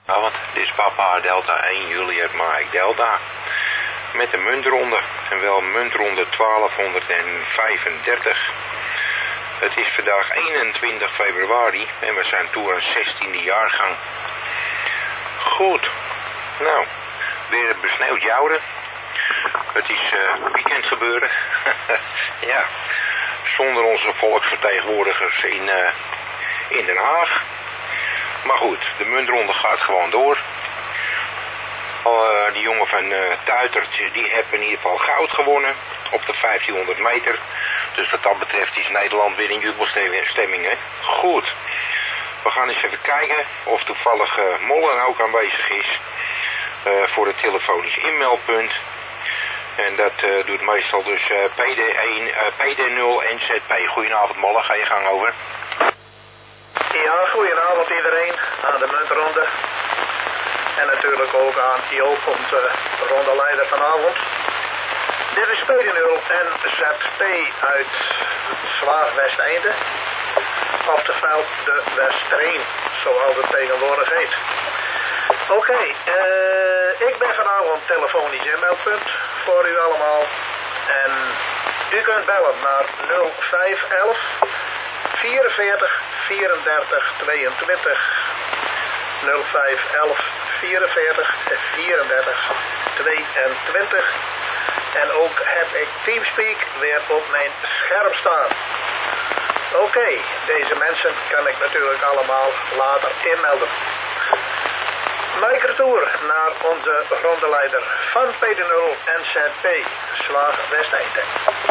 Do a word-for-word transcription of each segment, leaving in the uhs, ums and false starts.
Nou, want dit is Papa Delta één, Juliet Mike Delta. Met de muntronde, en wel muntronde twaalfhonderdvijfendertig. Het is vandaag eenentwintig februari en we zijn toe aan zestiende jaargang. Goed, nou, weer besneeuwd Jouden. Het is uh, weekend gebeuren. Ja, zonder onze volksvertegenwoordigers in, uh, in Den Haag. Maar goed, de muntronde gaat gewoon door. Uh, die jongen van uh, Tuitert, die heeft in ieder geval goud gewonnen op de vijftienhonderd meter. Dus wat dat betreft is Nederland weer in jubelstemming, hè. Goed. We gaan eens even kijken of toevallig uh, Mollen ook aanwezig is uh, voor het telefonisch inmeldpunt. En dat uh, doet meestal dus uh, P D één, uh, P D nul en Z P. Goedenavond Mollen, ga je gang over. Ja, goedenavond iedereen aan de muntronde. En natuurlijk ook aan Joop, onze rondeleider vanavond. Dit is P D nul en Z P uit Zwaag Westeinde. Oftewel de Westreen, zoals het tegenwoordig heet. Oké, okay, uh, ik ben vanavond telefonisch inmeldpunt voor u allemaal. En u kunt bellen naar nul vijf elf vierenveertig vierendertig tweeëntwintig. nul vijf elf vierenveertig vierendertig tweeëntwintig. En ook heb ik Teamspeak weer op mijn scherm staan. Oké, okay, deze mensen kan ik natuurlijk allemaal later inmelden. Mijn retour naar onze rondeleider van P D nul en Z P, Zwaag Westeinde.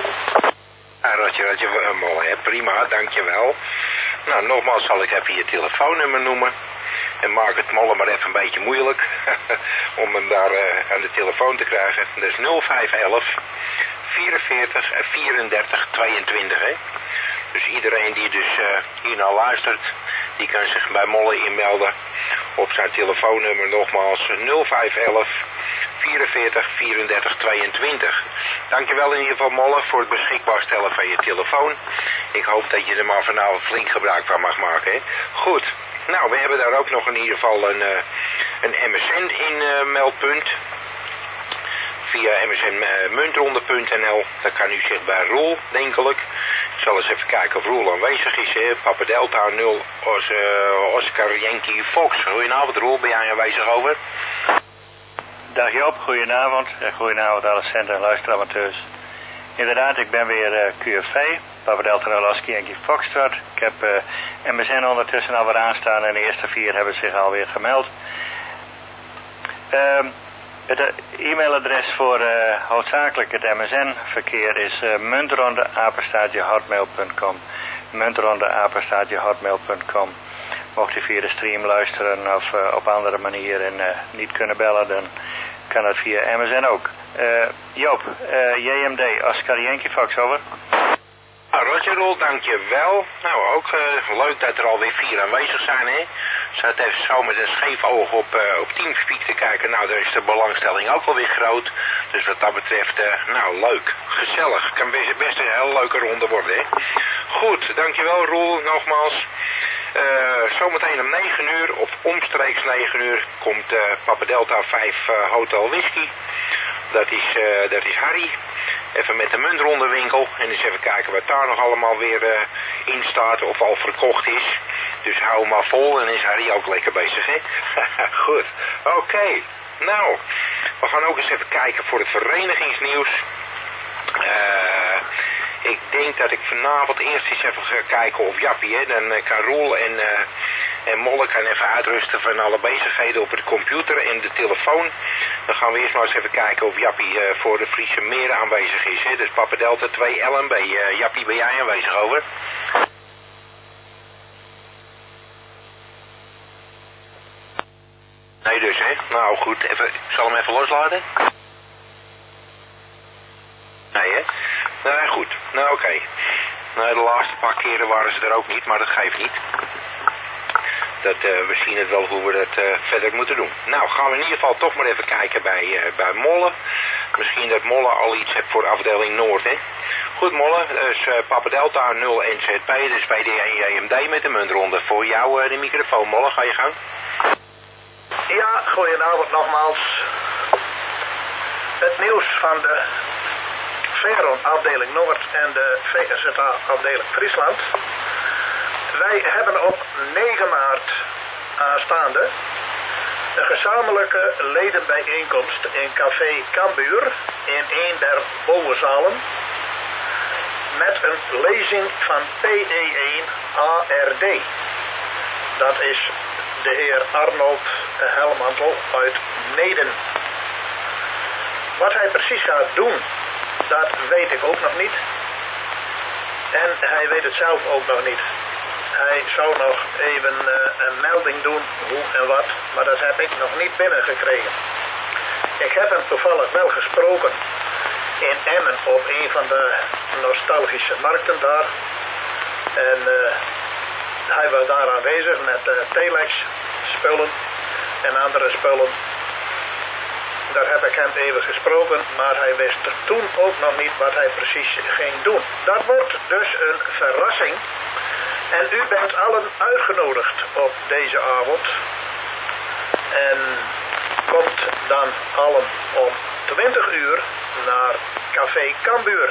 Ja, Rotje, Rotje, mooi, prima, dankjewel. Nou, nogmaals zal ik even je telefoonnummer noemen. En maak het Mollen maar even een beetje moeilijk om hem daar uh, aan de telefoon te krijgen. Dat is nul vijf elf vierenveertig vierendertig tweeëntwintig, hè. Dus iedereen die dus uh, hier nou luistert, die kan zich bij Mollen inmelden op zijn telefoonnummer nogmaals nul vijf elf vierenveertig vierendertig tweeëntwintig. Dankjewel in ieder geval Mollen voor het beschikbaar stellen van je telefoon. Ik hoop dat je er maar vanavond flink gebruik van mag maken, hè. Goed, nou we hebben daar ook nog in ieder geval een, uh, een M S N in uh, meldpunt. Via m s n muntronde punt n l. Dan kan u zich bij Roel, denkelijk. Ik zal eens even kijken of Roel aanwezig is. Hè. Papa Delta nul Os, uh, Oscar Yankee Fox. Goedenavond Roel, ben jij aanwezig over? Dag Joop, goedenavond. En goedenavond alle cent- en luisteramateurs. Inderdaad, ik ben weer uh, Q F V. Papa Delta nul Oscar Yankee Foxtrot. Ik heb uh, M S N ondertussen al weer aanstaan en de eerste vier hebben zich alweer gemeld. Um, Het e-mailadres voor uh, hoofdzakelijk het M S N-verkeer is uh, muntronde apenstaartje hotmail punt com. muntronde apenstaartje hotmail punt com. Mocht u via de stream luisteren of uh, op andere manier en uh, niet kunnen bellen, dan kan dat via M S N ook. Uh, Joop, uh, J M D, Oscar Yankee Fox, over. Nou, Roger Roel, dankjewel. Nou, ook uh, leuk dat er alweer vier aanwezig zijn, hè. Zat even zo met een scheef oog op, uh, op Teamspeak te kijken. Nou, daar is de belangstelling ook wel weer groot. Dus wat dat betreft, uh, nou, leuk. Gezellig. Kan best, best een heel leuke ronde worden, hè. Goed, dankjewel Roel, nogmaals. Uh, zometeen om negen uur, of omstreeks negen uur, komt uh, Papa Delta vijf uh, Hotel Whisky. Dat is, uh, dat is Harry. Even met de muntrondewinkel en eens even kijken wat daar nog allemaal weer uh, in staat of al verkocht is. Dus hou hem maar vol en is Harry ook lekker bezig, hè? Goed, oké. Okay. Nou, we gaan ook eens even kijken voor het verenigingsnieuws. Uh, ik denk dat ik vanavond eerst eens even ga kijken of Jappie, hè, dan uh, kan Roel en, uh, en Molle kan even uitrusten van alle bezigheden op de computer en de telefoon. Dan gaan we eerst maar eens even kijken of Jappie uh, voor de Friese Meren aanwezig is, hè. Dus Papa Delta twee L M B. Uh, Jappie, ben jij aanwezig, over? Nee dus, hè. Nou goed, even, ik zal hem even loslaten. Nee, hè? Nou goed, nou oké. Okay. Nou, de laatste paar keren waren ze er ook niet, maar dat geeft niet. Dat, uh, we zien het wel hoe we dat uh, verder moeten doen. Nou, gaan we in ieder geval toch maar even kijken bij, uh, bij Molle. Misschien dat Molle al iets heeft voor afdeling Noord, hè. Goed Molle, dus uh, Papa Delta nul N Z P, dus P D één J M D met de muntronde. Voor jou uh, de microfoon, Molle, ga je gang. Ja, goedenavond nogmaals. Het nieuws van de Veron afdeling Noord en de V Z A afdeling Friesland. Wij hebben op negen maart aanstaande een gezamenlijke ledenbijeenkomst in Café Cambuur in een der bouwzalen met een lezing van P E één A R D. Dat is de heer Arnold Helmantel uit Neden. Wat hij precies gaat doen, dat weet ik ook nog niet. En hij weet het zelf ook nog niet. Hij zou nog even uh, een melding doen, hoe en wat, maar dat heb ik nog niet binnengekregen. Ik heb hem toevallig wel gesproken in Emmen op een van de nostalgische markten daar. En uh, hij was daar aanwezig met uh, telex spullen en andere spullen. Daar heb ik hem even gesproken, maar hij wist toen ook nog niet wat hij precies ging doen. Dat wordt dus een verrassing. En u bent allen uitgenodigd op deze avond. En komt dan allen om twintig uur naar Café Cambuur.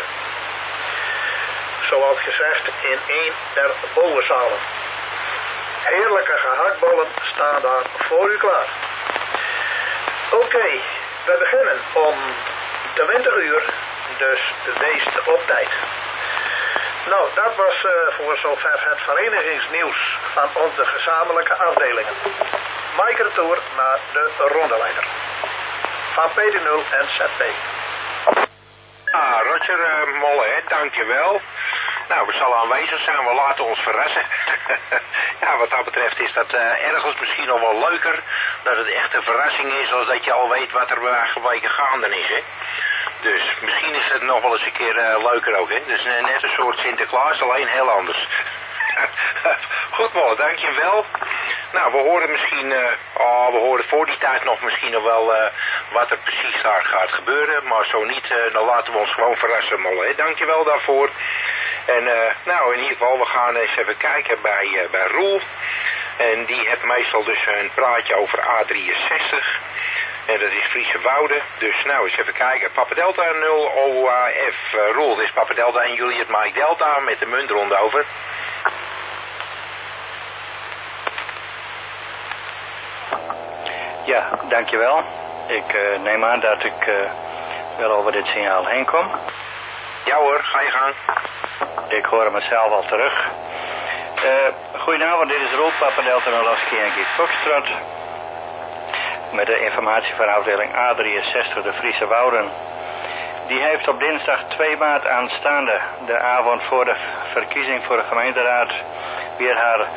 Zoals gezegd in een der bouwzalen. Heerlijke gehaktballen staan daar voor u klaar. Oké, okay, we beginnen om twintig uur, dus wees op tijd. Nou, dat was uh, voor zover het verenigingsnieuws van onze gezamenlijke afdelingen. Mike retour naar de rondeleider. Van P D nul en Z P. Ah, Roger uh, Molle, dankjewel. Nou, we zullen aanwezig zijn, we laten ons verrassen. Ja, wat dat betreft is dat uh, ergens misschien nog wel leuker dat het echt een verrassing is als dat je al weet wat er uh, weken gaande is, hè. Dus misschien is het nog wel eens een keer uh, leuker ook, hè. Dus uh, net een soort Sinterklaas, alleen heel anders. Goed, Molle, dankjewel. Nou, we horen misschien, uh, oh, we horen voor die tijd nog misschien nog wel uh, wat er precies daar gaat gebeuren. Maar zo niet, uh, dan laten we ons gewoon verrassen, Molle, hè. Dankjewel daarvoor. En uh, nou, in ieder geval, we gaan eens even kijken bij, uh, bij Roel. En die heeft meestal dus een praatje over A drieënzestig. En dat is Friese Wouden. Dus nou, eens even kijken. Papa Delta nul O A F. Uh, Roel, dit is Papa Delta en Juliet Mike Delta met de muntronde over. Ja, dankjewel. Ik uh, neem aan dat ik uh, wel over dit signaal heen kom. Ja hoor, ga je gang. Ik hoor mezelf al terug. Uh, goedenavond, dit is Roel, Papa Delta Nolaski en Giet Foxtrot. Met de informatie van afdeling A drieënzestig, de Friese Wouden. Die heeft op dinsdag twee maart aanstaande, de avond voor de verkiezing voor de gemeenteraad, weer haar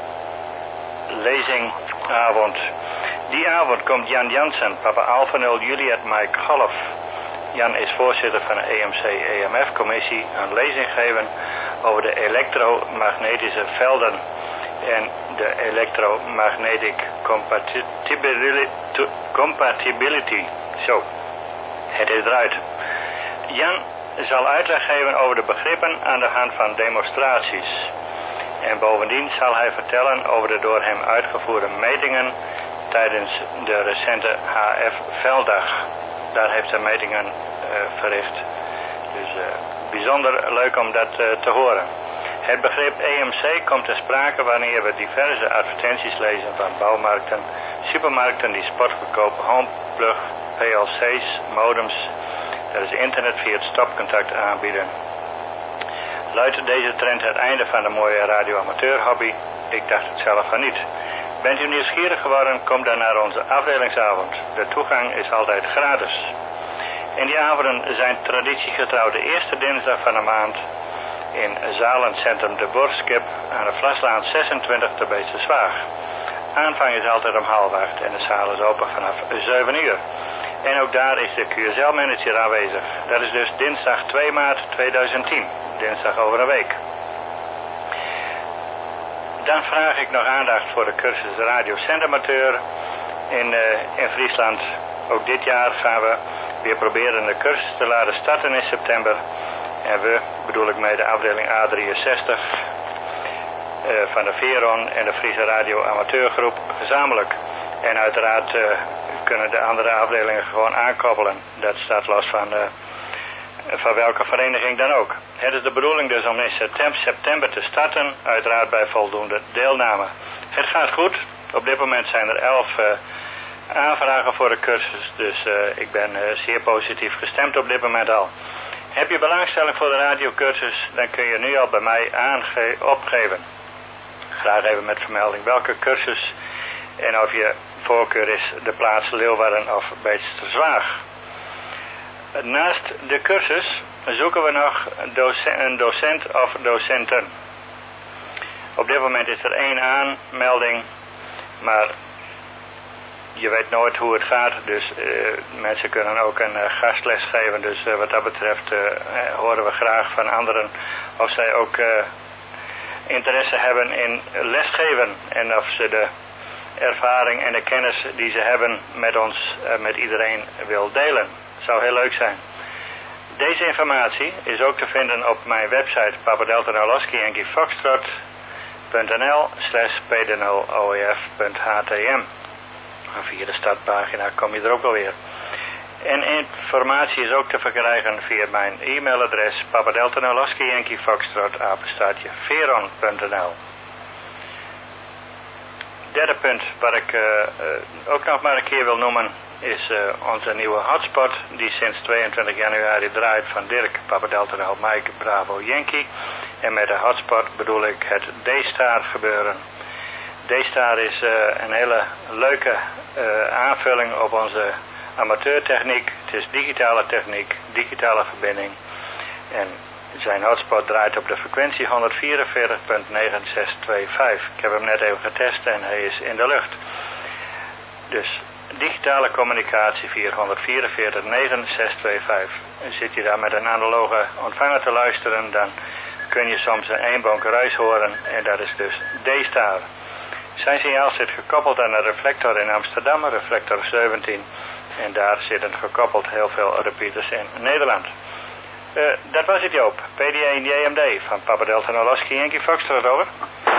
lezingavond. Die avond komt Jan Jansen, Papa Alpha nul Juliet Mike Golf. Jan is voorzitter van de E M C E M F-commissie, een lezing geven over de elektromagnetische velden en de electromagnetic compatibility. compatibility. Zo, het is eruit. Jan zal uitleg geven over de begrippen aan de hand van demonstraties. En bovendien zal hij vertellen over de door hem uitgevoerde metingen tijdens de recente H F-velddag. Daar heeft hij metingen uh, verricht. Dus uh, bijzonder leuk om dat uh, te horen. Het begrip E M C komt ter sprake wanneer we diverse advertenties lezen van bouwmarkten, supermarkten die sport verkopen, homeplug, P L C's, modems, dat is internet via het stopcontact aanbieden. Luidt deze trend het einde van de mooie radioamateurhobby? Ik dacht het zelf van niet. Bent u nieuwsgierig geworden, kom dan naar onze afdelingsavond. De toegang is altijd gratis. En die avonden zijn traditiegetrouw de eerste dinsdag van de maand in zalencentrum De Borskip aan de Vlaslaan zesentwintig te Beesterswaag. Aanvang is altijd om half acht en de zaal is open vanaf zeven uur. En ook daar is de Q S L-manager aanwezig. Dat is dus dinsdag twee maart tweeduizend tien, dinsdag over een week. Dan vraag ik nog aandacht voor de cursus radiozendamateur in, uh, in Friesland. Ook dit jaar gaan we weer proberen de cursus te laten starten in september. En we, bedoel ik mee de afdeling A drieënzestig uh, van de Veron en de Friese Radio Amateurgroep gezamenlijk. En uiteraard uh, kunnen de andere afdelingen gewoon aankoppelen. Dat staat los van, uh, van welke vereniging dan ook. Het is de bedoeling dus om in september te starten, uiteraard bij voldoende deelname. Het gaat goed. Op dit moment zijn er elf uh, aanvragen voor de cursus, dus uh, ik ben uh, zeer positief gestemd op dit moment al. Heb je belangstelling voor de radiocursus, dan kun je nu al bij mij aange- opgeven. Graag even met vermelding welke cursus en of je voorkeur is de plaats Leeuwarden of Beesterswaag. Naast de cursus zoeken we nog docent, een docent of docenten. Op dit moment is er één aanmelding, maar je weet nooit hoe het gaat, dus uh, mensen kunnen ook een uh, gastles geven. Dus uh, wat dat betreft uh, horen we graag van anderen of zij ook uh, interesse hebben in lesgeven. En of ze de ervaring en de kennis die ze hebben met ons, uh, met iedereen wil delen. Zou heel leuk zijn. Deze informatie is ook te vinden op mijn website Papa Delta Noloski Yankee Foxtrot punt n l slash p d n l o e f punt h t m. Via de startpagina kom je er ook wel weer. En informatie is ook te verkrijgen via mijn e-mailadres Papa Delta Noloski Yankee Foxtrot apenstaartje veron punt n l. Derde punt wat ik uh, uh, ook nog maar een keer wil noemen is uh, onze nieuwe hotspot die sinds tweeëntwintig januari draait van Dirk, Papa Delta Nol Mike, Bravo Yankee. En met de hotspot bedoel ik het D-Star gebeuren. D-Star is uh, een hele leuke uh, aanvulling op onze amateurtechniek. Het is digitale techniek, digitale verbinding. En zijn hotspot draait op de frequentie honderdvierenveertig komma negen zes twee vijf. Ik heb hem net even getest en hij is in de lucht. Dus digitale communicatie via honderdvierenveertig komma negen zes twee vijf. En zit je daar met een analoge ontvanger te luisteren, dan kun je soms een eenbonkruis horen en dat is dus D-Star. Zijn signaal zit gekoppeld aan een reflector in Amsterdam, een reflector zeventien. En daar zitten gekoppeld heel veel repeaters in Nederland. Uh, dat was het, Joop. P D één J M D van Papa Delta Noloski Yankee Foxtrot, over.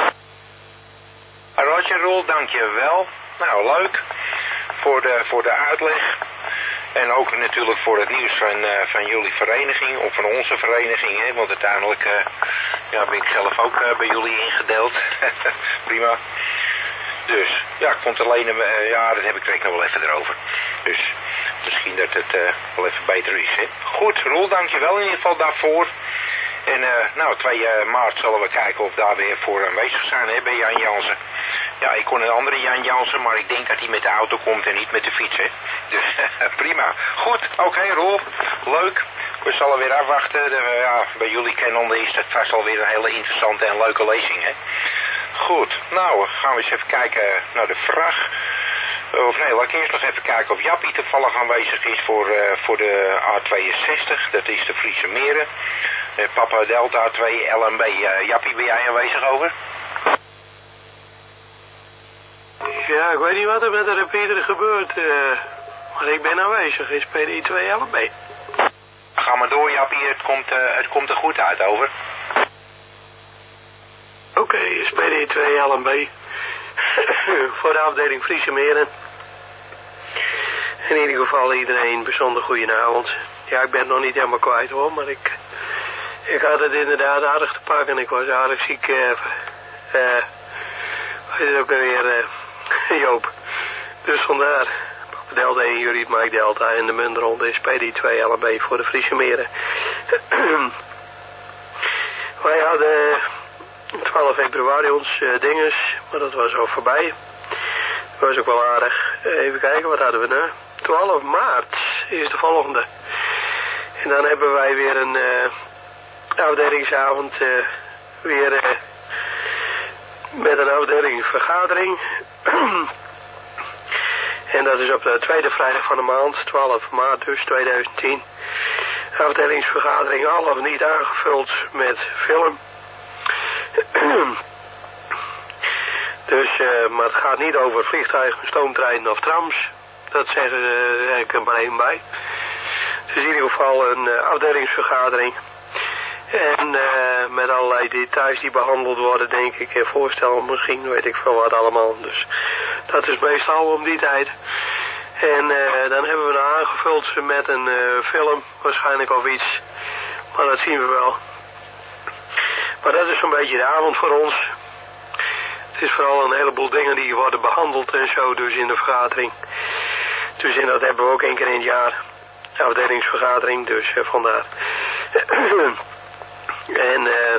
Roger Roel, dankjewel. Nou, leuk voor de, voor de uitleg. En ook natuurlijk voor het nieuws van, uh, van jullie vereniging, of van onze vereniging, hè, want uiteindelijk uh, ja, ben ik zelf ook uh, bij jullie ingedeeld. Prima. Dus, ja, ik vond alleen, uh, ja, dat heb ik direct nog wel even erover. Dus, misschien dat het uh, wel even beter is, hè. Goed, Roel, dankjewel in ieder geval daarvoor. En, uh, nou, twee maart zullen we kijken of daar weer voor aanwezig zijn, hè, bij Jan Jansen. Ja, ik kon een andere Jan Jansen, maar ik denk dat hij met de auto komt en niet met de fiets, hè. Dus, prima. Goed, oké, okay, Roel, leuk. We zullen weer afwachten. De, ja, bij jullie kennende is dat vast alweer een hele interessante en leuke lezing, hè. Goed, nou gaan we eens even kijken naar de vraag. Of nee, laat ik eerst nog even kijken of Jappie toevallig aanwezig is voor, uh, voor de A tweeënzestig. Dat is de Friese Meren. Uh, Papa Delta twee L M B. Uh, Jappie, ben jij aanwezig over? Ja, ik weet niet wat er met de repeater gebeurt. Uh, maar ik ben aanwezig. Is P D twee L M B. Ga maar door, Jappie. Het komt, uh, het komt er goed uit, over. Oké, okay, is P D twee L M B. Voor de afdeling Friese Meren. In ieder geval iedereen bijzonder goedenavond. Ja, ik ben het nog niet helemaal kwijt hoor, maar ik, ik had het inderdaad aardig te pakken. Ik was aardig ziek. Uh, uh, weet het ook alweer, uh, Joop. Dus vandaar. Papa Delta één, Juriet Mike Delta en de muntronde is P D twee L M B voor de Friese Meren. Wij hadden twaalf februari ons uh, dinges, maar dat was al voorbij. Dat was ook wel aardig. Uh, even kijken, wat hadden we nu? twaalf maart is de volgende. En dan hebben wij weer een uh, afdelingsavond uh, weer uh, met een afdelingsvergadering. En dat is op de tweede vrijdag van de maand, twaalf maart dus, tweeduizend tien. Afdelingsvergadering al of niet aangevuld met film. Dus, uh, maar het gaat niet over vliegtuigen, stoomtreinen of trams. Dat zeggen ze, uh, ik er maar één bij. Het is in ieder geval een uh, afdelingsvergadering. En uh, met allerlei details die behandeld worden, denk ik, en voorstellen misschien, weet ik veel wat allemaal. Dus dat is meestal om die tijd. En uh, dan hebben we dan aangevuld met een uh, film, waarschijnlijk of iets. Maar dat zien we wel. Maar dat is zo'n beetje de avond voor ons. Het is vooral een heleboel dingen die worden behandeld en zo, dus in de vergadering. Dus en dat hebben we ook één keer in het jaar. Afdelingsvergadering, dus uh, vandaar. En uh,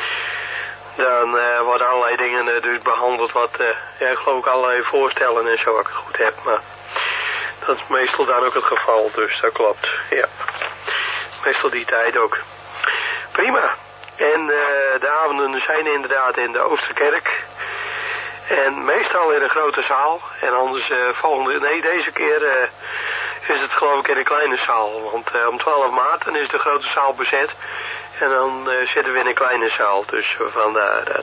dan uh, worden allerlei dingen uh, dus behandeld wat, uh, ja, ik geloof ook allerlei voorstellen en zo, als ik het goed heb. Maar dat is meestal dan ook het geval, dus dat klopt, ja. Meestal die tijd ook. Prima. En uh, de avonden zijn inderdaad in de Oosterkerk. En meestal in een grote zaal. En anders uh, volgende, nee deze keer uh, is het geloof ik in een kleine zaal. Want uh, om twaalf maart dan is de grote zaal bezet. En dan uh, zitten we in een kleine zaal. Dus vandaar dat.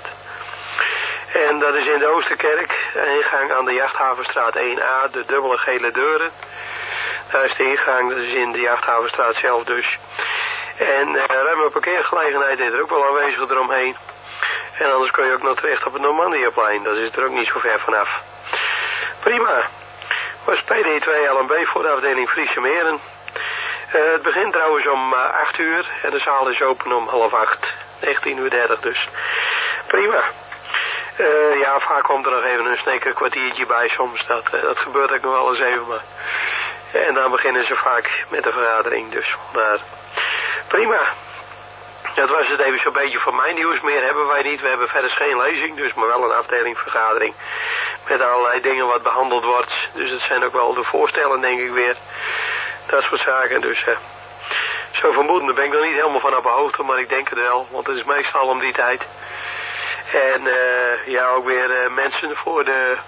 En dat is in de Oosterkerk. Ingang aan de Jachthavenstraat één A. De dubbele gele deuren. Daar is de ingang. Dat is in de Jachthavenstraat zelf dus. En uh, ruime parkeergelegenheid is er ook wel aanwezig eromheen. En anders kun je ook nog terecht op het Normandiaplein. Dat is er ook niet zo ver vanaf. Prima. Was P D twee L M B voor de afdeling Friese Meren. Uh, het begint trouwens om uh, acht uur. En de zaal is open om half acht. negentien uur dertig dus. Prima. Uh, ja, vaak komt er nog even een sneker kwartiertje bij soms. Dat, uh, dat gebeurt ook nog wel eens even. Maar... En dan beginnen ze vaak met de vergadering. Dus vandaar. Prima. Dat was het even zo'n beetje van mijn nieuws. Meer hebben wij niet. We hebben verder geen lezing. Dus maar wel een afdelingvergadering. Met allerlei dingen wat behandeld wordt. Dus dat zijn ook wel de voorstellen denk ik weer. Dat soort zaken. Dus uh, zo vermoedende ben ik nog niet helemaal van op de hoogte. Maar ik denk het wel. Want het is meestal om die tijd. En uh, ja ook weer uh, mensen voor de...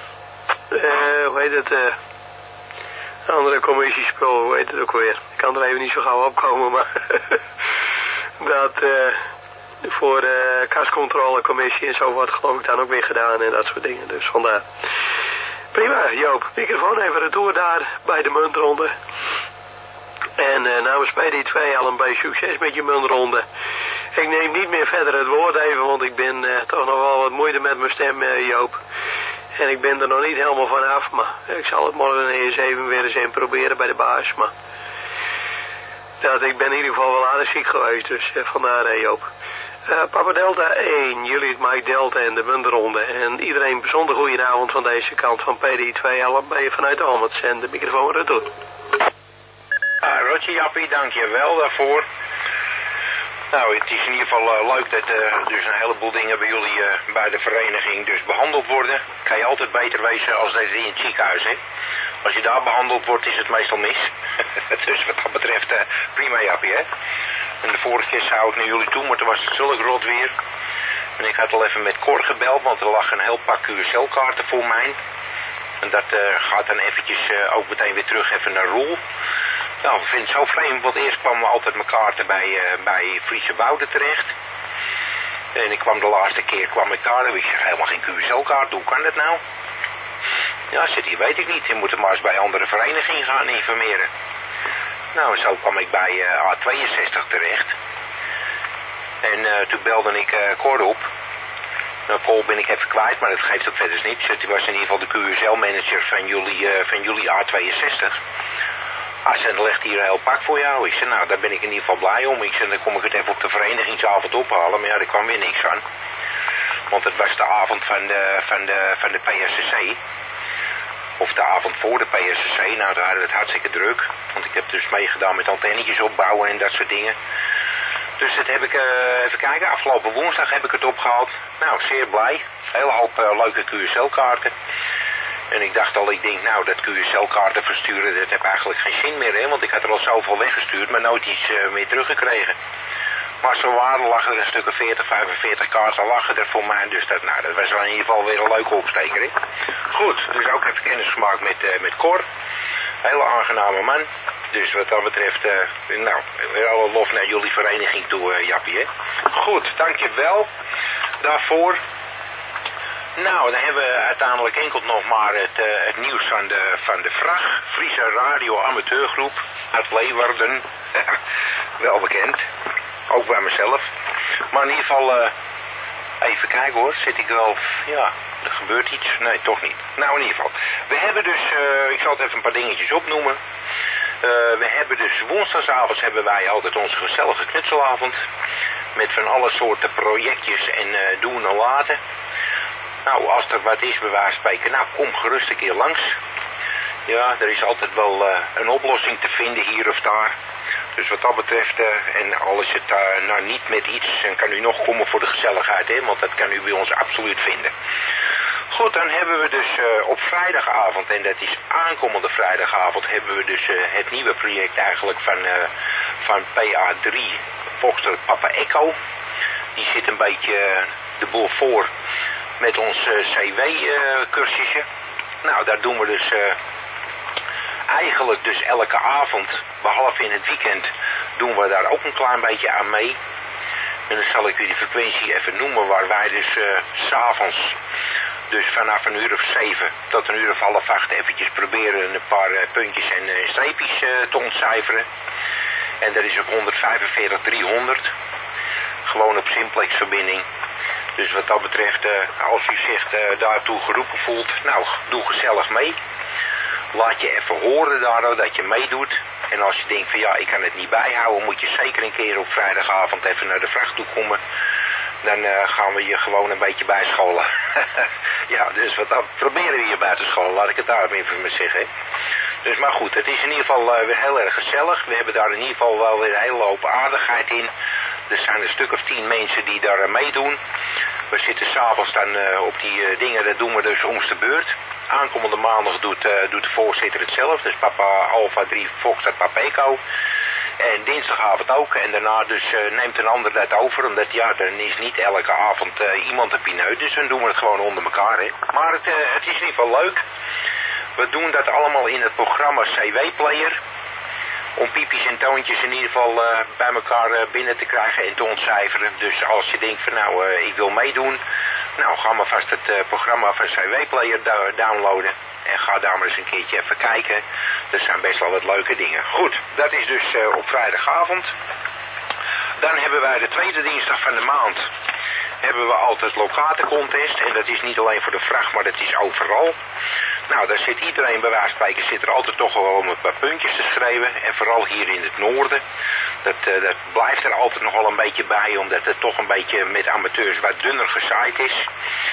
Uh, hoe heet het... Uh, andere commissiespul. Hoe heet het ook weer. Ik kan er even niet zo gauw opkomen. Maar... dat uh, voor de kascontrolecommissie en zo wordt geloof ik dan ook weer gedaan en dat soort dingen. Dus vandaar. Prima, Joop. Microfoon even retour daar bij de muntronde. En uh, namens P D twee L M B succes met je muntronde. Ik neem niet meer verder het woord even, want ik ben uh, toch nog wel wat moeite met mijn stem, uh, Joop. En ik ben er nog niet helemaal vanaf, maar ik zal het morgen eens even weer eens in proberen bij de baas, maar... Dat, ik ben in ieder geval wel aardig ziek geweest, dus uh, vandaar uh, Joop. Uh, Papa Delta één, jullie Mike Delta en de muntronde. En iedereen bijzonder goedenavond van deze kant van P D twee L M B vanuit Almets en de microfoon retour. Uh, Roger Jappie, dank je wel daarvoor. Nou, het is in ieder geval uh, leuk dat uh, dus een heleboel dingen bij jullie uh, bij de vereniging dus behandeld worden. Kan je altijd beter wezen als deze in het ziekenhuis, hè? Als je daar behandeld wordt, is het meestal mis. Dus wat dat betreft, uh, prima Jappie, hè? En de vorige keer zou ik naar jullie toe, maar toen was het zulk rot weer. En ik had al even met Cor gebeld, want er lag een heel pak Q S L-kaarten voor mij. En dat uh, gaat dan eventjes uh, ook meteen weer terug even naar Roel. Nou, ik vind het zo vreemd, want eerst kwamen altijd mijn kaarten bij, uh, bij Friese Wouden terecht. En ik kwam de laatste keer, kwam ik daar, en ik zeg helemaal geen Q S L-kaart, hoe kan dat nou? Ja, zit hier, weet ik niet. Je moet er maar eens bij andere verenigingen gaan informeren. Nou, zo kwam ik bij uh, A tweeënzestig terecht. En uh, toen belde ik uh, Cor op. Nou, Cor ben ik even kwijt, maar dat geeft ook verder niets. Die was in ieder geval de Q S L-manager van jullie, uh, van jullie A tweeënzestig. Hij zei, er ligt hier een heel pak voor jou. Ik zei, nou, daar ben ik in ieder geval blij om. Ik zei, dan kom ik het even op de verenigingsavond ophalen. Maar ja, er kwam weer niks van. Want het was de avond van de, van de, van de P S C C. Of de avond voor de P S C C. Nou, daar hadden we het hartstikke druk. Want ik heb dus meegedaan met antennetjes opbouwen en dat soort dingen. Dus dat heb ik, uh, even kijken, afgelopen woensdag heb ik het opgehaald. Nou, zeer blij. Hele hoop uh, leuke Q S L-kaarten. En ik dacht al, ik denk, nou, dat Q S L-kaarten versturen, dat heb eigenlijk geen zin meer, hè. Want ik had er al zoveel weggestuurd, maar nooit iets uh, meer teruggekregen. Maar zo waren lagen er een stuk of veertig, vijfenveertig kaarten lagen er voor mij. Dus dat, nou, dat was wel in ieder geval weer een leuke opsteker, hè. Goed, dus ook even kennis gemaakt met, uh, met Cor. Hele aangename man. Dus wat dat betreft, uh, nou, weer alle lof naar jullie vereniging toe, uh, Jappie, hè. Goed, dankjewel daarvoor. Nou, dan hebben we uiteindelijk enkel nog maar het, uh, het nieuws van de, van de V R A G, Friese Radio Amateurgroep uit Leeuwarden. Wel bekend. Ook bij mezelf. Maar in ieder geval, uh, even kijken hoor, zit ik wel, ja, er gebeurt iets. Nee, toch niet. Nou, in ieder geval. We hebben dus, uh, ik zal het even een paar dingetjes opnoemen. Uh, we hebben dus woensdagavond hebben wij altijd onze gezellige knutselavond. Met van alle soorten projectjes en uh, doen en laten. Nou, als er wat is, bij wijze van spreken, nou, kom gerust een keer langs. Ja, er is altijd wel uh, een oplossing te vinden hier of daar. Dus wat dat betreft, uh, en al is het uh, nou niet met iets, dan kan u nog komen voor de gezelligheid, hè, want dat kan u bij ons absoluut vinden. Goed, dan hebben we dus uh, op vrijdagavond, en dat is aankomende vrijdagavond, hebben we dus uh, het nieuwe project eigenlijk van, uh, van P A drie, Foxtrot Papa Echo. Die zit een beetje uh, de boel voor met ons uh, C W-cursusje. Uh, nou, daar doen we dus uh, eigenlijk dus elke avond, behalve in het weekend, doen we daar ook een klein beetje aan mee. En dan zal ik u die frequentie even noemen, waar wij dus uh, 's avonds, dus vanaf een uur of zeven tot een uur of half acht eventjes proberen een paar uh, puntjes en uh, streepjes uh, te ontcijferen. En dat is op honderdvijfenveertig driehonderd. Gewoon op simplex verbinding. Dus wat dat betreft, uh, als u zich uh, daartoe geroepen voelt, nou, doe gezellig mee. Laat je even horen daardoor dat je meedoet. En als je denkt van ja, ik kan het niet bijhouden, moet je zeker een keer op vrijdagavond even naar de vracht toe komen. Dan uh, gaan we je gewoon een beetje bijscholen. Ja, dus wat dan proberen we je bij te scholen, laat ik het daar even mee zeggen. Dus maar goed, het is in ieder geval uh, weer heel erg gezellig. We hebben daar in ieder geval wel weer een hele hoop aardigheid in. Er zijn een stuk of tien mensen die daar uh, meedoen. We zitten s'avonds dan uh, op die uh, dingen, dat doen we dus om de beurt. Aankomende maandag doet, uh, doet de voorzitter het zelf, dus Papa Alpha drie Foxtrot Papa Echo. En dinsdagavond ook. En daarna dus uh, neemt een ander dat over. Omdat ja, er is niet elke avond uh, iemand een pineut. Dus dan doen we het gewoon onder elkaar. Hè. Maar het, uh, het is in ieder geval leuk. We doen dat allemaal in het programma C W-player. Om piepjes en toontjes in ieder geval uh, bij elkaar uh, binnen te krijgen en te ontcijferen. Dus als je denkt van nou, uh, ik wil meedoen. Nou, ga maar vast het uh, programma van C W-player downloaden. En ga daar maar eens een keertje even kijken. Er zijn best wel wat leuke dingen. Goed, dat is dus uh, op vrijdagavond. Dan hebben wij de tweede dinsdag van de maand. Hebben we altijd locatencontest. En dat is niet alleen voor de vracht, maar dat is overal. Nou, daar zit iedereen, bij wijze van spreken, zit er altijd toch wel om een paar puntjes te schrijven. En vooral hier in het noorden. Dat, uh, dat blijft er altijd nog wel een beetje bij, omdat het toch een beetje met amateurs wat dunner gezaaid is.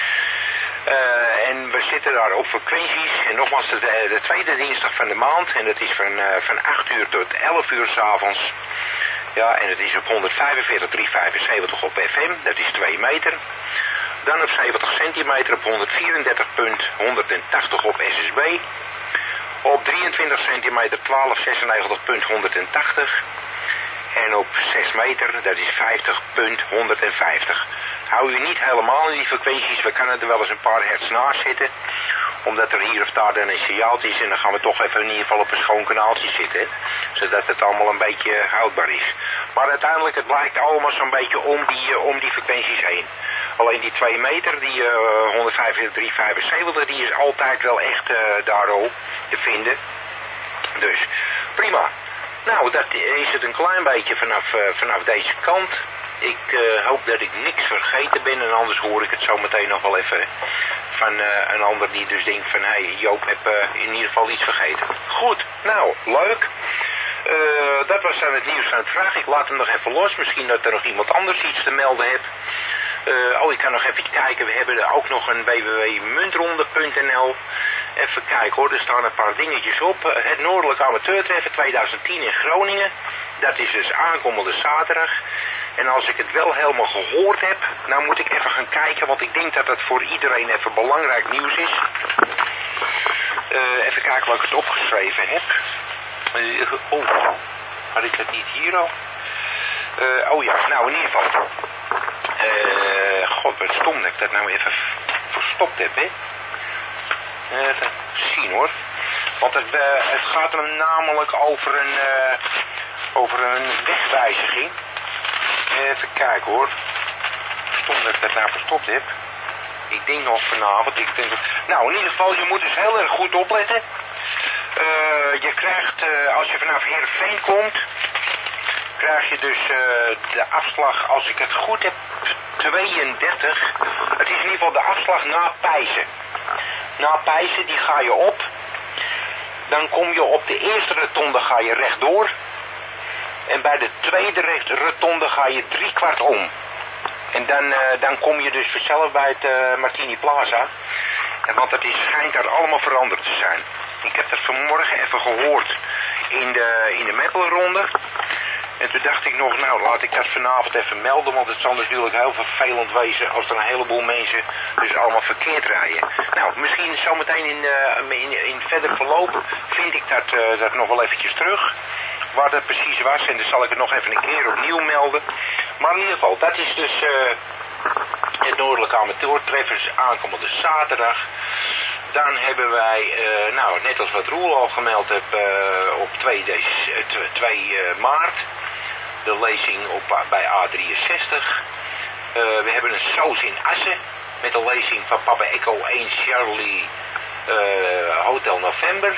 Uh, en we zitten daar op frequenties. En nogmaals, de, de tweede dinsdag van de maand. En dat is van, uh, van acht uur tot elf uur 's avonds. Ja, en het is op honderdvijfenveertig driehonderdvijfenzeventig op F M. Dat is twee meter. Dan op zeventig centimeter op honderdvierendertig honderdtachtig op S S B. Op drieëntwintig centimeter twaalfhonderdzesennegentig honderdtachtig. En op zes meter, dat is vijftig honderdvijftig. Hou u niet helemaal in die frequenties, we kunnen er wel eens een paar hertz naast zitten. Omdat er hier of daar dan een signaaltje is en dan gaan we toch even in ieder geval op een schoon kanaaltje zitten. Zodat het allemaal een beetje houdbaar is. Maar uiteindelijk, het blijkt allemaal zo'n beetje om die, uh, om die frequenties heen. Alleen die twee meter, die uh, honderdvijfenveertig driehonderdvijfenzeventig, die is altijd wel echt uh, daarop te vinden. Dus, prima. Nou, dat is het een klein beetje vanaf, uh, vanaf deze kant. Ik uh, hoop dat ik niks vergeten ben en anders hoor ik het zo meteen nog wel even van uh, een ander die dus denkt van, hé, hey, Joop heb uh, in ieder geval iets vergeten. Goed, nou, leuk. Uh, dat was dan het nieuws van het vraag. Ik laat hem nog even los. Misschien dat er nog iemand anders iets te melden heeft. Uh, oh, ik kan nog even kijken. We hebben er ook nog een w w w punt muntronde punt n l. Even kijken hoor, er staan een paar dingetjes op. Uh, het Noordelijk Amateurtreffen twintig tien in Groningen. Dat is dus aankomende zaterdag. En als ik het wel helemaal gehoord heb, nou moet ik even gaan kijken, want ik denk dat dat voor iedereen even belangrijk nieuws is. Uh, even kijken wat ik het opgeschreven heb. Uh, oh, had ik dat niet hier al? Uh, oh ja, nou in ieder geval. Uh, God, wat stom dat ik dat nou even verstopt heb, hè. Even zien hoor. Want het, uh, het gaat er namelijk over een, uh, over een wegwijziging. Even kijken hoor. Stom dat ik dat nou verstopt heb. Ik denk nog vanavond. Ik denk dat... Nou, in ieder geval, je moet dus heel erg goed opletten. Uh, je krijgt, uh, als je vanaf Heerenveen komt, krijg je dus uh, de afslag, als ik het goed heb, tweeëndertig. Het is in ieder geval de afslag na Pijzen. Na Pijzen, die ga je op. Dan kom je op de eerste rotonde ga je rechtdoor. En bij de tweede rotonde ga je drie kwart om. En dan, uh, dan kom je dus vanzelf bij het uh, Martini Plaza. En want het is, schijnt daar allemaal veranderd te zijn. Ik heb dat vanmorgen even gehoord in de, in de Meppelenronde. En toen dacht ik nog, nou laat ik dat vanavond even melden. Want het zal natuurlijk heel vervelend wezen als er een heleboel mensen dus allemaal verkeerd rijden. Nou, misschien zometeen in, uh, in, in verder verloop vind ik dat, uh, dat nog wel eventjes terug. Waar dat precies was. En dan zal ik het nog even een keer opnieuw melden. Maar in ieder geval, dat is dus uh, het Noordelijke Amateurtreffers aankomende zaterdag. Dan hebben wij, uh, nou net als wat Roel al gemeld heeft, uh, op twee maart de lezing op, bij A drieënzestig. Uh, we hebben een soos in Assen met de lezing van Papa Echo één Charlie uh, Hotel November.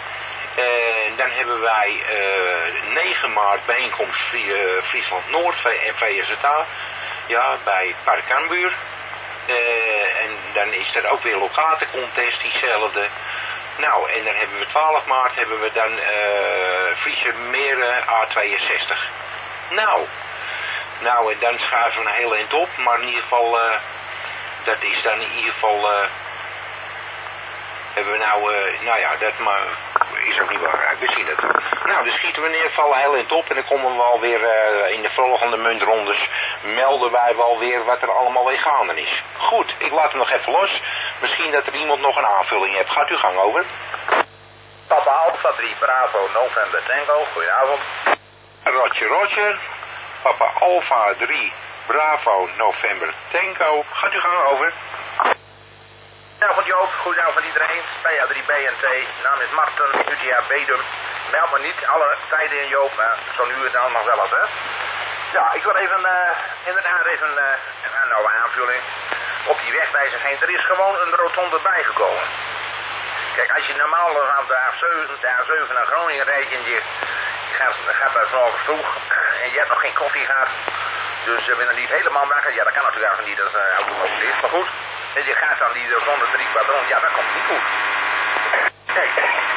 En dan hebben wij uh, negen maart bijeenkomst uh, Friesland Noord en V S A. Ja, bij Park Cambuur. Uh, en dan is er ook weer locatencontest, diezelfde. Nou, en dan hebben we twaalf maart hebben we dan uh, Friese Meren A tweeënzestig. Nou, nou en dan schuiven we een heel eind op, maar in ieder geval, uh, dat is dan in ieder geval, uh, hebben we nou, uh, nou ja, dat maar is ook niet belangrijk, we zien het. Nou, dan schieten we in ieder geval heel eind op en dan komen we alweer uh, in de volgende muntrondes, melden wij wel weer wat er allemaal weer gaande is. Goed, ik laat hem nog even los. Misschien dat er iemand nog een aanvulling heeft. Gaat uw gang over. Papa Alpha drie Bravo November Tango, goedenavond. Roger Roger. Papa Alpha drie Bravo November Tango. Gaat uw gang over. Goedenavond Joop, goedenavond iedereen. P A drie B N T, naam is Marten, U T A Bedum. Meld me niet alle tijden in Joop, maar zo nu het nou nog wel eens, hè. Ja, ik wil even, uh, inderdaad even uh, een nou aanvulling op die wegwijzer heen. Er is gewoon een rotonde bijgekomen. Kijk, als je normaal aan de A zeven, de A zeven naar Groningen rijdt en je, je gaat, gaat daar vanavond vroeg en je hebt nog geen koffie gehad, dus je bent er niet helemaal wakker. Ja, dat kan natuurlijk eigenlijk niet, dat is uh, automobilist, maar goed. En je gaat dan die rotonde drie kwadron, ja, dat komt niet goed. Kijk,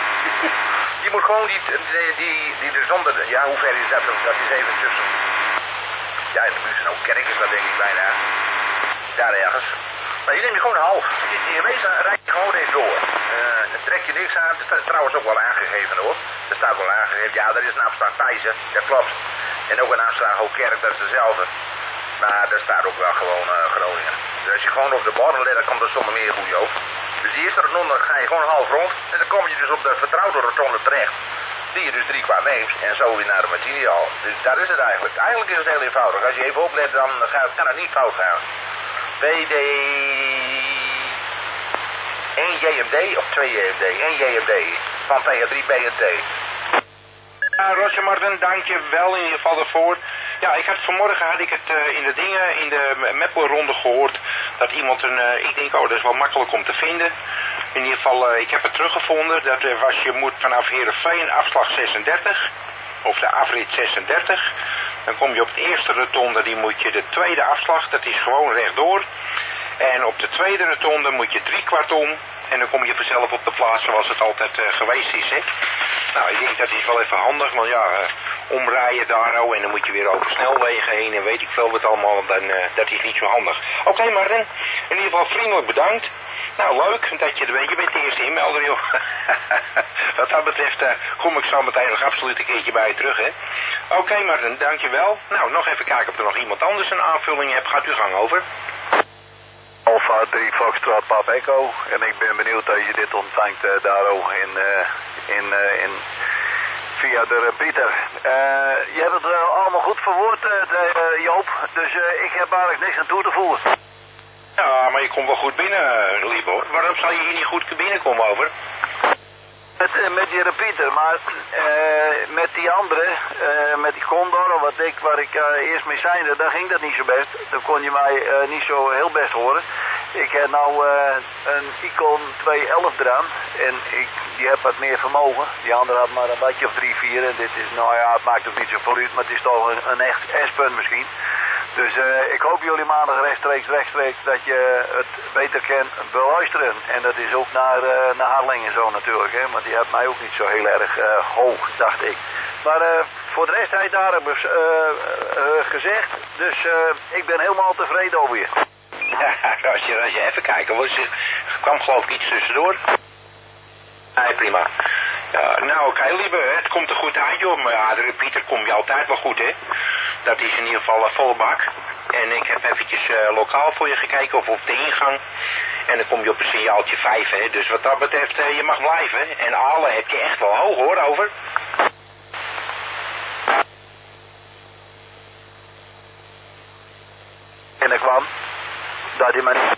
je moet gewoon die, die, die, die rotonde, ja, hoe ver is dat? Dat is even tussen. Ja, in de buurt van ook kerk is dat denk ik bijna. Daar ergens. Maar je neemt je gewoon een half. In je wezen rijd je gewoon eens door. Uh, dan trek je niks aan. Het is trouwens ook wel aangegeven hoor. Er staat wel aangegeven. Ja, er is een afslag Pijzen. Dat klopt. En ook een afslag Hoogkerk, dat is dezelfde. Maar daar staat ook wel gewoon uh, Groningen. Dus als je gewoon op de borden let, dan komt er zonder meer goed op. Dus die eerste rotonde ga je gewoon half rond. En dan kom je dus op de vertrouwde rotonde terecht. Die je dus drie kwart neemt en zo weer naar de Martini al. Dus daar is het eigenlijk. Eigenlijk is het heel eenvoudig. Als je even oplet, dan kan het niet fout gaan. B D één J M D of twee J M D? één J M D van P A drie B N T. Ja, Roger Martin, dank je wel in ieder geval ervoor. Ja, ik had vanmorgen had ik het uh, in de dingen, in de Meppelronde gehoord, dat iemand een, uh, ik denk, oh, dat is wel makkelijk om te vinden. In ieder geval, uh, ik heb het teruggevonden, dat uh, was, je moet vanaf Heerenveen afslag zesendertig, of de afrit zesendertig. Dan kom je op de eerste rotonde, die moet je de tweede afslag, dat is gewoon rechtdoor. En op de tweede rotonde moet je drie kwart om. En dan kom je vanzelf op de plaats zoals het altijd uh, geweest is, hè. Nou, ik denk dat is wel even handig, want ja, uh, omrijden daar oh, en dan moet je weer over snelwegen heen en weet ik veel wat allemaal, dan, uh, dat is niet zo handig. Oké, okay, Martin, in ieder geval vriendelijk bedankt. Nou, leuk dat je er bent. Je bent de eerste inmelder, joh. Wat dat betreft uh, kom ik zo meteen nog absoluut een keertje bij je terug, hè. Oké, okay, Martin, dankjewel. Nou, nog even kijken of er nog iemand anders een aanvulling heeft. Gaat uw gang over. Alpha drie Foxtrot Pap Echo. En ik ben benieuwd dat je dit ontvangt uh, daar ook in, uh, in, uh, in, via de repeater. Uh, je hebt het uh, allemaal goed verwoord, uh, de, uh, Joop. Dus uh, ik heb eigenlijk niks aan toe te voegen. Ja, maar je komt wel goed binnen, Liebo. Waarom zou je hier niet goed binnenkomen over? Met, uh, met die repeater, maar uh, met die andere, uh, met die Condor, wat ik, waar ik uh, eerst mee seinde, daar ging dat niet zo best. Dan kon je mij uh, niet zo heel best horen. Ik heb nou uh, een Icon tweehonderdellf eraan en ik, die heb wat meer vermogen. Die andere had maar een watje of drie, vier en dit is, nou ja, het maakt ook niet zoveel uit, maar het is toch een, een echt S-punt misschien. Dus uh, ik hoop jullie maandag rechtstreeks, rechtstreeks dat je het beter kan beluisteren. En dat is ook naar, uh, naar Harlingen zo natuurlijk, hè, want die had mij ook niet zo heel erg uh, hoog, dacht ik. Maar uh, voor de rest hij daar hebben uh, uh, gezegd, dus uh, ik ben helemaal tevreden over je. Ja, als je, als je even kijken, was, er kwam geloof ik iets tussendoor. Nee, prima. Ja, nou oké, okay, lieve, het komt er goed uit joh, maar ja, de repeater kom je altijd wel goed hè. Dat is in ieder geval een volle bak. En ik heb eventjes uh, lokaal voor je gekeken of op de ingang. En dan kom je op een signaaltje vijf hè, dus wat dat betreft uh, je mag blijven. En alle heb je echt wel hoog hoor, over. En er kwam dat hij maar niet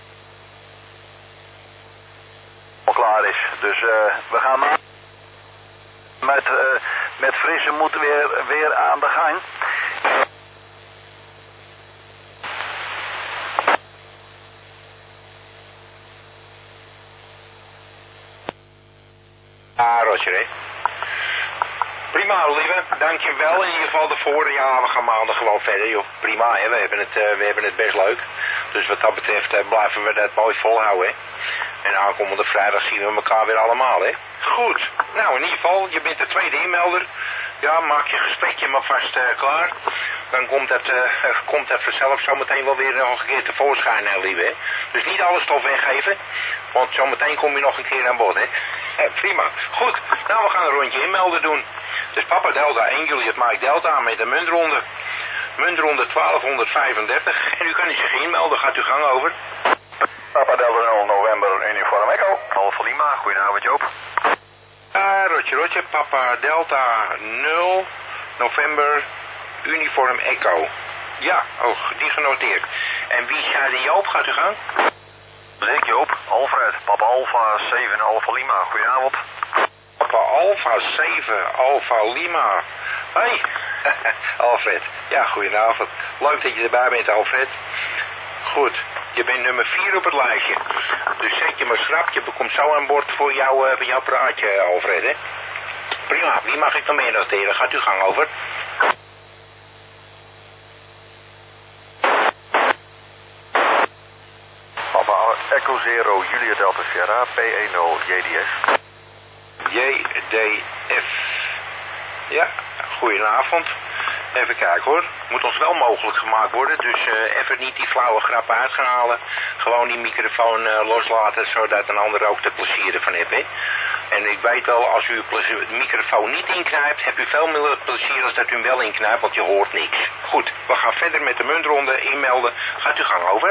al klaar is. Dus uh, we gaan maar met, uh, met frisse moed weer, weer aan de gang. Ah, Roger, hè. Prima, lieve. Dankjewel in ieder geval ervoor. Ja, we gaan maandag gewoon verder, joh. Prima, hè. We hebben het, uh, we hebben het best leuk. Dus wat dat betreft uh, blijven we dat mooi volhouden, hè. En aankomende vrijdag zien we elkaar weer allemaal, hè. Goed. Nou, in ieder geval, je bent de tweede inmelder. Ja, maak je gesprekje maar vast uh, klaar. Dan komt dat, uh, komt dat vanzelf zometeen wel weer nog een keer tevoorschijn, hè, lieve, hè. Dus niet alle stof weggeven. Want zometeen kom je nog een keer aan bod, hè. Eh, prima. Goed. Nou, we gaan een rondje inmelden doen. Dus Papa Delta één, Juliet Mike Delta met de muntronde. Muntronde twaalfhonderdvijfendertig. En u kan zich inmelden. Gaat uw gang over. Papa Delta nul, November, Uniform Echo. Alpha Lima, goedenavond Joop. Ah, Rotje Rotje, Papa Delta nul, November, Uniform Echo. Ja, oh, die genoteerd. En wie zei de Joop? Gaat u gang? Dat is ik Joop, Alfred, Papa Alpha zeven, Alpha Lima, goedenavond. Papa Alpha zeven, Alpha Lima. Hoi, Alfred. Ja, goedenavond. Leuk dat je erbij bent, Alfred. Goed, je bent nummer vier op het lijstje. Dus zet je maar schrap, je komt zo aan boord voor, jou, uh, voor jouw praatje, Alfred, hè. Prima, wie mag ik nog meer noteren? Gaat uw gang over. Papa Echo Zero, Julia Delta Sierra, P een nul, J D S. J D F. Ja, goedenavond. Even kijken hoor. Moet ons wel mogelijk gemaakt worden. Dus uh, even niet die flauwe grappen uit gaan halen. Gewoon die microfoon uh, loslaten. Zodat een ander ook de plezier ervan heeft. Hè? En ik weet wel, als u de microfoon niet inknijpt, hebt u veel meer plezier als dat u hem wel inknijpt. Want je hoort niks. Goed, we gaan verder met de muntronde inmelden. Gaat uw gang over.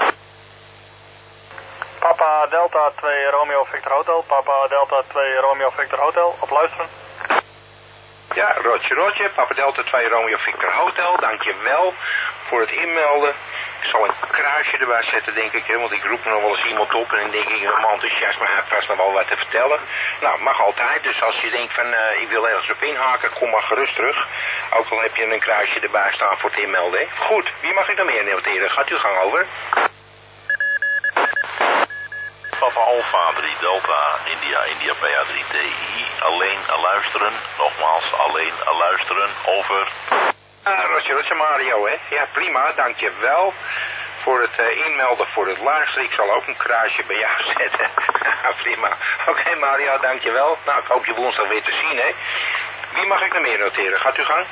Papa Delta twee Romeo Victor Hotel. Papa Delta twee Romeo Victor Hotel. Op luisteren. Ja, Roger Roger, Papa Delta twee Romeo Victor Hotel, dankjewel voor het inmelden. Ik zal een kruisje erbij zetten, denk ik, hè, want ik roep nog wel eens iemand op en dan denk ik, mijn enthousiasme heeft vast nog wel wat te vertellen. Nou, mag altijd, dus als je denkt van, uh, ik wil ergens op inhaken, kom maar gerust terug. Ook al heb je een kruisje erbij staan voor het inmelden, hè. Goed, wie mag ik nog meer noteren? Gaat uw gang over. Papa Alpha drie Delta, India, India P A drie T I, alleen luisteren, nogmaals alleen luisteren, over. Ah, Roger, Roger Mario, hè. Ja, prima, dankjewel voor het uh, inmelden voor het luisteren. Ik zal ook een kruisje bij jou zetten. Prima. Oké, okay, Mario, dankjewel. Nou, ik hoop je woensdag weer te zien, hè. Wie mag ik nog meer noteren? Gaat u gang.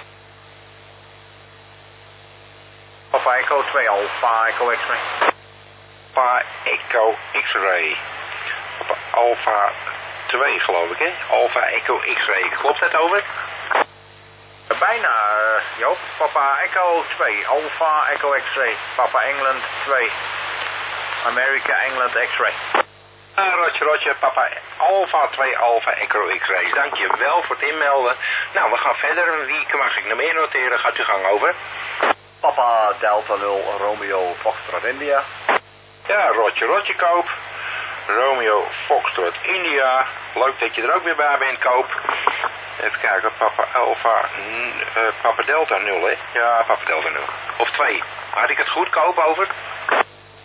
Papa Echo twee, Alpha Echo X-ray. Alpha Echo X-ray. Alpha twee geloof ik, hè? Alpha Echo X-ray. Klopt dat over? Bijna, uh, Joop. Papa Echo twee, Alpha Echo X-ray. Papa England twee, America England X-ray. Ah, Roger, Roger, Papa Alpha twee, Alpha Echo X-ray. Dankjewel voor het inmelden. Nou, we gaan verder. Wie mag ik nog meer noteren? Gaat uw gang over. Papa Delta nul, Romeo Foxtrot India. Ja, Roger, Roger, Koop. Romeo Foxtrot India. Leuk dat je er ook weer bij bent, Koop. Even kijken, Papa Alpha, uh, Papa Delta nul, hè? Ja, Papa Delta nul. Of twee. Had ik het goed, Koop, over?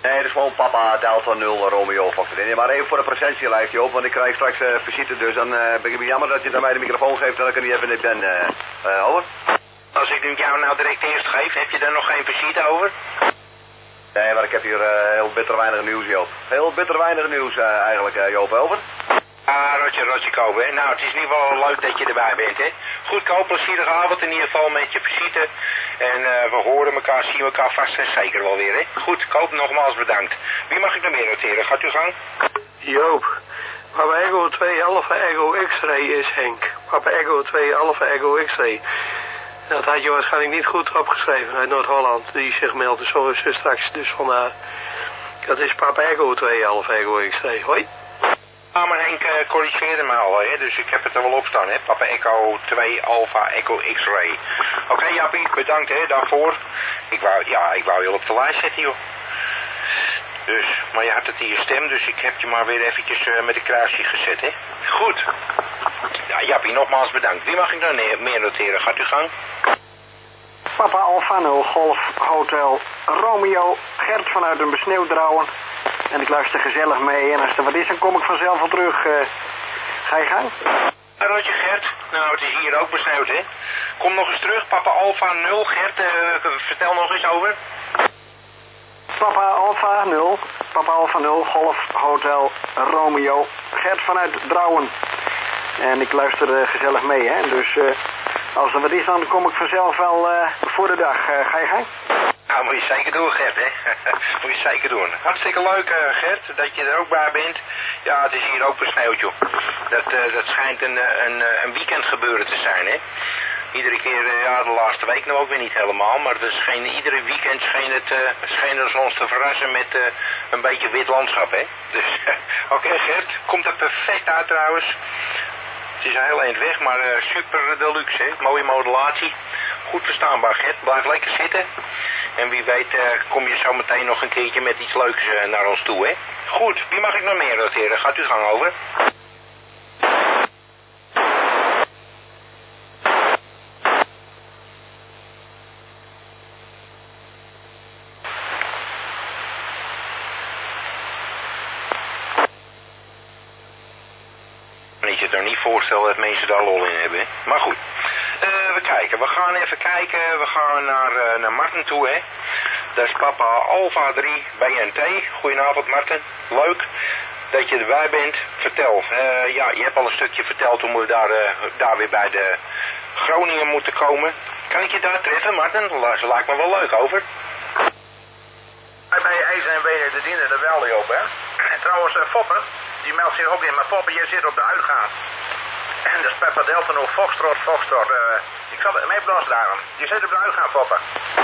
Nee, dat is gewoon papa Delta nul Romeo Fox. Nee, maar even voor de presentielijst, Joop, want ik krijg straks uh, visite, dus dan uh, ben ik jammer dat je dan mij de microfoon geeft en dan kan ik even in ben. Uh, uh, over. Als ik nu jou nou direct eerst geef, heb je daar nog geen visite over? Nee, maar ik heb hier uh, heel bitter weinig nieuws, Joop. Heel bitter weinig nieuws uh, eigenlijk, uh, Joop, over. Ah, Rotje, Rotje Koop, hè. Nou, het is in ieder geval leuk dat je erbij bent, hè. Goed, Koop, plezierige avond in ieder geval met je visite. En uh, we horen elkaar, zien elkaar vast en zeker wel weer, hè. Goed, Koop, nogmaals bedankt. Wie mag ik nog meer noteren? Gaat u gang? Joop, Papa Echo twee Alpha Echo X-ray is Henk. Papa Echo twee Alpha Echo X-ray. Dat had je waarschijnlijk niet goed opgeschreven uit Noord-Holland. Die zich meldde zo is er straks, dus vandaar. Dat is Papa Echo twee Alpha Echo X-ray. Hoi. Ah, maar Henk uh, corrigeerde me al, hè, dus ik heb het er wel op staan, hè. Papa Echo twee Alpha Echo X-ray. Oké, okay, Jappie, bedankt, hè, daarvoor. Ik wou, ja, ik wou je op de lijst zetten, joh. Dus, maar je had het in je stem, dus ik heb je maar weer eventjes uh, met een kruisje gezet, hè. Goed. Ja, Jappie, nogmaals bedankt. Wie mag ik nou meer noteren? Gaat u gang. Papa Alpha nul Golf Hotel Romeo Gert vanuit een besneeuwd Drouwen. En ik luister gezellig mee en als er wat is dan kom ik vanzelf wel terug. Uh, ga je gang? Rotje Gert, nou het is hier ook besneeuwd, hè. Kom nog eens terug, Papa Alpha nul Gert, uh, vertel nog eens over. Papa Alpha nul, Papa Alpha nul Golf Hotel Romeo Gert vanuit Drouwen. En ik luister uh, gezellig mee, hè. Dus uh, als er wat is dan kom ik vanzelf wel uh, voor de dag. Uh, ga je gang? Nou, moet je zeker doen, Gert, hè. Moet je zeker doen. Hartstikke leuk, uh, Gert, dat je er ook bij bent. Ja, het is hier ook besneeuwd, joh. Dat, uh, dat schijnt een, een, een weekend gebeuren te zijn, hè. Iedere keer, uh, ja, de laatste week nou ook weer niet helemaal, maar het scheen, iedere weekend scheen het, uh, scheen het ons te verrassen met uh, een beetje wit landschap, hè. Dus, oké, okay, Gert, komt er perfect uit trouwens. Het is een heel eind weg, maar uh, super deluxe, hè. Mooie modulatie. Goed verstaanbaar, Gert. Blijf lekker zitten. En wie weet uh, kom je zo meteen nog een keertje met iets leuks uh, naar ons toe, hè? Goed, wie mag ik nog meer noteren? Gaat u gang over. Ik je het nou niet voorstellen dat mensen daar lol in hebben, hè? Maar goed. Uh, we kijken, we gaan even kijken, we gaan naar, uh, naar Marten toe, hè. Dat is papa Alpha drie B N T. Goedenavond, Marten. Leuk dat je erbij bent. Vertel, uh, ja, je hebt al een stukje verteld hoe we daar, uh, daar weer bij de Groningen moeten komen. Kan ik je daar treffen, Marten? Dat lijkt me wel leuk, over. Bij IJzer en Benen de dienen er wel, Joop, hè. En trouwens, uh, Foppe, die meldt zich ook in, maar Foppe, jij zit op de uitgaan. En dat is Peppa Delta nul Foxtrot, Foxtrot. Uh, ik zal het mee blosdragen. Je zit op de uitgaan, Foppe.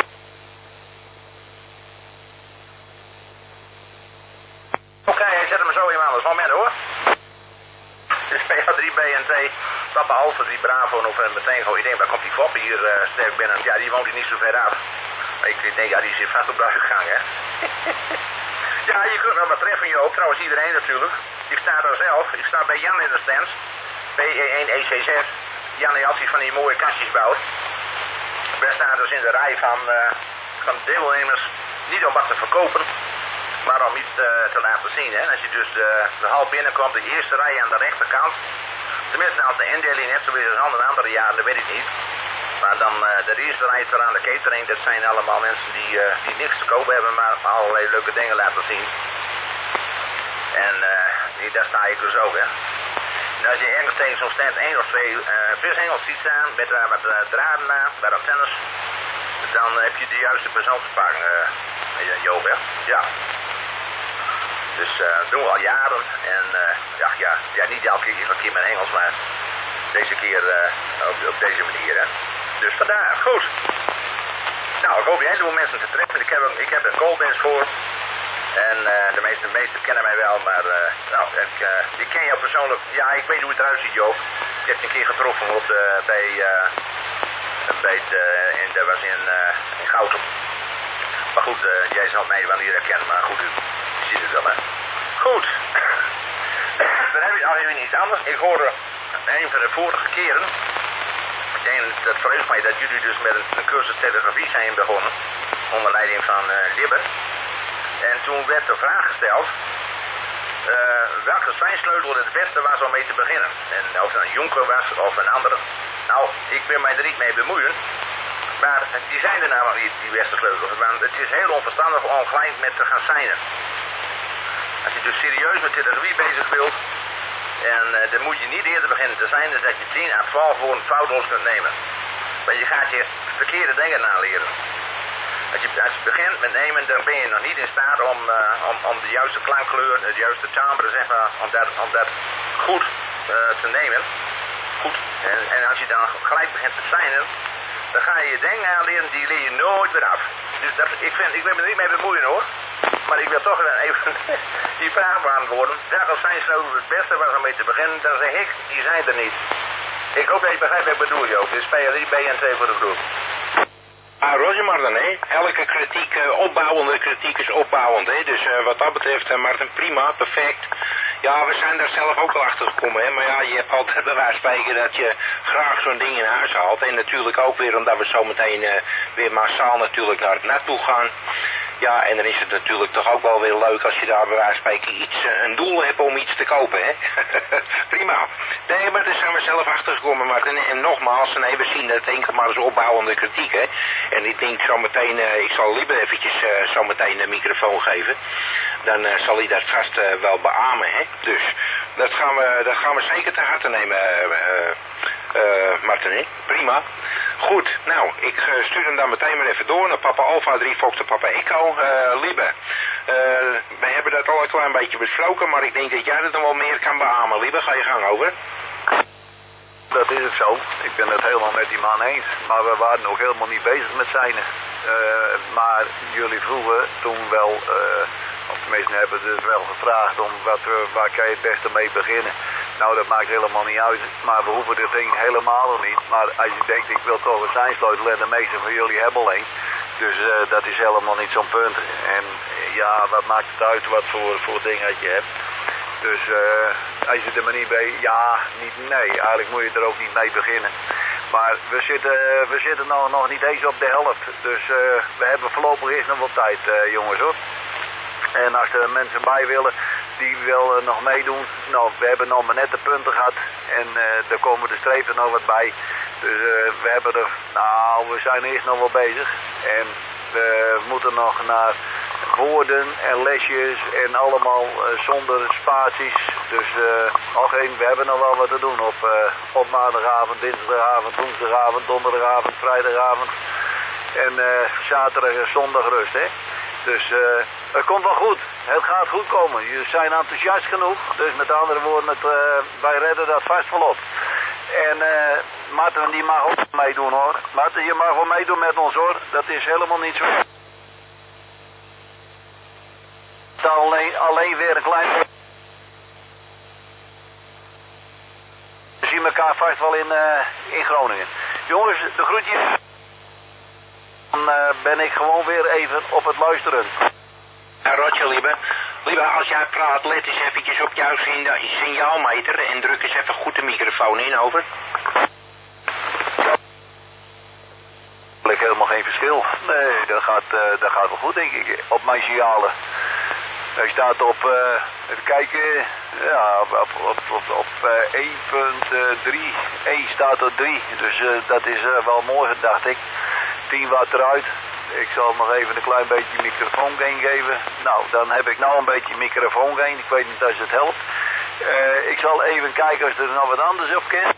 Oké, okay, zet hem zo in aan. Dat is moment, hoor. Dus P A drie B N T, Papa Alpha drie Bravo, nog meteen gewoon. Ik denk, waar komt die Foppe hier uh, sterk binnen? Ja, die woont hier niet zo ver af. Maar ik denk, ja, die zit vast op de uitgang, hè. Ja, je kunt nog wat treffen, Joop. Trouwens, iedereen natuurlijk. Ik sta daar zelf. Ik sta bij Jan in de stand. B E één E C zes. Jan die altijd van die mooie kastjes bouwt. Wij staan dus in de rij van, uh, van deelnemers. Niet om wat te verkopen, maar om iets uh, te laten zien. Hè. En als je dus de, de hal binnenkomt, de eerste rij aan de rechterkant. Tenminste, als de indeling net zo is als andere andere jaren, dat weet ik niet. Maar dan uh, de eerste rij ter aan de catering, dat zijn allemaal mensen die, uh, die niks te kopen hebben, maar allerlei leuke dingen laten zien. En uh, daar sta ik dus ook, hè. En als je ergens tegen zo'n stand één of twee uh, vishengels ziet staan met uh, wat uh, draden aan, bij antennes, dan heb je de juiste persoon te pakken, uh, Joop, hè. Ja. Dus uh, dat doen we al jaren. En uh, ja, ja, ja, niet elke keer, keer met Engels, maar deze keer uh, op, op deze manier, hè. Dus vandaar, goed. Nou, ik hoop een heleboel mensen te treffen. Ik heb een, ik heb een callbase voor. En uh, de meeste, de meeste kennen mij wel, maar uh, nou, ik, uh, ik ken jou persoonlijk. Ja, ik weet hoe het eruit ziet, Joop. Ik heb je een keer getroffen op de, bij, uh, bij het, uh, in, dat was in, uh, in Goutum. Maar goed, uh, jij zal mij wel niet herkennen, maar goed, je ziet het wel, hè. Goed. Dan heb ik nog even iets anders. Ik hoorde een van de vorige keren. Ik denk, dat verheugt mij dat jullie dus met een, een cursus telegrafie zijn begonnen. Onder leiding van uh, Libber. En toen werd de vraag gesteld, uh, welke seinsleutel het beste was om mee te beginnen. En of het een Jonker was of een andere. Nou, ik ben mij er niet mee bemoeien. Maar die zijn er namelijk niet, die beste sleutels. Want het is heel onverstandig om gelijk met te gaan seinen. Als je dus serieus met therapie bezig wilt, en uh, dan moet je niet eerder beginnen te zijn dan dat je tien à twaalf woorden foutloos kunt nemen. Want je gaat je verkeerde dingen naleren. Als je, als je begint met nemen, dan ben je nog niet in staat om, uh, om, om de juiste klankkleur, de juiste timbre, zeg maar, om dat, om dat goed uh, te nemen. Goed. En, en als je dan gelijk begint te seinen, dan ga je je dingen aanleren, die leer je nooit weer af. Dus dat, ik, vind, ik ben me er niet mee bemoeien hoor. Maar ik wil toch even die vraag beantwoorden. Welke seinsleutel het beste was om mee te beginnen, dan zeg ik, die zijn er niet. Ik hoop dat je begrijpt wat ik bedoel, Joop. Dit is P A drie, B N T voor de groep. Ah, Roger Martin, hè? Elke kritiek, uh, opbouwende kritiek is opbouwend, hè? Dus uh, wat dat betreft, uh, Martin, prima, perfect. Ja, we zijn daar zelf ook wel achter gekomen, hè? Maar ja, je hebt altijd bij wijze van spreken dat je graag zo'n ding in huis haalt. En natuurlijk ook weer omdat we zometeen uh, weer massaal natuurlijk naar het net toe gaan. Ja, en dan is het natuurlijk toch ook wel weer leuk als je daar bij wijze van spreken iets, uh, een doel hebt om iets te kopen, hè? Prima. Nee, maar daar zijn we zelf achter gekomen, Martin. En nogmaals, nee, we zien het enkel maar als opbouwende kritiek, hè? En ik denk zo meteen, uh, ik zal liever eventjes uh, zo meteen de microfoon geven. Dan uh, zal hij dat vast uh, wel beamen, hè. Dus dat gaan we, dat gaan we zeker te harte nemen, uh, uh, Martin, hè. Prima. Goed, nou, ik uh, stuur hem dan meteen maar even door naar Papa Alpha drie Fox Papa Echo. Uh, Liebe, uh, we hebben dat al een klein beetje besproken, maar ik denk dat jij dat nog wel meer kan beamen. Liebe, ga je gang over. Dat is het zo. Ik ben het helemaal met die man eens. Maar we waren ook helemaal niet bezig met zijnen. Uh, maar jullie vroegen toen wel, uh, of tenminste hebben dus wel gevraagd om wat, uh, waar kan je het beste mee beginnen. Nou, dat maakt helemaal niet uit. Maar we hoeven dit ding helemaal nog niet. Maar als je denkt, ik wil toch een seinsleutel en de meeste van jullie hebben alleen. Dus uh, dat is helemaal niet zo'n punt. En ja, wat maakt het uit wat voor, voor ding dat je hebt. Dus uh, als je er maar niet bij, ja, niet, nee, eigenlijk moet je er ook niet mee beginnen. Maar we zitten, uh, we zitten nog, nog niet eens op de helft. Dus uh, we hebben voorlopig eerst nog wel tijd, uh, jongens hoor. En als er mensen bij willen die willen nog meedoen, nou, we hebben nog maar net de punten gehad. En uh, er komen de strepen nog wat bij. Dus uh, we hebben er, nou, we zijn eerst nog wel bezig. En we moeten nog naar woorden en lesjes en allemaal uh, zonder spaties. Dus uh, nog één, we hebben nog wel wat te doen op, uh, op maandagavond, dinsdagavond, woensdagavond, donderdagavond, vrijdagavond. En uh, zaterdag en zondag rust, hè. Dus uh, het komt wel goed. Het gaat goed komen. Jullie zijn enthousiast genoeg. Dus met andere woorden, het, uh, wij redden dat vast wel op. En uh, Martin die mag ook meedoen hoor. Martin, je mag wel meedoen met ons hoor. Dat is helemaal niet zo. Alleen, alleen weer een klein... We zien elkaar vast wel in, uh, in Groningen. Jongens, de groetjes. Dan uh, ben ik gewoon weer even op het luisteren. Ja, Roger, lieve. Lieve, als jij praat, let eens eventjes op jouw signaalmeter en druk eens even goed de microfoon in, over. Er ligt helemaal geen verschil. Nee, dat gaat, uh, dat gaat wel goed, denk ik, op mijn signalen. Hij staat op, uh, even kijken, ja, op, op, op, op uh, één punt drie, één staat er drie, dus uh, dat is uh, wel mooi, dacht ik. tien watt eruit. Ik zal nog even een klein beetje microfoongain geven. Nou, dan heb ik nou een beetje microfoongain. Ik weet niet of het helpt. Uh, ik zal even kijken of er nog wat anders op kan.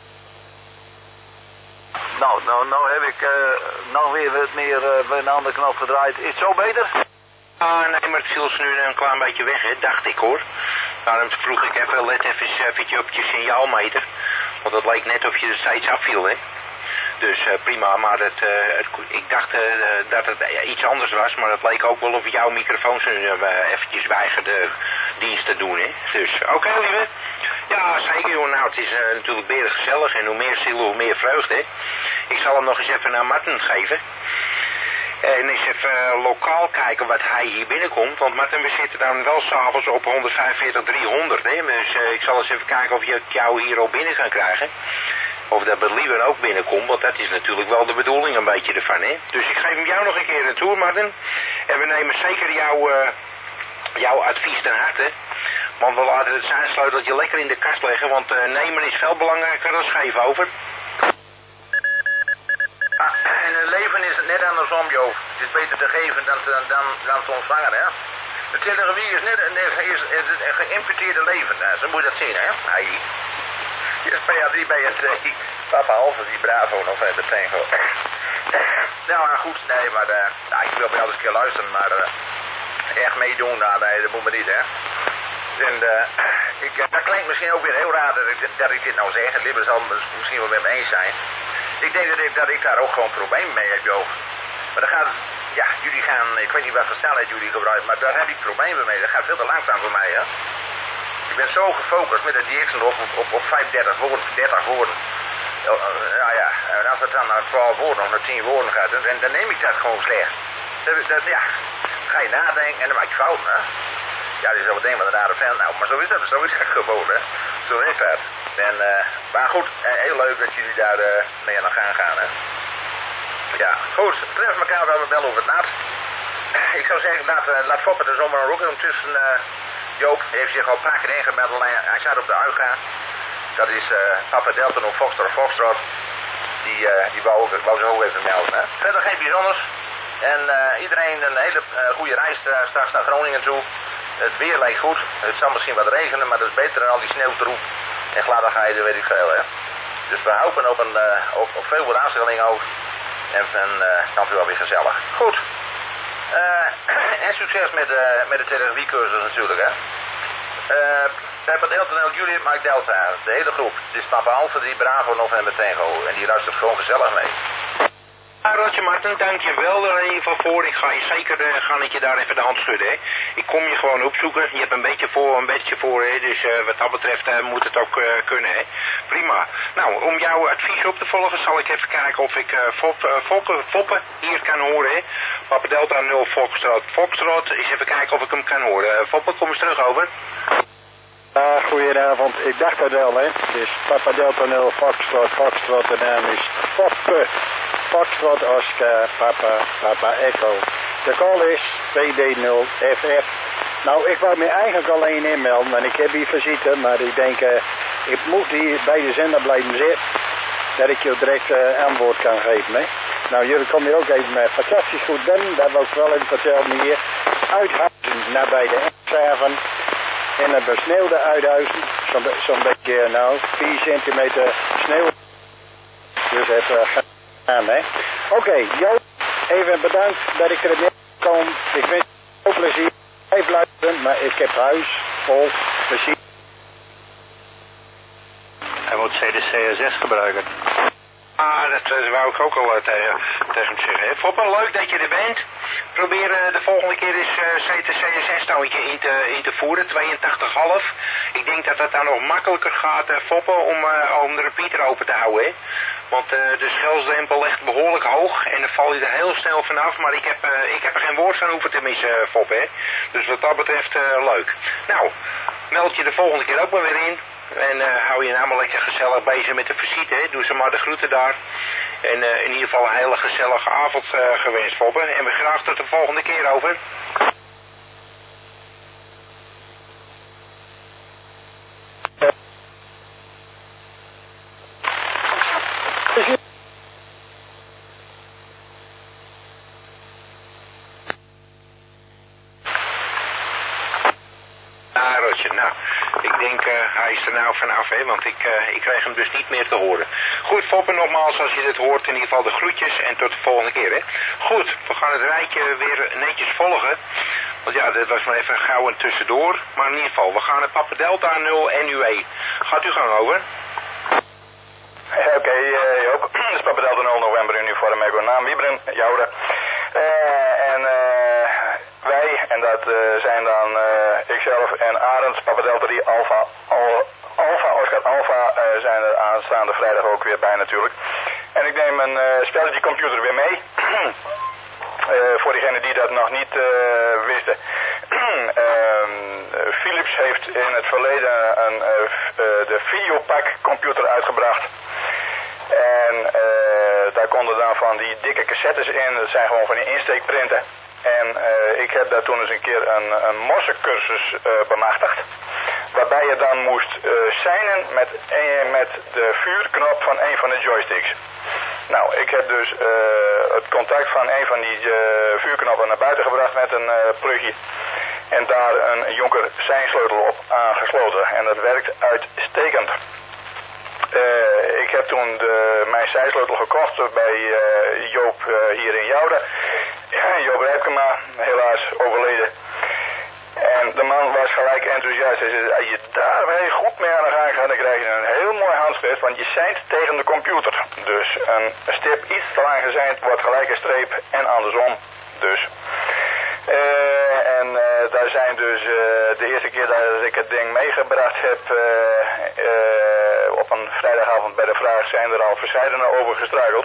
Nou, nou, nou heb ik uh, nog weer wat meer uh, een andere knop gedraaid. Is het zo beter? Ah, nee, maar het viel ze nu een klein beetje weg, hè, dacht ik hoor. Daarom vroeg ik even, let even eventjes op je signaalmeter. Want het leek net of je er steeds afviel, hè. Dus uh, prima, maar het, uh, het, ik dacht uh, dat het uh, iets anders was, maar het leek ook wel of jouw microfoons nu uh, eventjes weigerde dienst te doen, hè. Dus, oké, okay, lieve. Ja, zeker, joh. Nou, het is uh, natuurlijk weer gezellig en hoe meer ziel, hoe meer vreugde, hè. Ik zal hem nog eens even naar Martin geven. En eens even uh, lokaal kijken wat hij hier binnenkomt. Want Martin, we zitten dan wel s'avonds op honderdvijfenveertig driehonderd. Hè? Dus uh, ik zal eens even kijken of je het jou hier op binnen kan krijgen. Of dat Believer ook binnenkomt. Want dat is natuurlijk wel de bedoeling een beetje ervan. Hè? Dus ik geef hem jou nog een keer een tour, Martin. En we nemen zeker jouw uh, jouw advies ten harte. Want we laten het zaansleuteltje lekker in de kast leggen, want uh, nemen is veel belangrijker dan geven, over. Ah, in het leven is het net andersom, Joop. Het is beter te geven dan te, dan, dan te ontvangen, hè. De telegrafie is net is, is, is een geïmputeerde leven, hè. Zo moet je dat zien, hè. Hij... Hier is P A drie bij het uh, Papa Alpha, die Bravo nog even meteen gewoon. Nou, maar goed, nee, maar uh, nou, ik wil wel eens een keer luisteren, maar uh, echt meedoen, nou, nee, dat moet me niet, hè. En uh, ik, uh, dat klinkt misschien ook weer heel raar dat ik, dat ik dit nou zeg, en Libbe zal het misschien wel met me eens zijn. Ik denk dat ik, dat ik daar ook gewoon problemen mee heb, Joop. Maar dan gaat, ja, jullie gaan, ik weet niet wat voor snelheid jullie gebruiken, maar daar heb ik problemen mee. Dat gaat veel te langzaam voor mij, hè. Ik ben zo gefocust met de D X op, op, op vijfendertig woorden, dertig woorden. Nou ja, en als het dan naar twaalf woorden of naar tien woorden gaat, dan, dan neem ik dat gewoon slecht. Dat, dat, ja, ga je nadenken en dan maak je fouten, hè. Ja, die zou wat denken van een rare fan. Nou, maar zo is dat, zo is dat gewoon, hè. Zo is dat. En, uh, maar goed, heel leuk dat jullie daar uh, mee aan de gang gaan, hè. Ja, goed, we treffen elkaar wel, wel over het nat. Ik zou zeggen, laat, uh, laat Foppe de zomer ook ondertussen... Uh, Joop heeft zich al een paar keer ingemeld, alleen hij staat op de uitgaan. Dat is uh, Papa Delta of Foxtrot Foxtrot. Die, uh, die wou, wou ze ook even melden, hè. Verder geen bijzonders. En uh, iedereen een hele uh, goede reis uh, straks naar Groningen toe. Het weer lijkt goed. Het zal misschien wat regenen, maar dat is beter dan al die sneeuwtroep en gladdigheden, weet ik veel, hè. Dus we hopen op, een, uh, op, op veel wat aanstellingen ook. En dan uh, kan het wel weer gezellig. Goed. Uh, en succes met, uh, met de telegrafiecursus natuurlijk, hè. Uh, Peppa Delta en Juliet Mike Delta, de hele groep. Het is Papa Alpha, die Bravo nog en Tango. En die luistert gewoon gezellig mee. Ja, Roger Martin, dank je wel er in ieder geval voor. Ik ga je zeker uh, gaan dat je daar even de hand schudden, hè. Ik kom je gewoon opzoeken. Je hebt een beetje voor, een beetje voor, hè. Dus uh, wat dat betreft uh, moet het ook uh, kunnen, hè. Prima. Nou, om jouw advies op te volgen zal ik even kijken of ik uh, Fop, uh, Foppe, Foppe hier kan horen, hè. Papa Delta nul Foxtrot. Foxtrot, eens even kijken of ik hem kan horen. Uh, Foppe, kom eens terug, over. Uh, goedenavond, ik dacht het wel, hè. Het is Papa Delta nul Foxtrot, Foxtrot, de naam is Foppe. Foxtrot Oscar, Papa, Papa Echo. De call is P D nul F F. Nou, ik wou me eigenlijk alleen inmelden, want ik heb hier visite, maar ik denk, uh, ik moet hier bij de zender blijven zitten, dat ik je direct uh, antwoord kan geven, hè. Nou, jullie komen hier ook even uh, fantastisch goed binnen, dat wil ik wel even vertellen hier. Uithuizen nabij de Eemshaven. In een besneeuwde uithuizen, zo'n zo beetje, nou, vier centimeter sneeuw. Dus even gaan, hè. Oké, okay, Joop, even bedankt dat ik er net kom. Ik wens je veel plezier. Blijf luisteren, maar ik heb huis vol plezier. Hij moet C D C S S gebruiken. Ah, dat uh, wou ik ook al uh, tegen, tegen hem zeggen. Foppe, leuk dat je er bent. Probeer uh, de volgende keer eens uh, C T C S S-touwtje in te, in te voeren, tweeëntachtig komma vijf. Ik denk dat het dan nog makkelijker gaat, uh, Foppe, om, uh, om de repeater open te houden, hè. Want uh, de schelsdrempel ligt behoorlijk hoog en dan val je er heel snel vanaf. Maar ik heb, uh, ik heb er geen woord van hoeven te missen, uh, Foppe, hè. Dus wat dat betreft uh, leuk. Nou, meld je de volgende keer ook maar weer in. En uh, hou je nou maar lekker gezellig bezig met de visite, hè. Doe ze maar de groeten daar. En uh, in ieder geval een hele gezellige avond uh, gewenst, Foppe. En we graag tot de volgende keer, over. Ah, Roger, nou, ik denk, uh, hij is er nou vanaf, hè, want ik, uh, ik krijg hem dus niet meer te horen. Goed, Foppe, nogmaals, als je dit hoort, in ieder geval de groetjes en tot de volgende keer, hè. Goed, we gaan het rijtje weer netjes volgen, want ja, dit was maar even gauw en tussendoor. Maar in ieder geval, we gaan naar Papa Delta nul N U E. Gaat u gang, over. Oké, okay, uh, Joop. Dat is Papa Delta nul November uniform Echo naam Wiebren, Joude. Uh, en uh, wij, en dat uh, zijn dan uh, ikzelf en Arends, Papa Delta drie Alpha, Al, Alpha, Oscar Alpha, uh, zijn er aanstaande vrijdag ook weer bij natuurlijk. En ik neem een uh, spelletje computer weer mee. Uh, voor diegenen die dat nog niet uh, wisten. uh, Philips heeft in het verleden een, uh, uh, de Videopak computer uitgebracht. En uh, daar konden dan van die dikke cassettes in. Dat zijn gewoon van die insteekprinten. En uh, ik heb daar toen eens een keer een, een mossencursus uh, bemachtigd. Waarbij je dan moest uh, seinen met, een, met de vuurknop van een van de joysticks. Nou, ik heb dus uh, het contact van een van die uh, vuurknoppen naar buiten gebracht met een uh, plugje. En daar een Jonker seinsleutel op aangesloten. En dat werkt uitstekend. Uh, ik heb toen de, mijn seinsleutel gekocht bij uh, Joop uh, hier in Jouden. Ja, Joop Rijpkema, helaas overleden. En de man was gelijk enthousiast. Hij zei, als je daar weer goed mee aan de gang gaat, dan krijg je een heel mooi handschrift, want je seint tegen de computer. Dus een stip iets te lang gezeind wordt gelijk een streep en andersom. Dus. Uh, en uh, daar zijn dus uh, de eerste keer dat ik het ding meegebracht heb, uh, uh, op een vrijdagavond bij de vraag, zijn er al verscheidene over gestruikeld.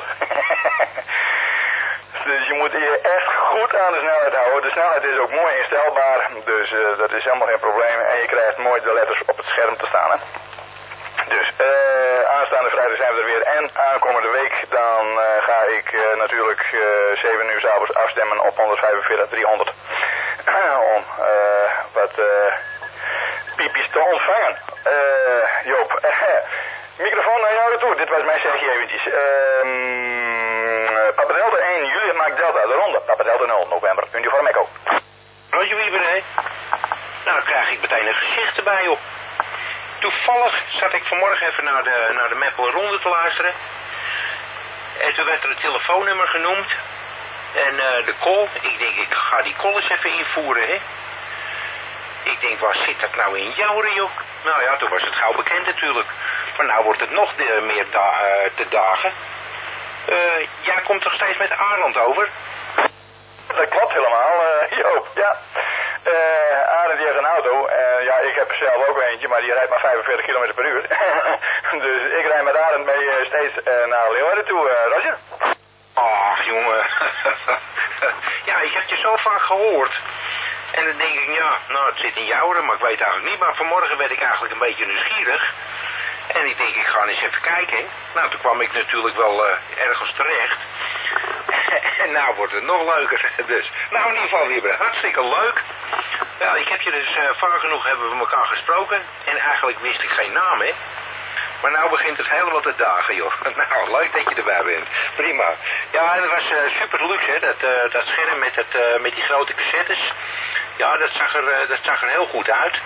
Dus je moet je echt goed aan de snelheid houden. De snelheid is ook mooi instelbaar, dus uh, dat is helemaal geen probleem. En je krijgt mooi de letters op het scherm te staan, hè. Dus uh, aanstaande vrijdag zijn we er weer. En aankomende week dan uh, ga ik uh, natuurlijk uh, zeven uur 's avonds afstemmen op honderdvijfenveertig driehonderd. Om uh, wat uh, piepjes te ontvangen. Uh, Joop, microfoon naar jou toe. Dit was mijn zegje eventjes. Uh, Papa Delta één juli maakt Delta de ronde. Papa Delta nul november. Uniform Echo. Roger Wieber, hè? Nou, dan krijg ik meteen een gezicht erbij op. Toevallig zat ik vanmorgen even naar de, naar de Meppel Ronde te luisteren. En toen werd er een telefoonnummer genoemd. En uh, de call, ik denk, ik ga die call eens even invoeren, hè. Ik denk, waar zit dat nou in Jouren, joh? Nou ja, toen was het gauw bekend natuurlijk. Maar nou wordt het nog de, meer da uh, te dagen. Uh, jij komt toch steeds met Arend over? Dat klopt helemaal, uh, Joop, ja. Uh, Arend die heeft een auto. Uh, ja, ik heb er zelf ook eentje, maar die rijdt maar vijfenveertig kilometer per uur. Dus ik rijd met Arend mee uh, steeds uh, naar Leeuwarden toe, uh, Roger. Ach, jongen. Ja, ik heb je zo vaak gehoord. En dan denk ik, ja, nou, het zit in Jouren, maar ik weet eigenlijk niet. Maar vanmorgen werd ik eigenlijk een beetje nieuwsgierig. En ik denk, ik ga eens even kijken. Nou, toen kwam ik natuurlijk wel uh, ergens terecht. En nou wordt het nog leuker. Dus, nou, in ieder geval weer hartstikke leuk. Ja, ik heb je dus uh, vaak genoeg hebben we elkaar gesproken. En eigenlijk wist ik geen naam, hè. Maar nou begint het helemaal te dagen, joh. Nou, leuk dat je erbij bent. Prima. Ja, en het was uh, super luxe, hè. Dat, uh, dat scherm met, het, uh, met die grote cassettes. Ja, dat zag er, uh, dat zag er heel goed uit.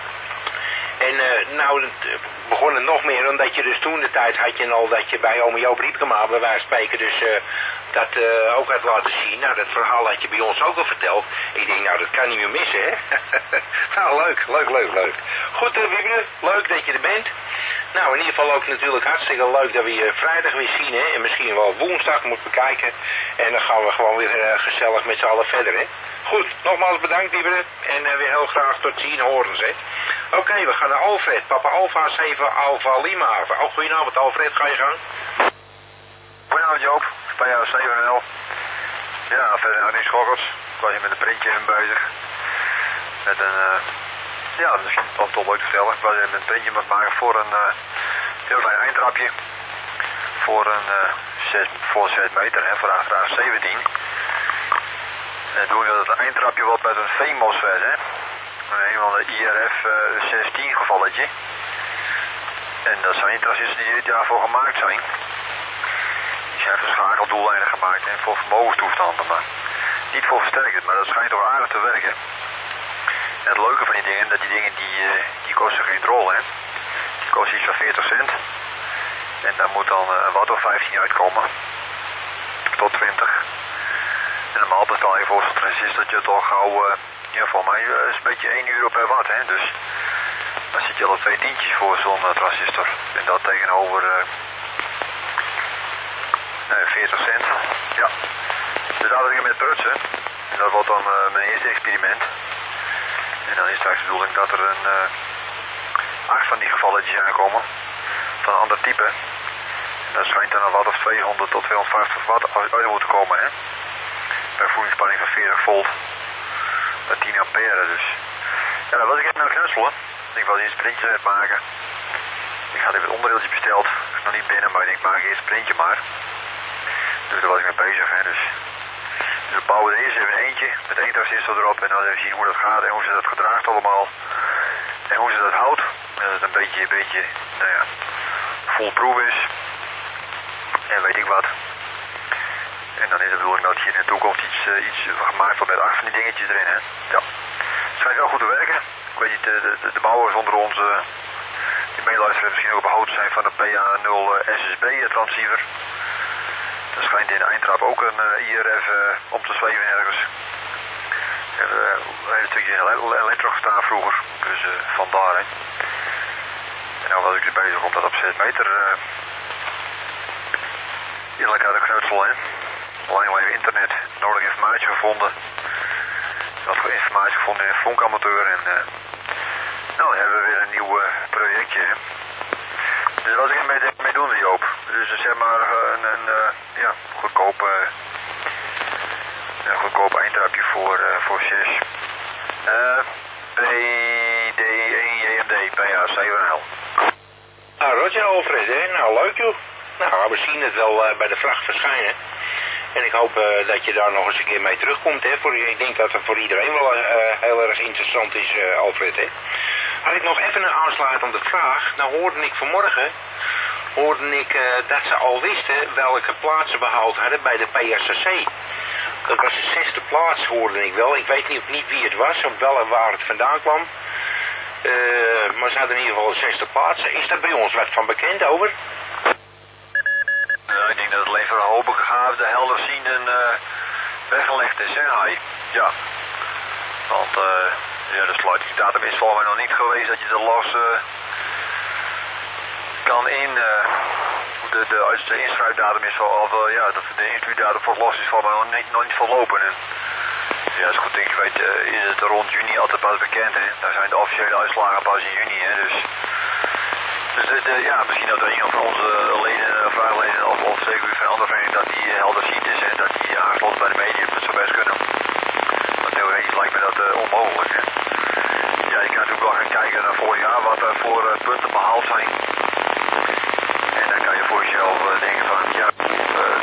En uh, nou het begon het nog meer, omdat je dus toen de tijd had je al dat je bij ome Joop Riepkema bij wijze van spreken dus uh, dat uh, ook had laten zien. Nou, dat verhaal had je bij ons ook al verteld. Ik denk, nou, dat kan niet meer missen, hè. Nou, leuk, leuk, leuk, leuk. Goed, uh, Wieber, leuk dat je er bent. Nou, in ieder geval ook natuurlijk hartstikke leuk dat we je vrijdag weer zien, hè. En misschien wel woensdag moet bekijken. En dan gaan we gewoon weer uh, gezellig met z'n allen verder, hè. Goed, nogmaals bedankt, Wieber. En uh, weer heel graag tot zien, horens, hè. Oké, okay, we gaan naar Alfred. Papa Alfa zeven Alfa Lima. Oh, goedenavond, Alfred. Ga je gang. Goedenavond, Joop. Spanjaard zeven nul. Ja, verder nou niks schokkers. Ik was hier met een printje in bezig. Met een, uh, ja, misschien toch toch leuk te vertellen. Ik was hier met een printje aan het maken voor een uh, heel klein eindtrapje. Voor een uh, zes, voor zes meter, hè, voor achteraan zeventien. En toen dat het eindtrapje wordt met een V-MOSFET, hè. Een van de I R F uh, zestien gevalletje. En dat zijn transistors die dit jaar voor gemaakt zijn. Die zijn voor schakeldoeleinden gemaakt en voor vermogenstoestanden, maar niet voor versterkers, maar dat schijnt toch aardig te werken. En het leuke van die dingen, dat die dingen die, uh, die kosten geen drol, hè. Die kosten iets van veertig cent. En daar moet dan uh, een watt of vijftien uitkomen. Tot twintig. En normaal betaal je voor zo'n transistortje toch gauw... Uh, Ja, voor mij uh, is een beetje één euro per watt, hè, dus dan zit je al op twee tientjes voor zo'n uh, transistor. En dat tegenover uh, nee, veertig cent. Ja, dus daar had ik met prutsen. En dat wordt dan uh, mijn eerste experiment. En dan is straks de bedoeling dat er een uh, acht van die gevalletjes aankomen, van een ander type. En dat schijnt dan een watt of tweehonderd tot tweehonderdvijftig watt uit moeten komen, hè. Bij voedingsspanning van veertig volt. tien ampère dus. Ja, dan was ik even aan het knutselen. Ik wil eerst een printje uitmaken. Ik had even het onderdeeltje besteld. Ik is nog niet binnen, maar ik denk, maak eerst een printje maar. Dus daar was ik mee bezig, hè. Dus Dus we bouwen er eerst even eentje met één transistor erop en dan even zien hoe dat gaat en hoe ze dat gedraagt allemaal. En hoe ze dat houdt. En dat het een beetje, een beetje, nou ja, foolproof is. En weet ik wat. En dan is de bedoeling dat hier in de toekomst iets, uh, iets gemaakt wordt met acht van die dingetjes erin, hè. Ja. Het schijnt wel goed te werken. Ik weet niet, de, de, de bouwers onder ons, uh, die meeluisteren misschien ook op de hoogte zijn van de P A nul S S B transceiver. Er schijnt in de eindtrap ook een uh, I R F uh, om te zweven ergens. En uh, een hele stukje in elektro gestaan vroeger, dus uh, vandaar, hè. En nou was ik dus bezig om dat op zes meter uh, in elkaar te knutselen, hè. Alleen maar even internet, nodige informatie gevonden. Wat voor informatie gevonden in een Funkamateur en uh, nou, dan hebben we weer een nieuw uh, projectje, hè. Dus wat ik ermee mee doen, Joop. Dus uh, zeg maar uh, een, een uh, ja, goedkoop, uh, een goedkoop eindtrapje voor, uh, voor zes. Uh, P D één J M D, P A zeven L. Nou, Roger Alfred, hè? Nou, leuk joh. Nou, we zien het wel uh, bij de vracht verschijnen. En ik hoop uh, dat je daar nog eens een keer mee terugkomt, hè. Voor, ik denk dat het voor iedereen wel uh, heel erg interessant is, uh, Alfred, hè. Had ik nog even een aansluitende vraag. Nou hoorde ik vanmorgen, hoorde ik uh, dat ze al wisten welke plaatsen behaald hadden bij de P S C C. Dat was de zesde plaats, hoorde ik wel. Ik weet niet, niet wie het was, of wel waar het vandaan kwam. Uh, maar ze hadden in ieder geval de zesde plaats. Is daar bij ons wat van bekend over? Nou, ik denk dat het alleen voor een hoop begaafde, helderzienden uh, weggelegd is, hè, Hai? Ja. Want uh, ja, de sluitingsdatum is volgens mij nog niet geweest dat je er los uh, kan in. Uh, de, de, de inschrijfdatum is al, of, uh, ja, de, de instuurdatum voor los is volgens mij nog niet, nog niet verlopen. En, ja, als ik goed denk, je weet, uh, is het rond juni altijd pas bekend, hè? Daar zijn de officiële uitslagen pas in juni, hè? Dus, dus de, de, ja, misschien dat er een van onze leden, vraagleden of, of zeker van een andere vereniging, dat die helder ziet is en dat die aangesloten bij de medium, dat zou best kunnen. Maar theoretisch lijkt me dat uh, onmogelijk, hè? Ja, je kan natuurlijk wel gaan kijken naar vorig jaar wat er voor uh, punten behaald zijn. En dan kan je voor jezelf uh, denken van, ja, uh,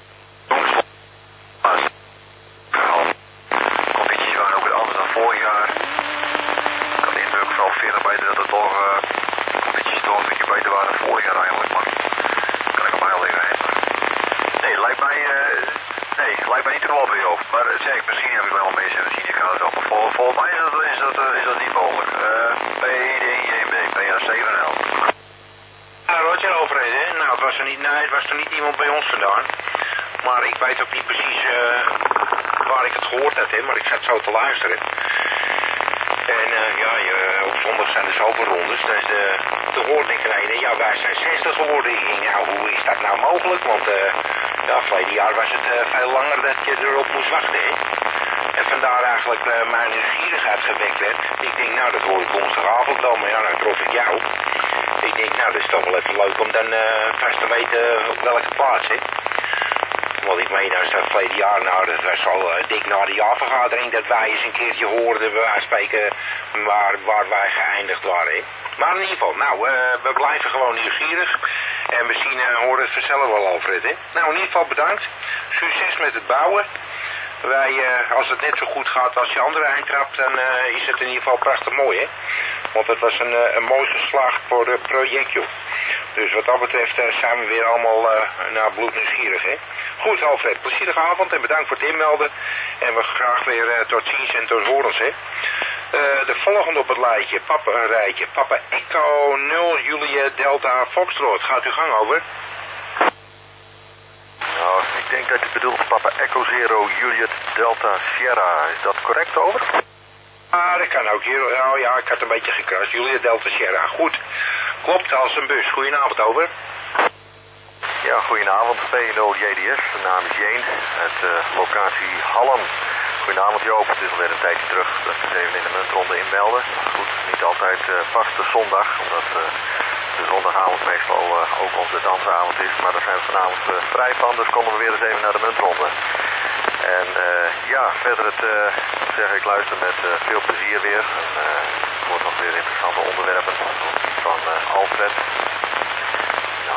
condities waren ook weer anders dan vorig jaar. Ik had de indruk vooral veertig meter dat er toch uh, condities toch een beetje beter waren dan vorig jaar eigenlijk, maar kan ik op mij al liggen, hè. Nee, lijkt mij, uh, nee, lijkt mij niet te kloppen, joh. Maar uh, zeg, misschien heb ik wel een beetje gezien, ik kan het ook, maar vol, volgens mij is dat, is dat, uh, is dat niet mogelijk. Uh, P D één J M D, P A zeven L. Ja, Roger Alfred, hè? Nou, het was er niet, nee, het was er niet iemand bij ons vandaan. Maar ik weet ook niet precies uh, waar ik het gehoord had, hè, maar ik zat zo te luisteren. En uh, ja, je, op zondag zijn er zoveel rondes, dus uh, toen hoorde ik er een, ja, wij zijn zestig geworden. Ik denk, nou, hoe is dat nou mogelijk? Want uh, ja, verleden jaar was het uh, veel langer dat je erop moest wachten, hè. En vandaar eigenlijk uh, mijn nieuwsgierigheid gewekt werd. Ik denk, nou, dat hoor ik woensdagavond wel, maar ja, nou trof ik jou. Ik denk, nou, dat is toch wel even leuk om dan uh, vast te weten op welke plaats, hè. Want ik meen, nou is dat verleden jaar, nou, dat was al uh, dik na de jaarvergadering dat wij eens een keertje hoorden, bij wijze van spreken, waar, waar wij geëindigd waren, hè. Maar in ieder geval, nou, uh, we blijven gewoon nieuwsgierig. En we zien en uh, horen het vanzelf wel, Alfred, hè. Nou, in ieder geval bedankt. Succes met het bouwen. Wij, uh, als het net zo goed gaat als je andere eindtrap, dan uh, is het in ieder geval prachtig mooi, hè. Want het was een, uh, een mooi geslaagd voor het project, joh. Dus wat dat betreft uh, zijn we weer allemaal uh, nou, bloednieuwsgierig, hè. Goed, Alfred, plezierige avond en bedankt voor het inmelden. En we graag weer uh, tot ziens en tot horens, hè. Uh, de volgende op het lijstje, Papa, een rijtje. Papa Echo nul Julia Delta Foxtrot. Gaat uw gang over? Nou, ik denk dat je bedoelt Papa Echo Zero Juliet Delta Sierra. Is dat correct, over? Ah, dat kan ook hier. Oh ja, ik had een beetje gekrast. Juliet Delta Sierra. Goed. Klopt, als een bus. Goedenavond, over. Ja, goedenavond. P nul J D S. De naam is Jeen. Uit uh, locatie Hallen. Goedenavond, Joop. Het is alweer een tijdje terug dat we even in de muntronde inmelden. Goed, niet altijd uh, vast de zondag, omdat uh, de zondagavond meestal uh, ook onze dansavond is. Maar daar zijn we vanavond uh, vrij van, dus konden we weer eens even naar de muntronde. En uh, ja, verder het, uh, zeg ik, luister met uh, veel plezier weer. En, uh, het wordt nog weer interessante onderwerpen van uh, Alfred. Dan, uh,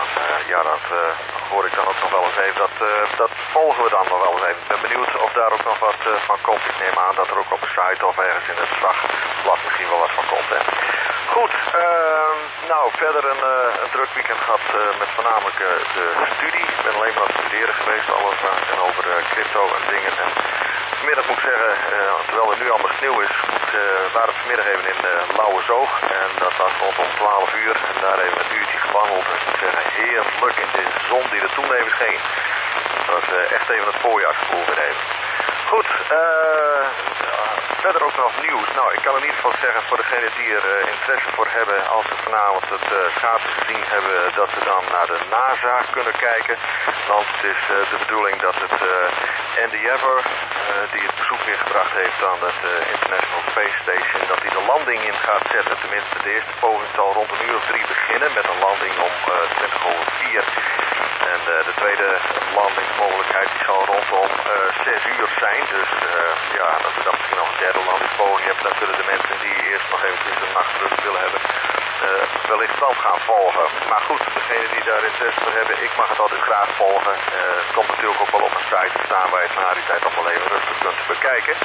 ja, dat uh, hoor ik dan ook nog wel eens even. Dat, uh, dat volgen we dan nog wel eens even. Ik ben benieuwd of daar ook nog wat uh, van komt. Ik neem aan dat er ook op de site of ergens in het slagblad misschien wel wat van komt. Hè. Goed, uh, nou verder een, uh, een druk weekend gehad uh, met voornamelijk uh, de studie. Ik ben alleen maar aan het studeren geweest, alles en over uh, crypto en dingen. En vanmiddag moet ik zeggen, uh, terwijl er nu allemaal sneeuw is, uh, waren we vanmiddag even in uh, Lauwersoog. En dat was rondom twaalf uur en daar even een uurtje gewandeld. En ik moet zeggen, heerlijk in de zon die er toen even scheen. Dat was uh, echt even het voorjaarsgevoel weer even. Goed, uh, verder ook nog nieuws. Nou, ik kan in ieder geval zeggen voor degenen die er uh, interesse voor hebben, als ze vanavond het uh, schaatsen gezien hebben, dat ze dan naar de NASA kunnen kijken. Want het is uh, de bedoeling dat het uh, Endeavour, uh, die het bezoek weer gebracht heeft aan het uh, International Space Station, dat die de landing in gaat zetten. Tenminste, de eerste poging zal rond een uur of drie beginnen met een landing om uh, twintig over vier. En uh, de tweede landingsmogelijkheid die zal rondom uh, zes uur zijn. Dus uh, ja, dat we dan misschien nog een derde landingspoging hebben, dan kunnen de mensen die eerst nog eventjes een nachtrust willen hebben, uh, wellicht dan gaan volgen. Maar goed, degenen die daar interesse voor hebben, ik mag het altijd graag volgen. Uh, het komt natuurlijk ook wel op een site te staan waar je het na die tijd allemaal even rustig kunt bekijken.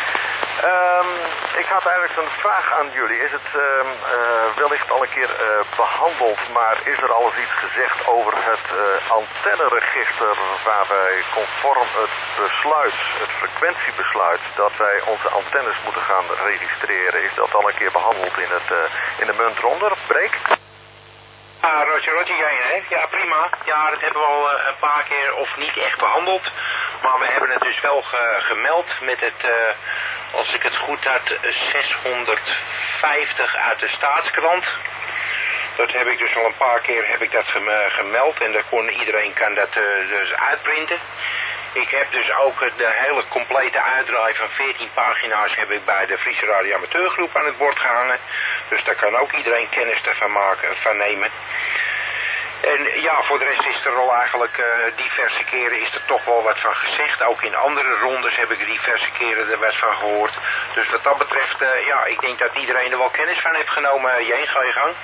Um, ik had eigenlijk een vraag aan jullie. Is het um, uh, wellicht al een keer uh, behandeld, maar is er al eens iets gezegd over het uh, antenneregister waar wij conform het besluit, het frequentiebesluit, dat wij onze antennes moeten gaan registreren? Is dat al een keer behandeld in, het, uh, in de muntronde? Breek? Ah, Roger, Roger, jij hè? Ja, prima. Ja, dat hebben we al uh, een paar keer of niet echt behandeld. Maar we hebben het dus wel ge gemeld met het, uh, als ik het goed had, zeshonderdvijftig uit de staatskrant. Dat heb ik dus al een paar keer heb ik dat gem gemeld en daar kon iedereen kan dat uh, dus uitprinten. Ik heb dus ook de hele complete uitdraai van veertien pagina's heb ik bij de Friese Radio Amateurgroep aan het bord gehangen. Dus daar kan ook iedereen kennis ervan maken, van nemen. En ja, voor de rest is er al eigenlijk uh, diverse keren is er toch wel wat van gezegd. Ook in andere rondes heb ik diverse keren er wat van gehoord. Dus wat dat betreft, uh, ja, ik denk dat iedereen er wel kennis van heeft genomen. Jeen, ga je gang.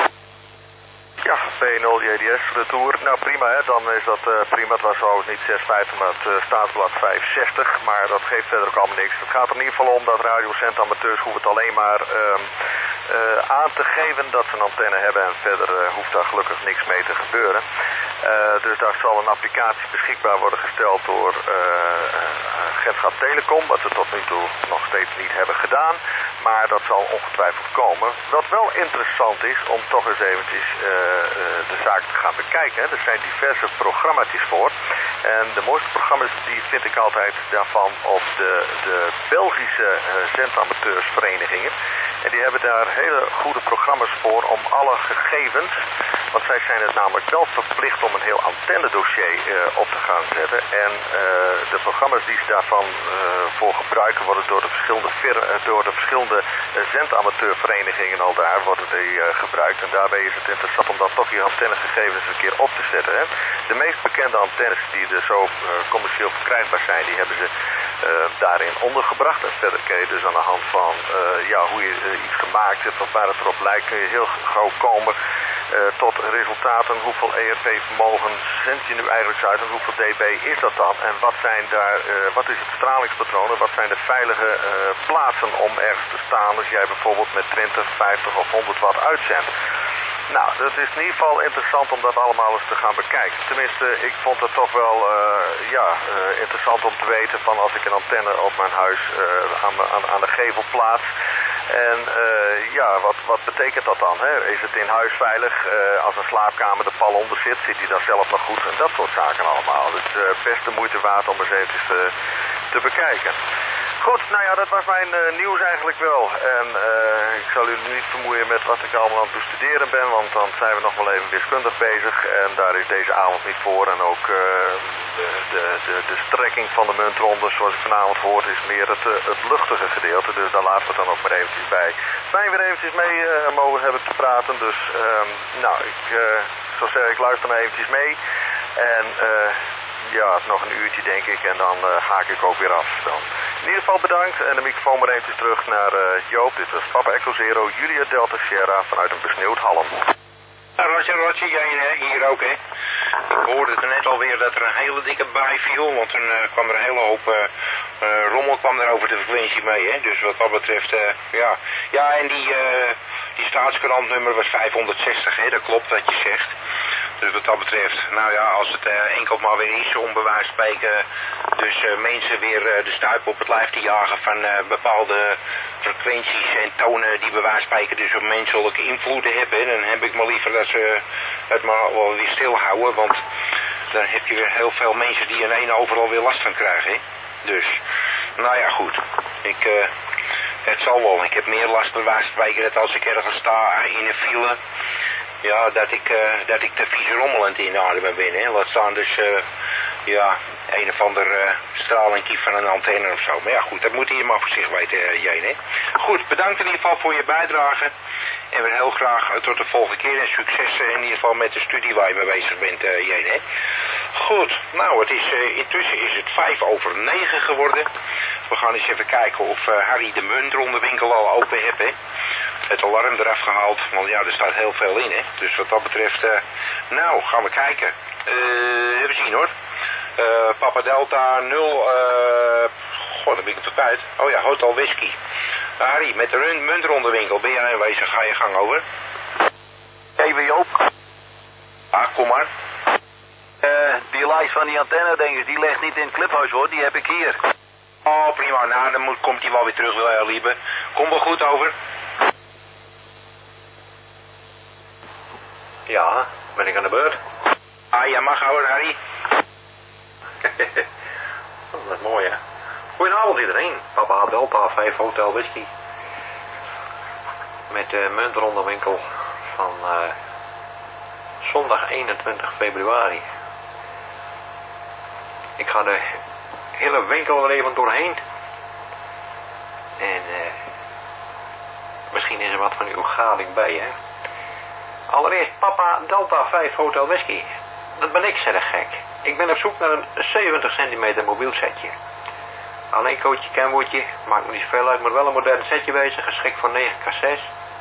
Ja, P nul J D S retour. Nou prima, hè. Dan is dat uh, prima. Het was trouwens niet zes vijftig, maar het uh, staatsblad vijfenzestig. Maar dat geeft verder ook allemaal niks. Het gaat er in ieder geval om dat radiocent amateurs hoeven het alleen maar uh, uh, aan te geven dat ze een antenne hebben. En verder uh, hoeft daar gelukkig niks mee te gebeuren. Uh, dus daar zal een applicatie beschikbaar worden gesteld door uh, uh, Gentgat Telecom. Wat ze tot nu toe nog steeds niet hebben gedaan. Maar dat zal ongetwijfeld komen. Wat wel interessant is om toch eens eventjes uh, uh, de zaak te gaan bekijken. Hè. Er zijn diverse programma's voor. En de mooiste programma's die vind ik altijd daarvan op de, de Belgische uh, zendamateursverenigingen. En die hebben daar hele goede programma's voor om alle gegevens. Want zij zijn het namelijk wel verplicht om een heel antennedossier uh, op te gaan zetten. En uh, de programma's die ze daarvan uh, voor gebruiken worden door de verschillende, uh, door de verschillende uh, zendamateurverenigingen al daar worden die uh, gebruikt. En daarbij is het interessant om dan toch je antennegegevens een keer op te zetten. Hè. De meest bekende antennes die er zo uh, commercieel verkrijgbaar zijn, die hebben ze uh, daarin ondergebracht. En verder kun je dus aan de hand van uh, ja, hoe je uh, iets gemaakt hebt of waar het erop lijkt, kun je heel gauw komen Uh, tot resultaten. Hoeveel E R P-vermogen zend je nu eigenlijk uit en hoeveel dB is dat dan? En wat zijn daar, uh, wat is het stralingspatroon en wat zijn de veilige uh, plaatsen om ergens te staan als jij bijvoorbeeld met twintig, vijftig of honderd watt uitzendt? Nou, het is in ieder geval interessant om dat allemaal eens te gaan bekijken. Tenminste, ik vond het toch wel uh, ja, uh, interessant om te weten van als ik een antenne op mijn huis uh, aan, aan, aan de gevel plaats. En uh, ja, wat, wat betekent dat dan? Hè? Is het in huis veilig? Uh, als een slaapkamer de pal onder zit, zit hij dan zelf nog goed? En dat soort zaken allemaal. Het is uh, best de moeite waard om eens eventjes uh, te bekijken. Goed, nou ja, dat was mijn uh, nieuws eigenlijk wel. En uh, ik zal u niet vermoeien met wat ik allemaal aan het bestuderen ben, want dan zijn we nog wel even wiskundig bezig. En daar is deze avond niet voor. En ook uh, de, de, de, de strekking van de muntronde, zoals ik vanavond hoort, is meer het, uh, het luchtige gedeelte. Dus daar laten we het dan ook maar eventjes bij. Fijn weer eventjes mee uh, mogen hebben te praten. Dus um, nou, ik uh, zou zeggen, ik luister maar eventjes mee. En uh, ja, nog een uurtje denk ik en dan uh, haak ik ook weer af. Dan. In ieder geval bedankt en de microfoon maar eventjes terug naar uh, Joop. Dit was Papa Echo Zero, Julia Delta Sierra vanuit een besneeuwd Hallen. Roger, Roger, jij hier ook hè. Ik hoorde het net alweer dat er een hele dikke baai viel, want toen uh, kwam er een hele hoop uh, uh, rommel kwam er over de frequentie mee, hè. Dus wat dat betreft, uh, ja. Ja, en die, uh, die staatskrantnummer was vijfhonderdzestig, hè, dat klopt wat je zegt. Dus wat dat betreft, nou ja, als het uh, enkel maar weer is om bij wijze van spreken, dus uh, mensen weer uh, de stuip op het lijf te jagen van uh, bepaalde frequenties en tonen die bij wijze van spreken dus op menselijke invloeden hebben, dan heb ik maar liever dat ze het maar wel weer stilhouden, want dan heb je weer heel veel mensen die in één overal weer last van krijgen, hè. Dus, nou ja, goed. Ik, uh, het zal wel. Ik heb meer last bij wijze van spreken dat als ik ergens sta in een file, ja, dat ik, uh, dat ik te vies rommelend inademen ben, hè. Laat staan dus, uh, ja, een of ander uh, stralingkie van een antenne of zo. Maar ja, goed, dat moet je maar voor zich weten, uh, Jane, hè. Goed, bedankt in ieder geval voor je bijdrage. En weer heel graag uh, tot de volgende keer. En succes uh, in ieder geval met de studie waar je mee bezig bent, uh, Jane, hè. Goed, nou, het is, uh, intussen is het vijf over negen geworden. We gaan eens even kijken of uh, Harry de muntrondewinkel al open heeft, hè. Het alarm eraf gehaald, want ja, er staat heel veel in, hè. Dus wat dat betreft, uh, nou, gaan we kijken. Uh, even zien, hoor. Uh, Papa Delta nul, uh, god, dan ben ik het tijd. Oh ja, Hotel Whisky. Uh, Harry, met de muntrondewinkel, ben jij aanwezig? Ga je gang over. Even Joop. Ah, kom maar. Uh, die lijst van die antenne, denk ik, die ligt niet in het clubhuis, hoor. Die heb ik hier. Oh, prima. Nou, dan moet, komt hij wel weer terug, uh, lieve. Kom wel goed over. Ja, ben ik aan de beurt? Ah, ja, mag hoor, Harry. Oh, dat is mooi, hè? Goedenavond iedereen. Papa Delta vijf Hotel Whisky. Met de muntrondewinkel van uh, zondag eenentwintig februari. Ik ga de hele winkel er even doorheen. En uh, misschien is er wat van uw gading bij, hè? Allereerst Papa Delta vijf Hotel Whisky. Dat ben ik, zeg gek. Ik ben op zoek naar een zeventig centimeter mobiel setje. Alleen coachje, kenwoordje, maakt me niet zoveel uit, moet wel een modern setje wezen, geschikt voor negen cassettes.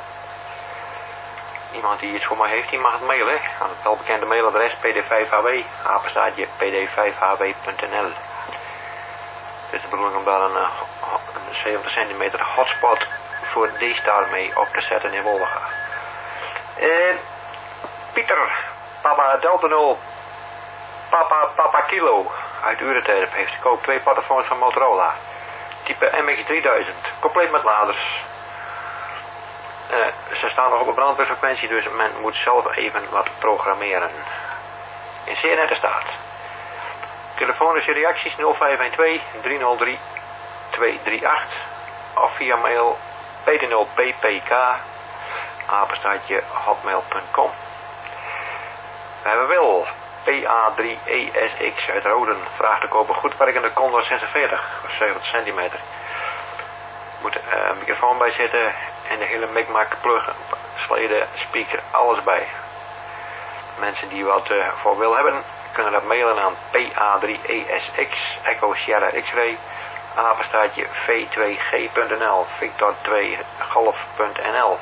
Iemand die iets voor mij heeft, die mag het mailen aan het welbekende mailadres p d vijf h w, apenstaartje p d vijf h w punt n l. Het is de bedoeling om daar een, een zeventig centimeter hotspot voor D-Star mee op te zetten in Wolga. Uh, Pieter, Papa Delta nul, Papa Papa Kilo uit Urenterp heeft te koop twee portofoons van Motorola. Type M X drieduizend, compleet met laders. Uh, ze staan nog op een brandweerfrequentie, dus men moet zelf even wat programmeren. In zeer nette staat. Telefonische reacties nul vijf een twee drie nul drie twee drie acht of via mail p d nul p p k apenstaartje hotmail punt com. We hebben wel P A drie E S X uit Roden. Vraagt te kopen goed werkende Condor zesenveertig, zeventig centimeter. Moet uh, een microfoon bij zitten en de hele mikmak, plug, sleden, speaker, alles bij. Mensen die wat uh, voor wil hebben, kunnen dat mailen aan P A drie E S X, Echo Sierra X-Ray, apenstaartje v twee g punt n l, victor twee golf punt n l.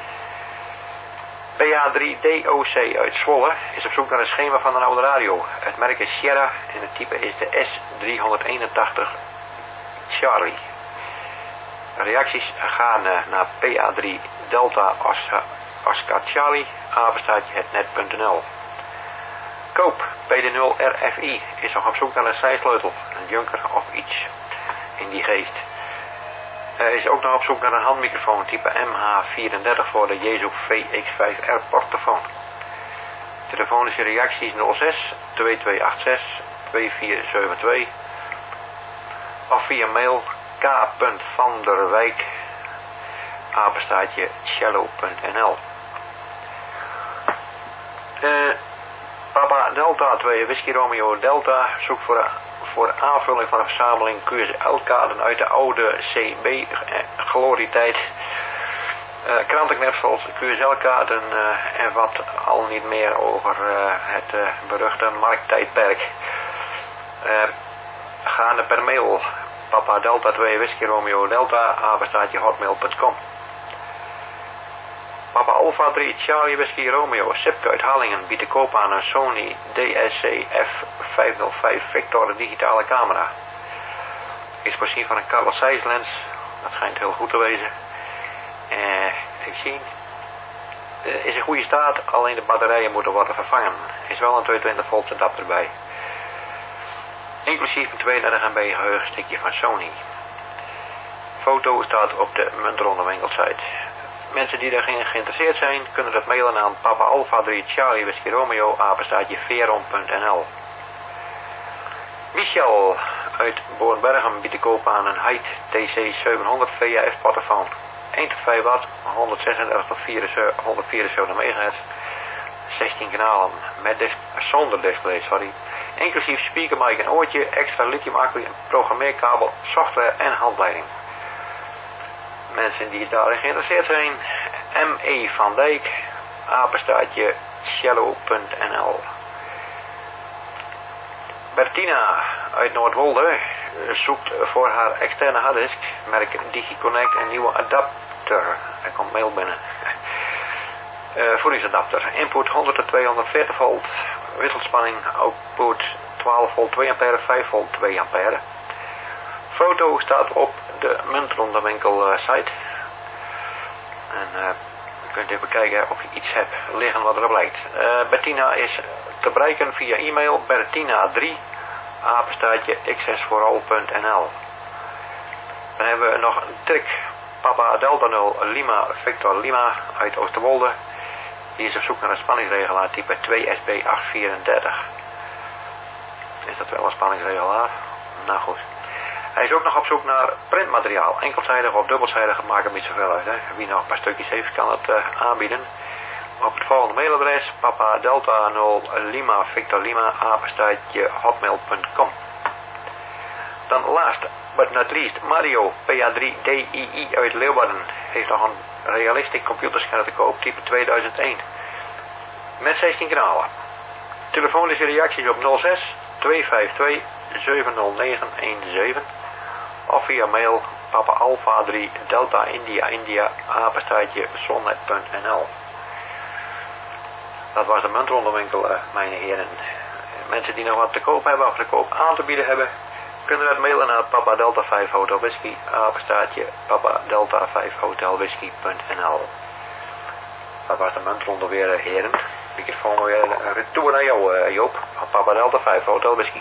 P A drie D O C uit Zwolle is op zoek naar een schema van een oude radio. Het merk is Sierra en het type is de S driehonderdeenentachtig Charlie. Reacties gaan uh, naar P A drie Delta Oscar Charlie, apenstaartje hetnet punt n l. Koop P D nul R F I is nog op zoek naar een zijsleutel, een junker of iets in die geest. Hij is ook nog op zoek naar een handmicrofoon type M H vierendertig voor de Jezu V X vijf R portofoon. Telefonische reacties nul zes twee twee acht zes twee vier zeven twee of via mail k punt van der wijk apenstaartje cello punt n l. Uh, Papa Delta twee Whisky Romeo Delta zoekt voor, voor aanvulling van een verzameling Q S L-kaarten uit de oude C B-glorietijd. Uh, krantenknipsels, Q S L-kaarten uh, en wat al niet meer over uh, het uh, beruchte markttijdperk. Uh, gaande per mail Papa Delta twee Whisky Romeo Delta apenstaartje hotmail punt com. Papa Alpha drie Charlie Whisky Romeo Sipke uit Hallingen biedt te koop aan een Sony D S C F vijfhonderdvijf Victor digitale camera. Is voorzien van een Carl Zeiss lens. Dat schijnt heel goed te wezen. Uh, even zien. Uh, is in goede staat, alleen de batterijen moeten worden vervangen. Is wel een tweehonderdtwintig volt adapter bij. Inclusief een tweeëndertig MB geheugenstickje van Sony. Foto staat op de Muntronde winkelsite. Mensen die daarin geïnteresseerd zijn, kunnen dat mailen aan Papa Alpha drie Charlie Whisky Romeo apenstaatje veron punt n l. Michel uit Bornbergen biedt te koop aan een Heid T C zevenhonderd V H F portofoon. één tot vijf watt, honderdzesendertig tot honderdvierenzeventig megahertz, zestien kanalen, met dis zonder display, sorry. Inclusief speaker, mic en oortje, extra lithium accu, programmeerkabel, software en handleiding. Mensen die daarin geïnteresseerd zijn, M E van Dijk, apenstaatje cello punt n l. Bertina uit Noordwolde zoekt voor haar externe harddisk, merk DigiConnect, een nieuwe adapter. Er komt mail binnen. Uh, voedingsadapter, input honderd tot tweehonderdveertig volt, wisselspanning, output twaalf volt twee ampère, vijf volt twee ampère. Foto staat op de Muntronde winkel uh, site. En uh, je kunt even kijken of je iets hebt liggen wat erop lijkt. Uh, Bettina is te bereiken via e-mail bertina drie apenstaatje x s vooral punt n l. Dan hebben we nog een Trick Papa Delta nul Lima Victor Lima uit Oosterwolde. Die is op zoek naar een spanningsregelaar type twee S B acht vierendertig. Is dat wel een spanningsregelaar? Nou goed. Hij is ook nog op zoek naar printmateriaal. Enkelzijdig of dubbelzijdig, maakt hem niet zoveel uit. Hè? Wie nog een paar stukjes heeft, kan het uh, aanbieden. Op het volgende mailadres, Papa Delta nul Lima Victor Lima apenstaatje hotmail punt com. Dan last but not least, Mario P A drie D I I uit Leeuwarden heeft nog een realistic computerscherm te koop type tweeduizend één. Met zestien kanalen. Telefonische reacties op nul zes twee vijf twee zeven nul negen een zeven of via mail Papa Alpha drie Delta India India apenstaatje zonnet punt n l. Dat was de muntrondewinkel, uh, mijn heren. Mensen die nog wat te koop hebben of te koop aan te bieden hebben, kunnen dat mailen naar Papa Delta vijf Hotel Whisky apenstaatje Papa Delta vijf Hotel Whisky punt n l. Dat was de muntronde weer, uh, heren. Ik heb gewoon weer een retour naar jou, uh, Joop. Papa Delta vijf Hotel Whisky.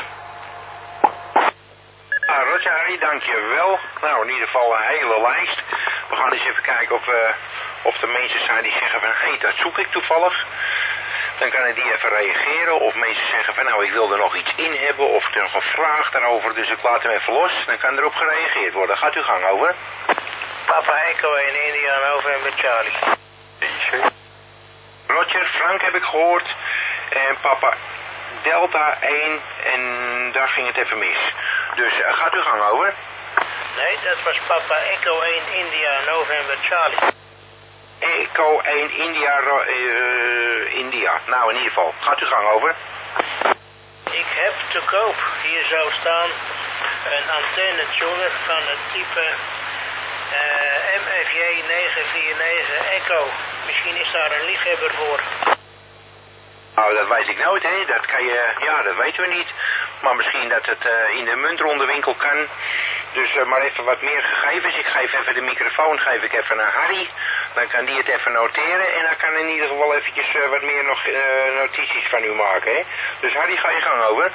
Ah, Roger, Harry, dankjewel. Nou, in ieder geval een hele lijst. We gaan eens even kijken of, uh, of er mensen zijn die zeggen van, hé, hey, dat zoek ik toevallig. Dan kan ik die even reageren. Of mensen zeggen van, nou, ik wil er nog iets in hebben. Of er nog een vraag daarover, dus ik laat hem even los. Dan kan erop gereageerd worden. Gaat uw gang over. Papa Echo in India November Charlie. Roger, Frank heb ik gehoord. En papa Delta één. En daar ging het even mis. Dus uh, gaat uw gang over. Nee, dat was Papa Echo één India November Charlie. Echo één India, uh, India. Nou, in ieder geval. Gaat uw gang over. Ik heb te koop. Hier zou staan een antenne-tuner van het type uh, M F J negen vier negen Echo. Misschien is daar een liefhebber voor. Nou, dat weet ik nooit, hè. Dat kan je, ja, dat weten we niet. Maar misschien dat het uh, in de muntronde winkel kan. Dus uh, maar even wat meer gegevens. Ik geef even de microfoon, geef ik even naar Harry. Dan kan die het even noteren. En dan kan in ieder geval eventjes uh, wat meer nog uh, notities van u maken, hè. Dus Harry, ga je gang over.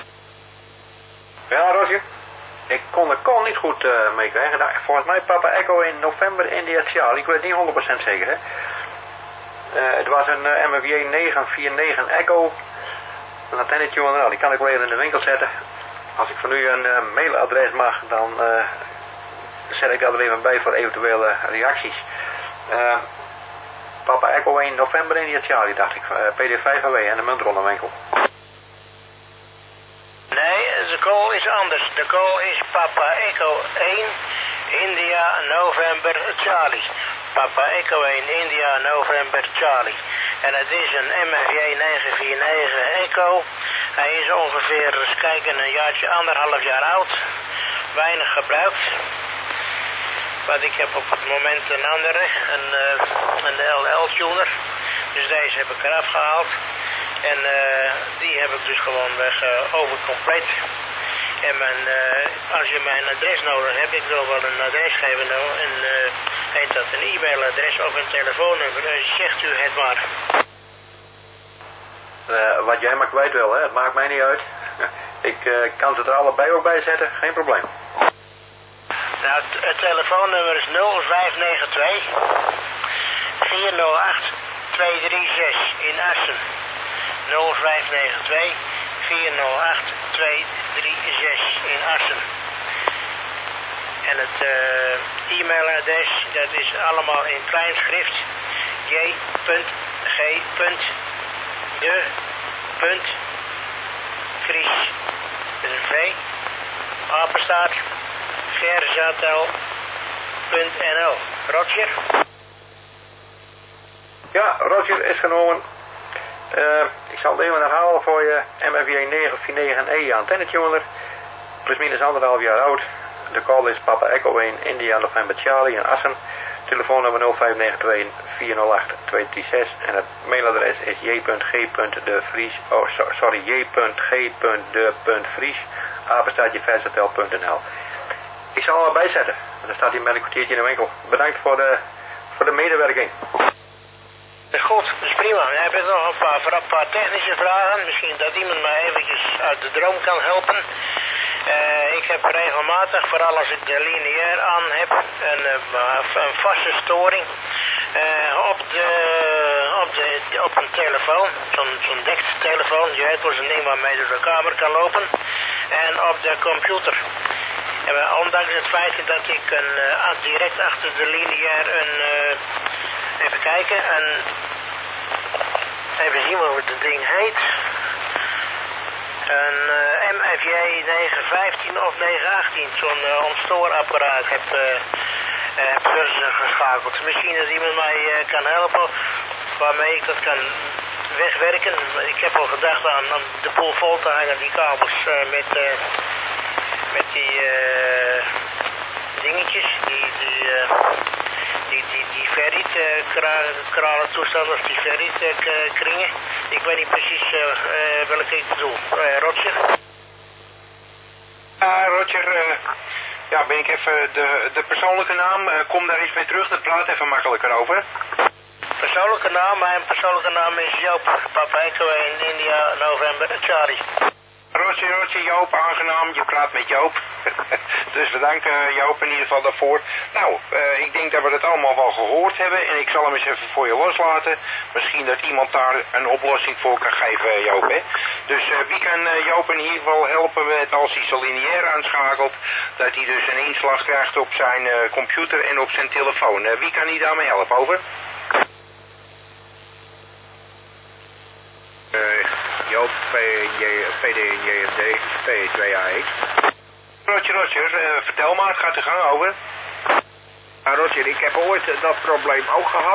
Ja, Roger. Ik kon de call niet goed uh, meekrijgen. Nou, volgens mij Papa Echo in november India Charlie. Ik weet niet honderd procent zeker, hè. Uh, het was een uh, M F J negen vier negen Echo. Een antennetje, nou, die kan ik wel even in de winkel zetten. Als ik van u een uh, mailadres mag, dan uh, zet ik dat er even bij voor eventuele reacties. Uh, Papa Echo in november India Charlie, dacht ik. Uh, P D vijf A W en de muntronde winkel. Nee, de call is anders. De call is Papa Echo één India November Charlie. Papa Echo één India November Charlie. En het is een M F J negen vier negen Echo. Hij is ongeveer, eens kijken, een jaartje, anderhalf jaar oud. Weinig gebruikt. Want ik heb op het moment een andere, een, uh, een L L-tuner. Dus deze heb ik eraf gehaald. En uh, die heb ik dus gewoon weg uh, overcompleet. En mijn, uh, als je mijn adres nodig hebt, ik wil wel een adres geven nou. En uh, heet dat een e-mailadres of een telefoonnummer. Uh, zegt u het maar. Uh, wat jij maar kwijt wil, hè? Het maakt mij niet uit. Ik uh, kan ze er allebei ook bij zetten, geen probleem. Nou, het, het telefoonnummer is nul vijf negen twee vier nul acht twee drie zes in Assen. nul vijf negen twee vier nul acht twee drie zes in Assen. En het uh, e-mailadres, dat is allemaal in klein schrift. j g de Vries, dat is een V, apenstaart, gerzatel punt n l. Roger? Ja, Roger is genomen. Uh, ik zal het even herhalen voor je. M F J negen vier negen E antennetuner. Plus minus anderhalf jaar oud. De call is Papa Echo één India November Charlie in Assen. Telefoonnummer nul vijf negen twee vier nul acht twee drie zes. En het mailadres is j g de vries. Oh, sorry, j g de vries. apenstaartje versatel punt n l. Ik zal er bijzetten. Dan staat hij met een kwartiertje in de winkel. Bedankt voor de, voor de medewerking. Goed, dat is prima. Dan heb ik nog een paar, een paar technische vragen. Misschien dat iemand mij eventjes uit de droom kan helpen. Uh, ik heb regelmatig, vooral als ik de lineair aan heb, een, uh, een vaste storing uh, op, de, op, de, op een telefoon. Zo'n zo'n dekstelefoon. Je weet wel zo'n ding waarmee je door de kamer kan lopen. En op de computer. En uh, ondanks het feit dat ik een, uh, direct achter de lineair een... Uh, even kijken, een... Even zien hoe het ding heet. Een uh, M F J negen vijftien of negen achttien, zo'n uh, ontstoorapparaat heb, uh, uh, heb geschakeld. Misschien dat iemand mij uh, kan helpen waarmee ik dat kan wegwerken. Ik heb al gedacht aan, aan de boel vol te hangen, die kabels uh, met, uh, met die uh, dingetjes, die, die, uh, die, die, die ferriet uh, kralen toestand of die ferriet uh, kringen. Ik weet niet precies uh, uh, welke ik bedoel. Uh, Roger? Uh, Roger, uh, ja, ben ik even de, de persoonlijke naam. Uh, kom daar eens mee terug, dat praat even makkelijker over. Persoonlijke naam, mijn persoonlijke naam is Joop. Papa Echo in India, November, Charlie. Roger, Roger, Joop, aangenaam. Je praat met Joop. Dus bedankt uh, Joop in ieder geval daarvoor. Nou, uh, ik denk dat we het allemaal wel gehoord hebben. En ik zal hem eens even voor je loslaten. Misschien dat iemand daar een oplossing voor kan geven, Joop, hè. Dus uh, wie kan uh, Joop in ieder geval helpen met als hij zijn lineair aanschakelt. Dat hij dus een inslag krijgt op zijn uh, computer en op zijn telefoon. Uh, wie kan hij daarmee helpen, over? Uh, Joop, P D en J M D, P twee A X. Roger, Roger, uh, vertel maar, het gaat de gang over. Ah, Roger, ik heb ooit uh, dat probleem ook gehad.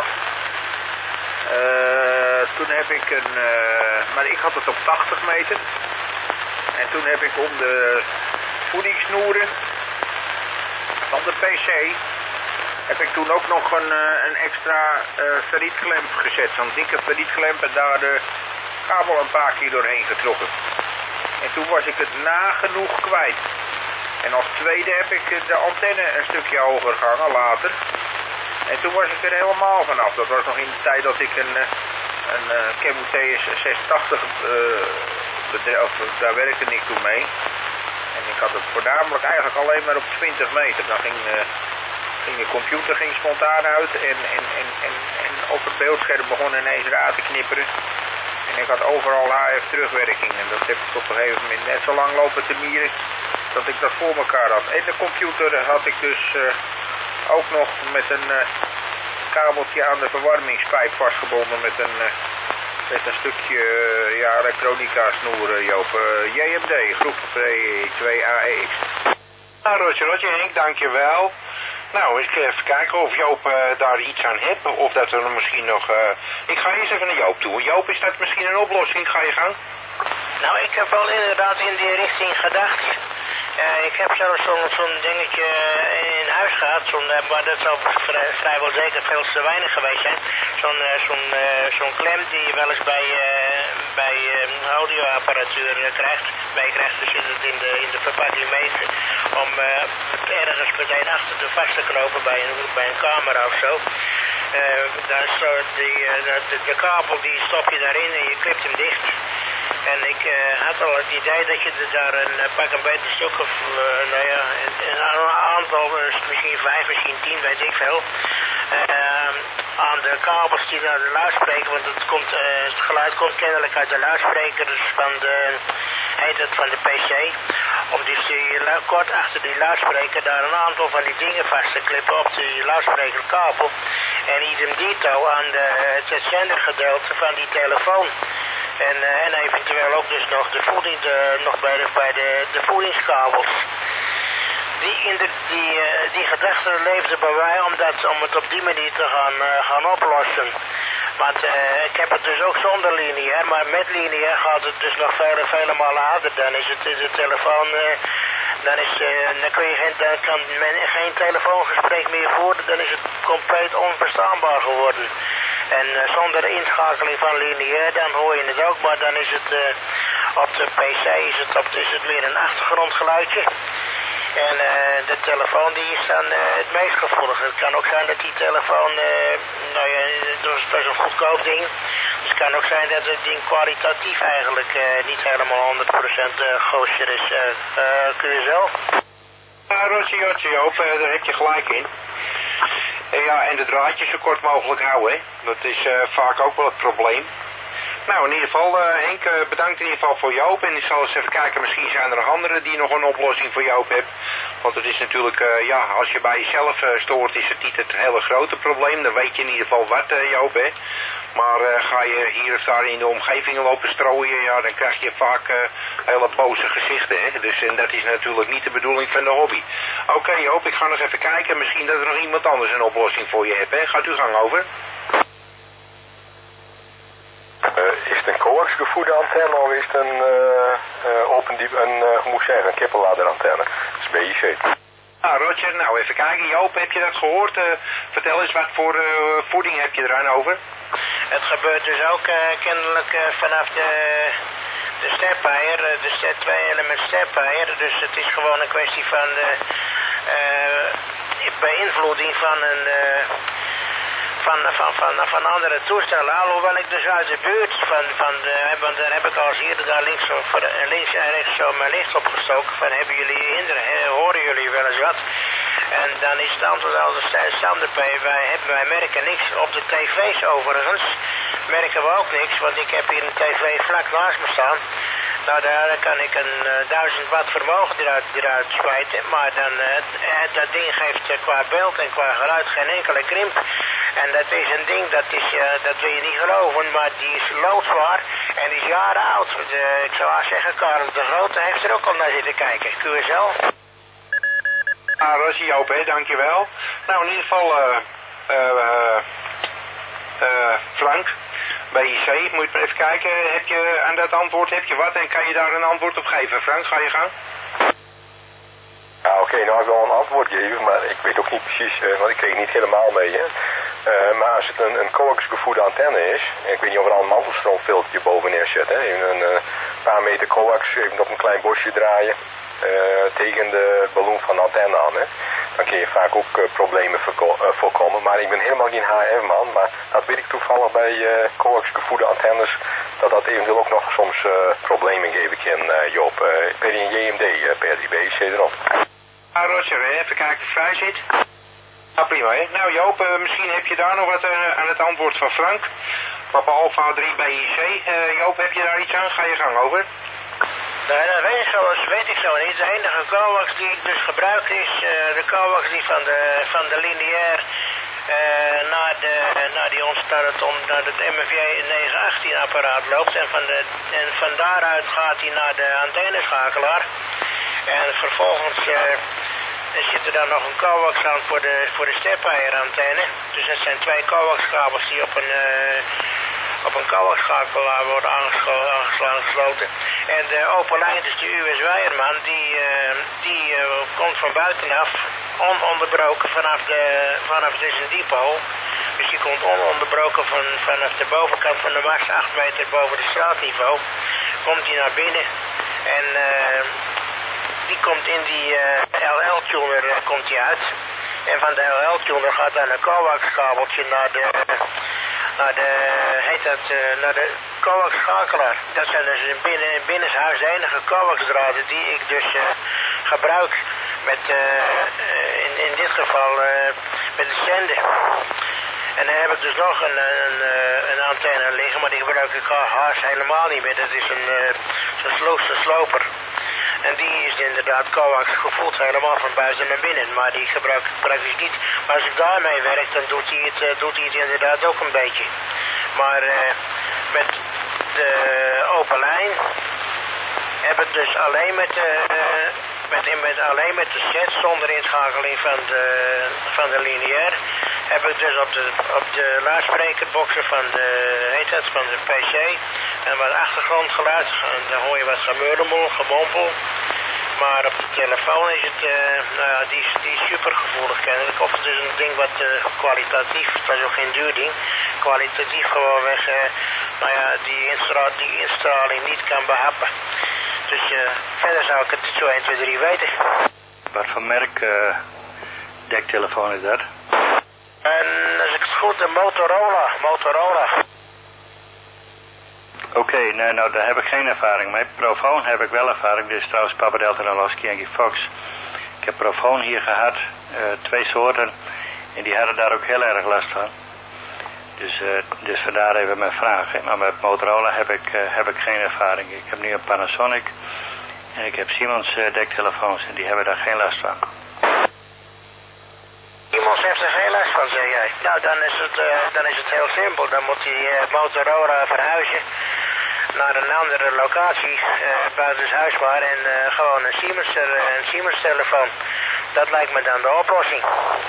Uh, toen heb ik een, uh, maar ik had het op tachtig meter. En toen heb ik om de voedingssnoeren van de P C, heb ik toen ook nog een, uh, een extra uh, ferrietklemp gezet. Zo'n dikke ferrietklemp en daar de kabel een paar keer doorheen getrokken. En toen was ik het nagenoeg kwijt. En als tweede heb ik de antenne een stukje hoger gehangen later. En toen was ik er helemaal vanaf. Dat was nog in de tijd dat ik een, een, een Kemu T S zeshonderdtachtig, uh, bedrijf, of, daar werkte ik toen mee. En ik had het voornamelijk eigenlijk alleen maar op twintig meter. Dan ging, uh, ging de computer ging spontaan uit en, en, en, en, en op het beeldscherm begon ineens raar te knipperen. En ik had overal H F terugwerking. En dat heb ik op een gegeven moment net zo lang lopen te mieren dat ik dat voor elkaar had. En de computer had ik dus uh, ook nog met een uh, kabeltje aan de verwarmingspijp vastgebonden met een, uh, met een stukje uh, ja, elektronica snoer, Joop. Uh, J M D, groep twee A X. Nou, Roger, Roger, Henk, dankjewel. Nou, ik even kijken of Joop uh, daar iets aan heeft, of dat er misschien nog... Uh... Ik ga eerst even naar Joop toe. Joop, is dat misschien een oplossing? Ga je gang? Nou, ik heb wel inderdaad in die richting gedacht. Uh, ik heb zelfs zo'n zo'n dingetje in huis gehad, zo'n, uh, maar dat zal vrij, vrijwel zeker veel te weinig geweest zijn. Zo'n uh, zo'n uh, zo'n klem die je wel eens bij, uh, bij uh, audioapparatuur uh, krijgt. Bij krijgt, dus zit het in de, in de verpakking mee. Om uh, ergens meteen achter de vast te knopen bij een, bij een camera of zo. Uh, daar is zo die, uh, de, de kabel die stop je daarin en je klipt hem dicht. En ik uh, had al het idee dat je er daar een uh, pak een beter stuk of, uh, nou ja, een, een aantal, misschien vijf, misschien tien, weet ik veel, uh, aan de kabels die naar de luidspreker, want het, komt, uh, het geluid komt kennelijk uit de luidsprekers van de, heet het, van de P C, om dus die, kort achter die luidspreker daar een aantal van die dingen vast te klippen op die luidsprekerkabel. En idem dito aan de, het zendergedeelte van die telefoon. En, uh, en eventueel ook dus nog de voeding, de, nog bij de, bij de, de voedingskabels. Die, in de, die, uh, die gedachte leefde bij mij om, dat, om het op die manier te gaan, uh, gaan oplossen. Want uh, ik heb het dus ook zonder lineair, maar met lineair gaat het dus nog vele, vele malen harder. Dan is het is de telefoon, uh, dan, is, uh, dan, kun je geen, dan kan men geen telefoongesprek meer voeren, dan is het compleet onverstaanbaar geworden. En uh, zonder inschakeling van lineair, dan hoor je het ook, maar dan is het uh, op de P C is het, op, is het weer een achtergrondgeluidje. En uh, de telefoon die is dan uh, het meest gevoelig. Het kan ook zijn dat die telefoon, uh, nou ja, dat is, dat is een goedkoop ding. Dus het kan ook zijn dat het ding kwalitatief eigenlijk uh, niet helemaal honderd procent uh, goosjer is. Uh, uh, kun je zelf? Ja, Rotje, Jotje, Joop, uh, daar heb je gelijk in. Uh, ja, en de draadjes zo kort mogelijk houden, hè. Dat is uh, vaak ook wel het probleem. Nou, in ieder geval, uh, Henk, uh, bedankt in ieder geval voor Joop. En ik zal eens even kijken, misschien zijn er nog anderen die nog een oplossing voor Joop hebben. Want het is natuurlijk, uh, ja, als je bij jezelf uh, stoort, is het niet het hele grote probleem. Dan weet je in ieder geval wat, uh, Joop, hè. Maar uh, ga je hier of daar in de omgeving lopen strooien, ja, dan krijg je vaak uh, hele boze gezichten, hè. Dus en dat is natuurlijk niet de bedoeling van de hobby. Oké, okay, Joop, ik ga nog even kijken. Misschien dat er nog iemand anders een oplossing voor je hebt, hè. Gaat uw gang over. Uh, is het een coaxgevoerde antenne of is het een uh, uh, open diep, een, uh, hoe moet ik zeggen, een kippenladerantenne? Dat is B I C. Ah, Roger, nou even kijken. Joop, heb je dat gehoord? Uh, vertel eens, wat voor uh, voeding heb je eraan over? Het gebeurt dus ook uh, kennelijk uh, vanaf de, de stepwire, uh, de step twee element stepwire. Dus het is gewoon een kwestie van de uh, beïnvloeding van een... Uh, Van, van, van, van andere toestellen, alhoewel ik dus uit de buurt van, van de, want daar heb ik al eens eerder daar links, links en rechts zo mijn licht opgestoken, van hebben jullie hinder, horen jullie wel eens wat? En dan is het antwoord altijd standaard bij, wij, hebben, wij merken niks. Op de tv's overigens merken we ook niks, want ik heb hier een tv vlak naast me staan. Nou, daar kan ik een uh, duizend watt vermogen eruit, eruit smijten, maar dan, uh, dat ding geeft uh, qua beeld en qua geluid geen enkele krimp. En dat is een ding, dat, is, uh, dat wil je niet geloven, maar die is loodzwaar en die is jaren oud. De, ik zou haar zeggen, Karel de Grote heeft er ook al naar zitten kijken. Q S L. Ah, dat is Joop, hè, dankjewel. Nou, in ieder geval, uh, uh, uh, Frank, B I C, moet je maar even kijken, heb je aan dat antwoord, heb je wat en kan je daar een antwoord op geven? Frank, ga je gang? Ja, oké, okay, nou ik wil een antwoord geven, maar ik weet ook niet precies, uh, want ik kreeg het niet helemaal mee, hè. Uh, maar als het een, een coax-gevoerde antenne is, en ik weet niet of er al een mantelstroomfiltertje boveneer zit, hè, even een uh, paar meter coax, even op een klein bosje draaien, uh, tegen de ballon van de antenne aan, hè. Dan kun je vaak ook uh, problemen voorko uh, voorkomen, maar ik ben helemaal geen H F-man, maar dat weet ik toevallig bij uh, coax-gevoerde antennes, dat dat eventueel ook nog soms uh, problemen geven kan, uh, Joop. Uh, ik ben in J M D, uh, per die B I C erop. Ah, Roger, even kijken of vrij zit. Nou, prima, hè. Nou, Joop, uh, misschien heb je daar nog wat uh, aan het antwoord van Frank. Papa Alpha drie B I C. Uh, Joop, heb je daar iets aan? Ga je gang over. Nee, dat weet ik, zo, dat weet ik zo niet. De enige coax die ik dus gebruik is uh, de coax die van de, van de lineair uh, naar, de, naar, die ons, naar, het, naar het M F J negen achttien apparaat loopt. En van, de, en van daaruit gaat hij naar de antenneschakelaar. En vervolgens uh, zit er dan nog een coax aan voor de, voor de stepwire antenne. Dus dat zijn twee coaxkabels die op een, uh, op een koaxschakelaar worden aangesloten. En de open lijn, dus de U S Weierman, die, uh, die uh, komt van buitenaf ononderbroken vanaf de, vanaf de depot. Dus die komt ononderbroken van, vanaf de bovenkant van de mast, acht meter boven de straatniveau. Komt die naar binnen en uh, die komt in die uh, L L-tuner uh, komt die uit. En van de L L-tuner gaat dan een coaxkabeltje naar de, naar de, heet dat, uh, naar de coaxschakelaar. Dat zijn dus in binnen, binnenshuis de enige coaxdraden die ik dus uh, gebruik met, uh, uh, in, in dit geval, uh, met het zenden. En dan heb ik dus nog een, een, een antenne liggen, maar die gebruik ik haast helemaal niet meer. Dat is een, een sloos, een sloper. En die is inderdaad coax gevoeld helemaal van buiten naar binnen. Maar die gebruik ik praktisch niet. Maar als ik daarmee werk, dan doet hij het, doet hij het inderdaad ook een beetje. Maar uh, met de open lijn heb ik dus alleen met de, uh, met, met, alleen met de set zonder inschakeling van de, van de lineair. Heb ik dus op de, op de luidsprekerboxen van de, heet dat, van de P C en wat achtergrondgeluid. En dan hoor je wat gemurmel, gemompel. Maar op de telefoon is het, uh, nou ja, die, die is super gevoelig kennelijk. Of het is een ding wat uh, kwalitatief, het was ook geen duur ding, kwalitatief gewoon weg, uh, nou ja, die, instra die instraling niet kan behappen. Dus uh, verder zou ik het niet zo één, twee, drie weten. Wat voor merk uh, dektelefoon is dat? En als ik het goed, de Motorola, Motorola. Oké, okay, nee, nou daar heb ik geen ervaring mee. Profoon heb ik wel ervaring, dit is trouwens Papa Delta Naloski Yankee Fox. Ik heb Profoon hier gehad, uh, twee soorten, en die hadden daar ook heel erg last van. Dus, uh, dus vandaar even mijn vraag. Maar met Motorola heb ik, uh, heb ik geen ervaring. Ik heb nu een Panasonic en ik heb Siemens uh, dektelefoons en die hebben daar geen last van. Siemens heeft er geen last van, zeg jij. Nou, dan is het, uh, dan is het heel simpel. Dan moet die uh, Motorola verhuizen naar een andere locatie, uh, buitenshuisbaar, en uh, gewoon een Siemens, uh, een Siemens telefoon. Dat lijkt me dan de oplossing.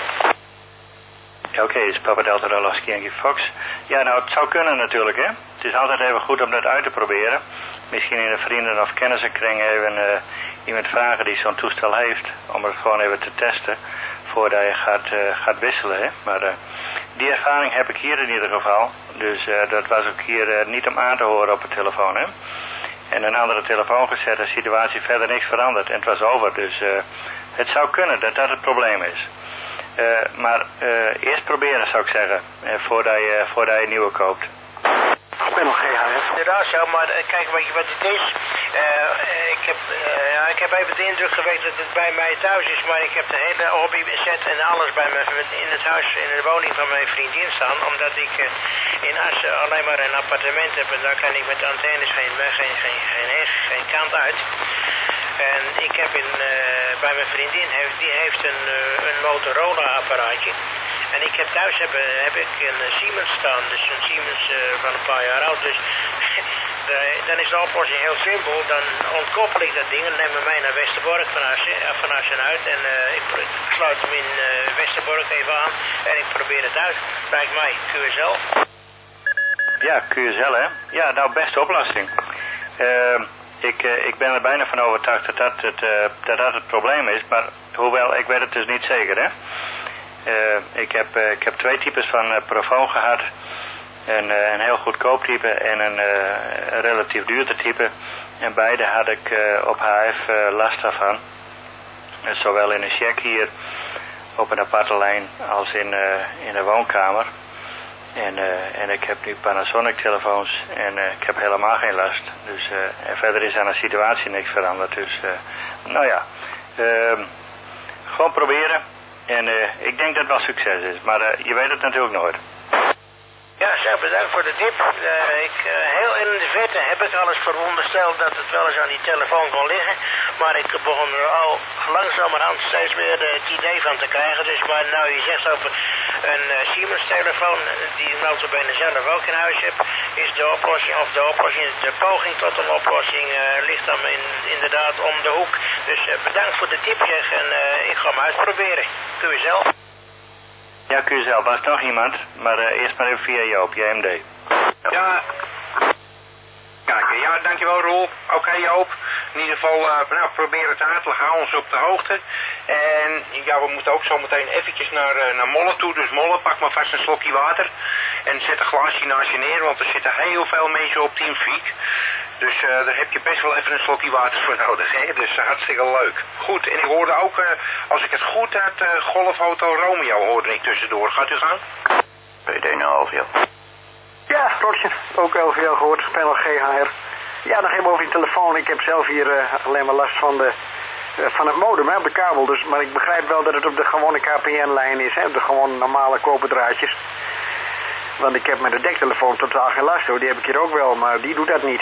Oké, okay, dus Papa Delta Naloski Yankee Fox. Ja, nou, het zou kunnen natuurlijk, hè. Het is altijd even goed om dat uit te proberen. Misschien in een vrienden- of kennissenkring even uh, iemand vragen die zo'n toestel heeft, om het gewoon even te testen voordat je gaat, uh, gaat wisselen, hè. Maar uh, die ervaring heb ik hier in ieder geval. Dus uh, dat was ook hier uh, niet om aan te horen op de telefoon, hè. En een andere telefoon gezet, de situatie verder niks veranderd en het was over. Dus uh, het zou kunnen dat dat het probleem is. Uh, maar uh, eerst proberen zou ik zeggen, uh, voordat, je, voordat je een nieuwe koopt. Ik ben nog G H F. Inderdaad zo, maar uh, kijk weet je wat het is. Uh, ik, heb, uh, ja, ik heb even de indruk gewekt dat het bij mij thuis is, maar ik heb de hele hobby set en alles bij me in het huis, in de woning van mijn vriendin staan. Omdat ik uh, in Assen alleen maar een appartement heb en daar kan ik met de antennes geen, geen, geen, geen, geen kant uit. En ik heb in, uh, bij mijn vriendin, heeft, die heeft een, uh, een Motorola apparaatje. En ik heb thuis heb, heb ik een Siemens staan, dus een Siemens uh, van een paar jaar oud. Dus de, dan is de oplossing heel simpel. Dan ontkoppel ik dat ding en neem hem mee naar Westerbork van Assen, van Assen uit. En uh, ik, ik sluit hem in uh, Westerbork even aan en ik probeer het uit. Lijkt mij, Q S L. Ja, Q S L, hè. Ja, nou, beste oplossing. Uh, Ik, uh, ik ben er bijna van overtuigd dat dat het, uh, dat dat het probleem is, maar hoewel, ik weet het dus niet zeker, hè. Uh, ik, heb, uh, ik heb twee types van uh, Profoon gehad. Een, uh, een heel goedkoop type en een, uh, een relatief duurder type. En beide had ik uh, op H F uh, last daarvan. Uh, zowel in een check hier op een aparte lijn als in, uh, in de woonkamer. En, uh, en ik heb nu Panasonic telefoons en uh, ik heb helemaal geen last. Dus, uh, en verder is aan de situatie niks veranderd. Dus uh, nou ja, uh, gewoon proberen. En uh, ik denk dat het wel succes is. Maar uh, je weet het natuurlijk nooit. Ja, zo, bedankt voor de tip. Uh, ik, uh, heel in de verte heb ik alles verondersteld dat het wel eens aan die telefoon kon liggen. Maar ik begon er al langzamerhand steeds meer uh, het idee van te krijgen. Dus maar nou je zegt over een uh, Siemens telefoon, die notabene zelf ook in huis heb, is de oplossing, of de oplossing, de poging tot een oplossing uh, ligt dan in, inderdaad om de hoek. Dus uh, bedankt voor de tip zeg en uh, ik ga hem uitproberen. Kun je zelf. Ja, Q S L, was nog iemand, maar uh, eerst maar even via Joop, J M D. Ja. Kijk, ja, dankjewel Roel. Oké okay, Joop. In ieder geval, uh, nou, probeer het uit. Hou ons op de hoogte. En ja, we moeten ook zo meteen eventjes naar, uh, naar Molle toe. Dus Molle, pak maar vast een slokje water. En zet een glaasje naast je neer, want er zitten heel veel mensen op Team Fiek. Dus uh, daar heb je best wel even een slokje water voor nodig, hè. Dus uh, hartstikke leuk. Goed, en ik hoorde ook, uh, als ik het goed had, uh, Golfauto Romeo hoorde ik tussendoor. Gaat u gaan? P D nul L V L. Ja, Rotje. Ook L V L gehoord. Panel G H R. Ja, nog even over die telefoon. Ik heb zelf hier uh, alleen maar last van, de, uh, van het modem, hè, op de kabel. Dus, maar ik begrijp wel dat het op de gewone K P N-lijn is, hè, op de gewone normale koperdraadjes. Want ik heb met de dektelefoon totaal geen last, hoor. Die heb ik hier ook wel, maar die doet dat niet.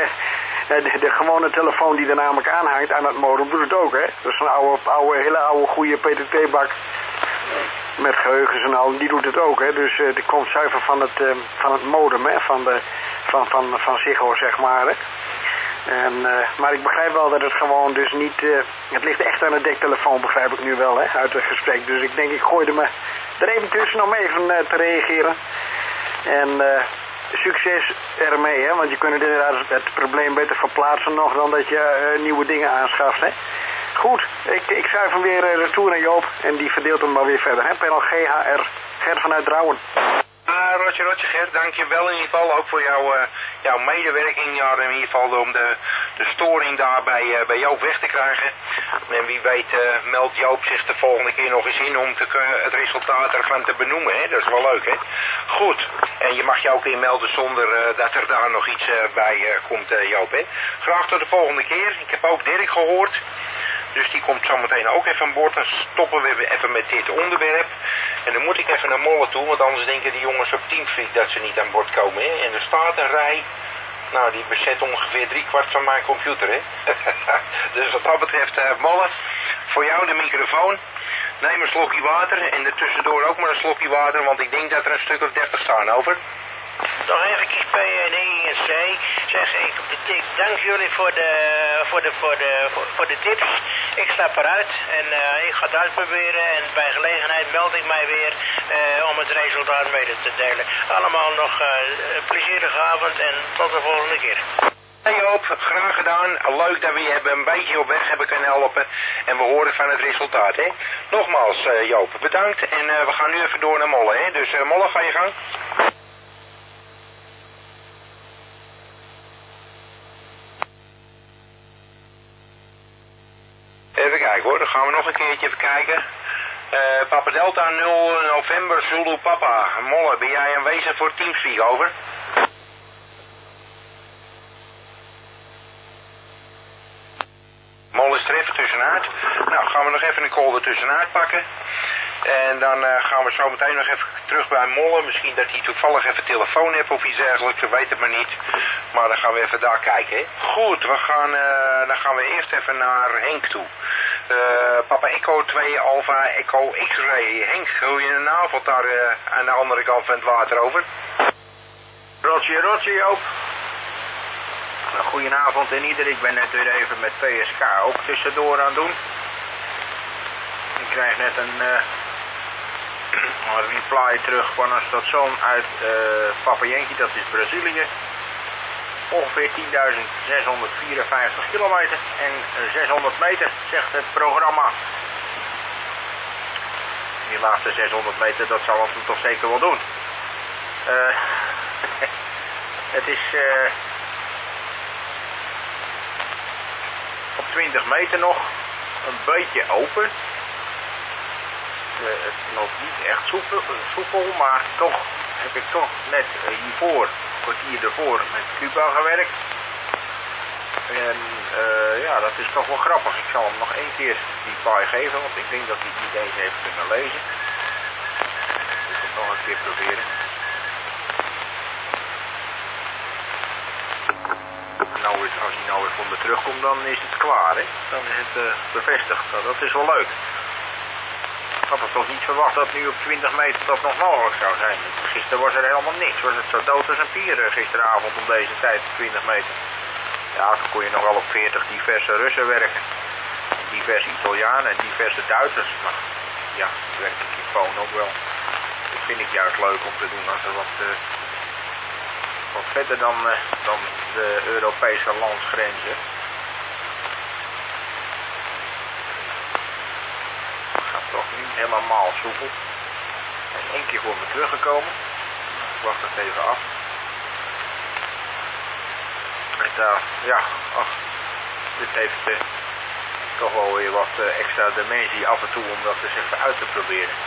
de, de gewone telefoon die er namelijk aanhangt aan het modem doet het ook, hè. Dat is een oude, oude, hele oude, goede P T T-bak. Met geheugens en al, die doet het ook, hè. Dus uh, die komt zuiver van het, uh, van het modem, hè. Van, de, van, van, van Ziggo, zeg maar, hè. En, uh, maar ik begrijp wel dat het gewoon dus niet... Uh, het ligt echt aan de dektelefoon, begrijp ik nu wel, hè, uit het gesprek. Dus ik denk, ik gooi er me er even tussen om even uh, te reageren. En uh, succes ermee, hè. Want je kunt inderdaad het probleem beter verplaatsen nog dan dat je uh, nieuwe dingen aanschaft, hè. Goed, ik, ik schuif hem weer uh, retour naar Joop en die verdeelt hem maar weer verder, hè. Panel G H R, Gert vanuit Drouwen. Uh, Roger, Roger, Gert, dankjewel in ieder geval ook voor jouw, uh, jouw medewerking. Ja, in ieder geval om de, de storing daar bij, uh, bij Joop weg te krijgen. En wie weet uh, meldt Joop zich de volgende keer nog eens in om te, uh, het resultaat ervan te benoemen. Hè? Dat is wel leuk, hè? Goed, en je mag je ook inmelden zonder uh, dat er daar nog iets uh, bij uh, komt, uh, Joop, hè? Graag tot de volgende keer. Ik heb ook Dirk gehoord. Dus die komt zo meteen ook even aan boord. Dan stoppen we even met dit onderwerp. En dan moet ik even naar Molle toe, want anders denken die jongens op Teamfreak dat ze niet aan boord komen, hè. En er staat een rij, nou die bezet ongeveer drie kwart van mijn computer, hè. Dus wat dat betreft, uh, Molle, voor jou de microfoon. Neem een slokje water en er tussendoor ook maar een slokje water, want ik denk dat er een stuk of dertig staan, over. Nog eventjes P en I en C. Zeg, ik, ik dank jullie voor de, voor de, voor de, voor, voor de tips. Ik stap eruit en uh, ik ga het uitproberen en bij gelegenheid meld ik mij weer uh, om het resultaat mede te delen. Allemaal nog uh, een plezierige avond en tot de volgende keer. Hey Joop, graag gedaan. Leuk dat we je hebben een beetje op weg hebben kunnen helpen. En we horen van het resultaat, hè. Nogmaals, uh, Joop, bedankt. En uh, we gaan nu even door naar Molle, hè. Dus uh, Molle, ga je gang. Even kijken hoor, dan gaan we nog een keertje even kijken. Uh, Papa Delta nul november Zulu Papa. Molle, ben jij aanwezig voor Teamspeak, over? Molle is er even tussenuit. Nou, gaan we nog even een call er tussenuit pakken. En dan uh, gaan we zo meteen nog even terug bij Molle. Misschien dat hij toevallig even telefoon heeft of iets dergelijks, we weten het maar niet. Maar dan gaan we even daar kijken, hè. Goed, we gaan, uh, dan gaan we eerst even naar Henk toe. Uh, Papa Echo twee Alpha Echo X-Ray. Henk, goedenavond daar uh, aan de andere kant van het water, over. Roger, Roger, Joop. Nou, goedenavond en ieder. Ik ben net weer even met P S K ook tussendoor aan het doen. Ik krijg net een, uh, een reply terug van een station uit uh, Papa Yankee, dat is Brazilië. Ongeveer tienduizend zeshonderdvierenvijftig kilometer en zeshonderd meter, zegt het programma. Die laatste zeshonderd meter, dat zal het toch zeker wel doen. Uh, het is uh, op twintig meter nog een beetje open. Uh, het loopt niet echt soepel, soepel, maar toch heb ik toch net uh, hiervoor, een kwartier ervoor, met Cuba gewerkt. En uh, ja, dat is toch wel grappig. Ik zal hem nog één keer die paai geven, want ik denk dat hij het niet eens heeft kunnen lezen. Dus ik het nog een keer proberen. Nou, als hij nou weer voor me terugkomt, dan is het klaar, hè. Dan is het uh, bevestigd. Nou, dat is wel leuk. Ik had het toch niet verwacht dat nu op twintig meter dat nog mogelijk zou zijn. Gisteren was er helemaal niks. Was het zo dood als een pier gisteravond om deze tijd, twintig meter. Ja, toen kon je nog wel op veertig diverse Russen werken. Diverse Italianen en diverse Duitsers. Maar ja, werkt de telefoon ook wel. Dat vind ik juist leuk om te doen als er wat uh, verder dan, uh, dan de Europese landsgrenzen. Het gaat toch niet helemaal soepel. Hij is één keer voor me teruggekomen. Ik wacht het even af. En daar, ja, ach, dit heeft uh, toch wel weer wat uh, extra dimensie af en toe om dat eens even uit te proberen.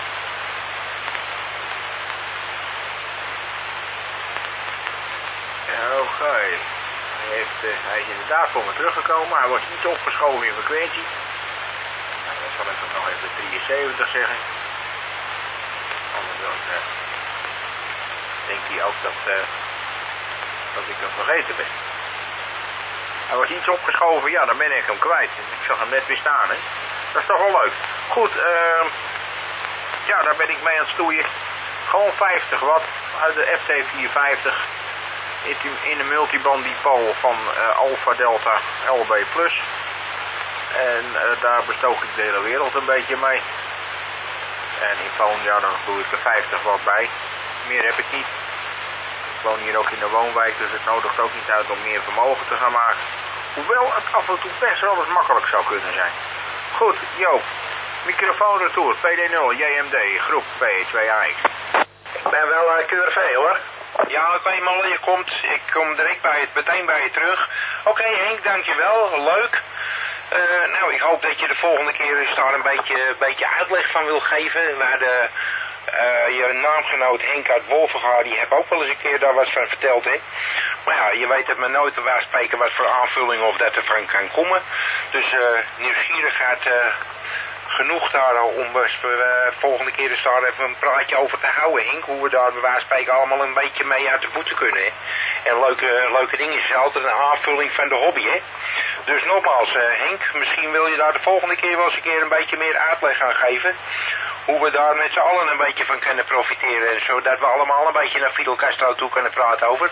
Oké, okay. hij, heeft, uh, hij is inderdaad voor me teruggekomen. Hij wordt niet opgeschoven in frequentie. Nou, dan zal ik hem nog even drieënzeventig zeggen. Anders dan uh, denkt hij ook dat, uh, dat ik hem vergeten ben. Hij was iets opgeschoven, ja, dan ben ik hem kwijt. Ik zag hem net weer staan, hè. Dat is toch wel leuk. Goed, uh, ja, daar ben ik mee aan het stoeien. Gewoon vijftig watt uit de F T vierhonderdvijftig. In de multiband dipole van uh, Alpha Delta L B plus. En uh, daar bestook ik de hele wereld een beetje mee. En in phone, ja, dan doe ik er vijftig watt bij. Meer heb ik niet. Ik woon hier ook in de woonwijk, dus het nodigt ook niet uit om meer vermogen te gaan maken. Hoewel het af en toe best wel eens makkelijk zou kunnen zijn. Goed, Joop. Microfoon retour, P D nul, J M D, groep P twee A X. Ik ben wel uh, Q R V hoor. Ja, oké, okay, Molle, je komt. Ik kom direct bij het, meteen bij je terug. Oké, okay, Henk, dankjewel. Leuk. Uh, nou, ik hoop dat je de volgende keer eens daar een beetje, een beetje uitleg van wil geven. Waar de, uh, je naamgenoot Henk uit Wolvenga, die heeft ook wel eens een keer daar wat van verteld, hè. Maar ja, je weet het maar nooit waar spreken wat voor aanvulling of dat er van kan komen. Dus uh, nieuwsgierigheid uh, genoeg daar om uh, volgende keer eens daar even een praatje over te houden, Henk. Hoe we daar bij wijze van spreken allemaal een beetje mee uit de voeten kunnen, hè. En leuke, leuke dingen is altijd een aanvulling van de hobby, hè. Dus nogmaals, uh, Henk, misschien wil je daar de volgende keer wel eens een keer een beetje meer uitleg gaan geven. Hoe we daar met z'n allen een beetje van kunnen profiteren. Zodat we allemaal een beetje naar Fidel Castro toe kunnen praten over.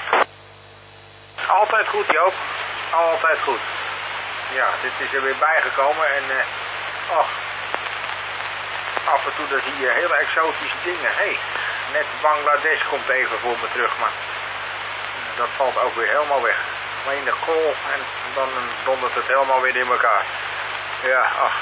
Altijd goed, Joop. Altijd goed. Ja, dit is er weer bijgekomen en... Uh, ach, af en toe dan zie je hele exotische dingen. Hé, hey, net Bangladesh komt even voor me terug, maar... dat valt ook weer helemaal weg. Alleen de kool en dan dondert het helemaal weer in elkaar. Ja, ach.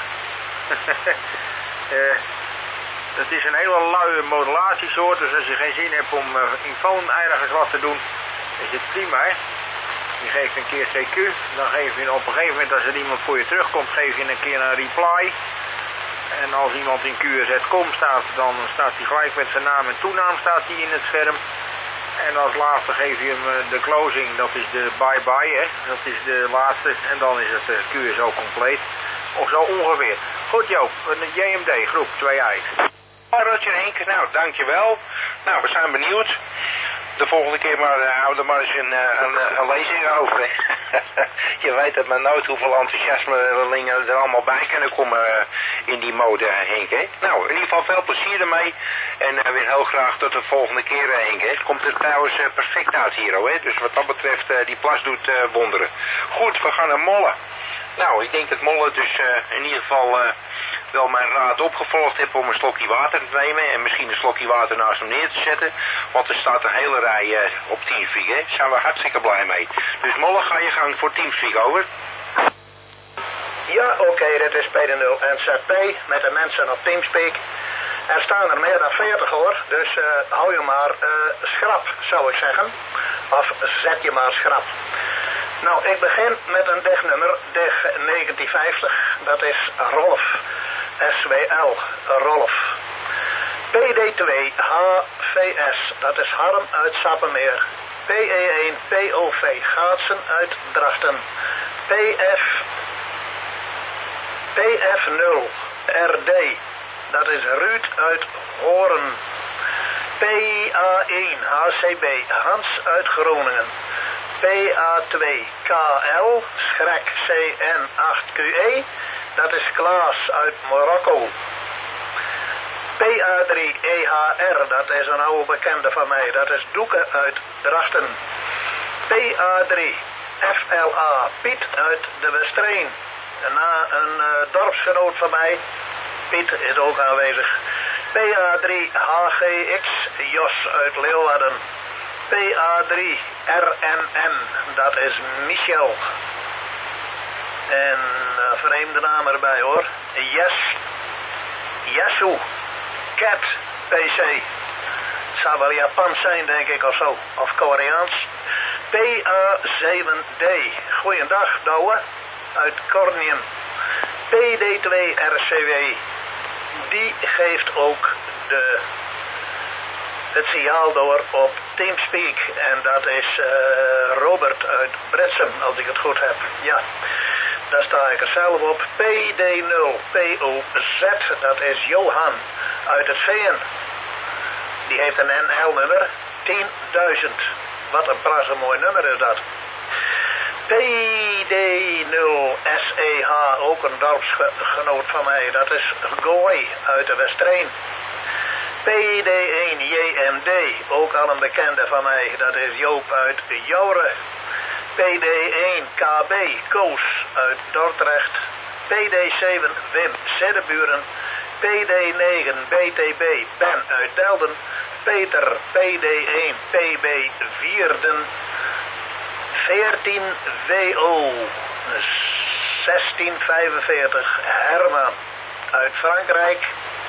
uh, het is een hele luie modulatiesoort, dus als je geen zin hebt om uh, in phone ergens wat te doen, is het prima, hè. Je geeft een keer C Q, dan geef je op een gegeven moment als er iemand voor je terugkomt, geef je een keer een reply. En als iemand in Q R Z punt com staat, dan staat hij gelijk met zijn naam en toenaam staat hij in het scherm. En als laatste geef je hem de closing, dat is de bye-bye, hè. Dat is de laatste en dan is het Q R zo compleet. Of zo ongeveer. Goed Joop, een J M D groep twee A X. Roger Henk, nou dankjewel. Nou, we zijn benieuwd. De volgende keer maar uh, houden we maar eens een, een, een lezing over. Je weet het maar nooit hoeveel enthousiasmelingen er allemaal bij kunnen komen uh, in die mode, Henk. Hè? Nou, in ieder geval veel plezier ermee. En uh, weer heel graag tot de volgende keer, Henk. Hè? Het komt er trouwens uh, perfect uit hier, hoor. Hè? Dus wat dat betreft, uh, die plas doet uh, wonderen. Goed, we gaan naar Molle. Nou, ik denk dat Molle dus uh, in ieder geval... Uh, wel mijn raad opgevolgd heb om een slokje water te nemen en misschien een slokje water naast hem neer te zetten. Want er staat een hele rij uh, op Teamspeak, hè. Daar zijn we hartstikke blij mee. Dus Molle, ga je gang voor Teamspeak, over. Ja, oké, okay, dit is P D nul N Z P met de mensen op Teamspeak. Er staan er meer dan veertig hoor, dus uh, hou je maar uh, schrap, zou ik zeggen. Of zet je maar schrap. Nou, ik begin met een degnummer, deg negentien vijftig, dat is Rolf, S W L, Rolf. P D twee H V S, dat is Harm uit Sappemeer. P E één P O V Gaatsen uit Drachten. P F, P F nul R D, dat is Ruud uit Hoorn. P A één H C B Hans uit Groningen. P A twee K L, Schrek C N acht Q E, dat is Klaas uit Marokko. P A drie E H R, dat is een oude bekende van mij, dat is Doeke uit Drachten. P A drie F L A, Piet uit de Westreen. Na een uh, dorpsgenoot van mij, Piet is ook aanwezig. P A drie H G X, Jos uit Leeuwarden. P A drie R N N, dat is Michel. En uh, vreemde naam erbij hoor. Yes. Yasu. Cat. P C. Het zou wel Japans zijn denk ik of zo. Of Koreaans. P A zeven D. Goeiedag Douwe. Uit Cornium. P D twee R C W. Die geeft ook de, het signaal door op Teamspeak. En dat is uh, Robert uit Bretsum, als ik het goed heb. Ja, daar sta ik er zelf op. P D nul P O Z, dat is Johan uit het Veen. Die heeft een N L-nummer, tienduizend. Wat een prachtig mooi nummer is dat. P D nul S E H, ook een dorpsgenoot van mij, dat is Gooi uit de Westreen. P D één J M D, ook al een bekende van mij, dat is Joop uit Jouren. P D één K B, Koos uit Dordrecht. P D zeven Wim Seddeburen. P D negen B T B Ben uit Delden. Peter P D één P B Vierden. veertien W O zestien vijfenveertig Herman uit Frankrijk.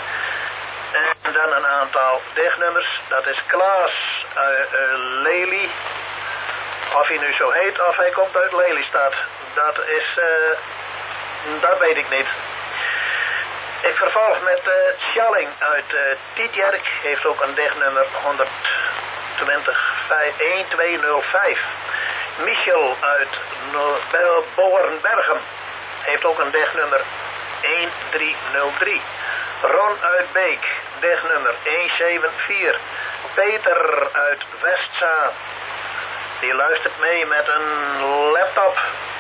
En dan een aantal dichtnummers. Dat is Klaas uit uh, uh, Lely. Of hij nu zo heet of hij komt uit Lelystad. Dat is, uh, dat weet ik niet. Ik vervolg met uh, Schalling uit uh, Tietjerk. Heeft ook een dichtnummer honderdtwintig een twee nul vijf. Michel uit Boerenbergen heeft ook een dichtnummer een drie nul drie. Ron uit Beek, dichtnummer een zeven vier. Peter uit Westzaan, die luistert mee met een laptop.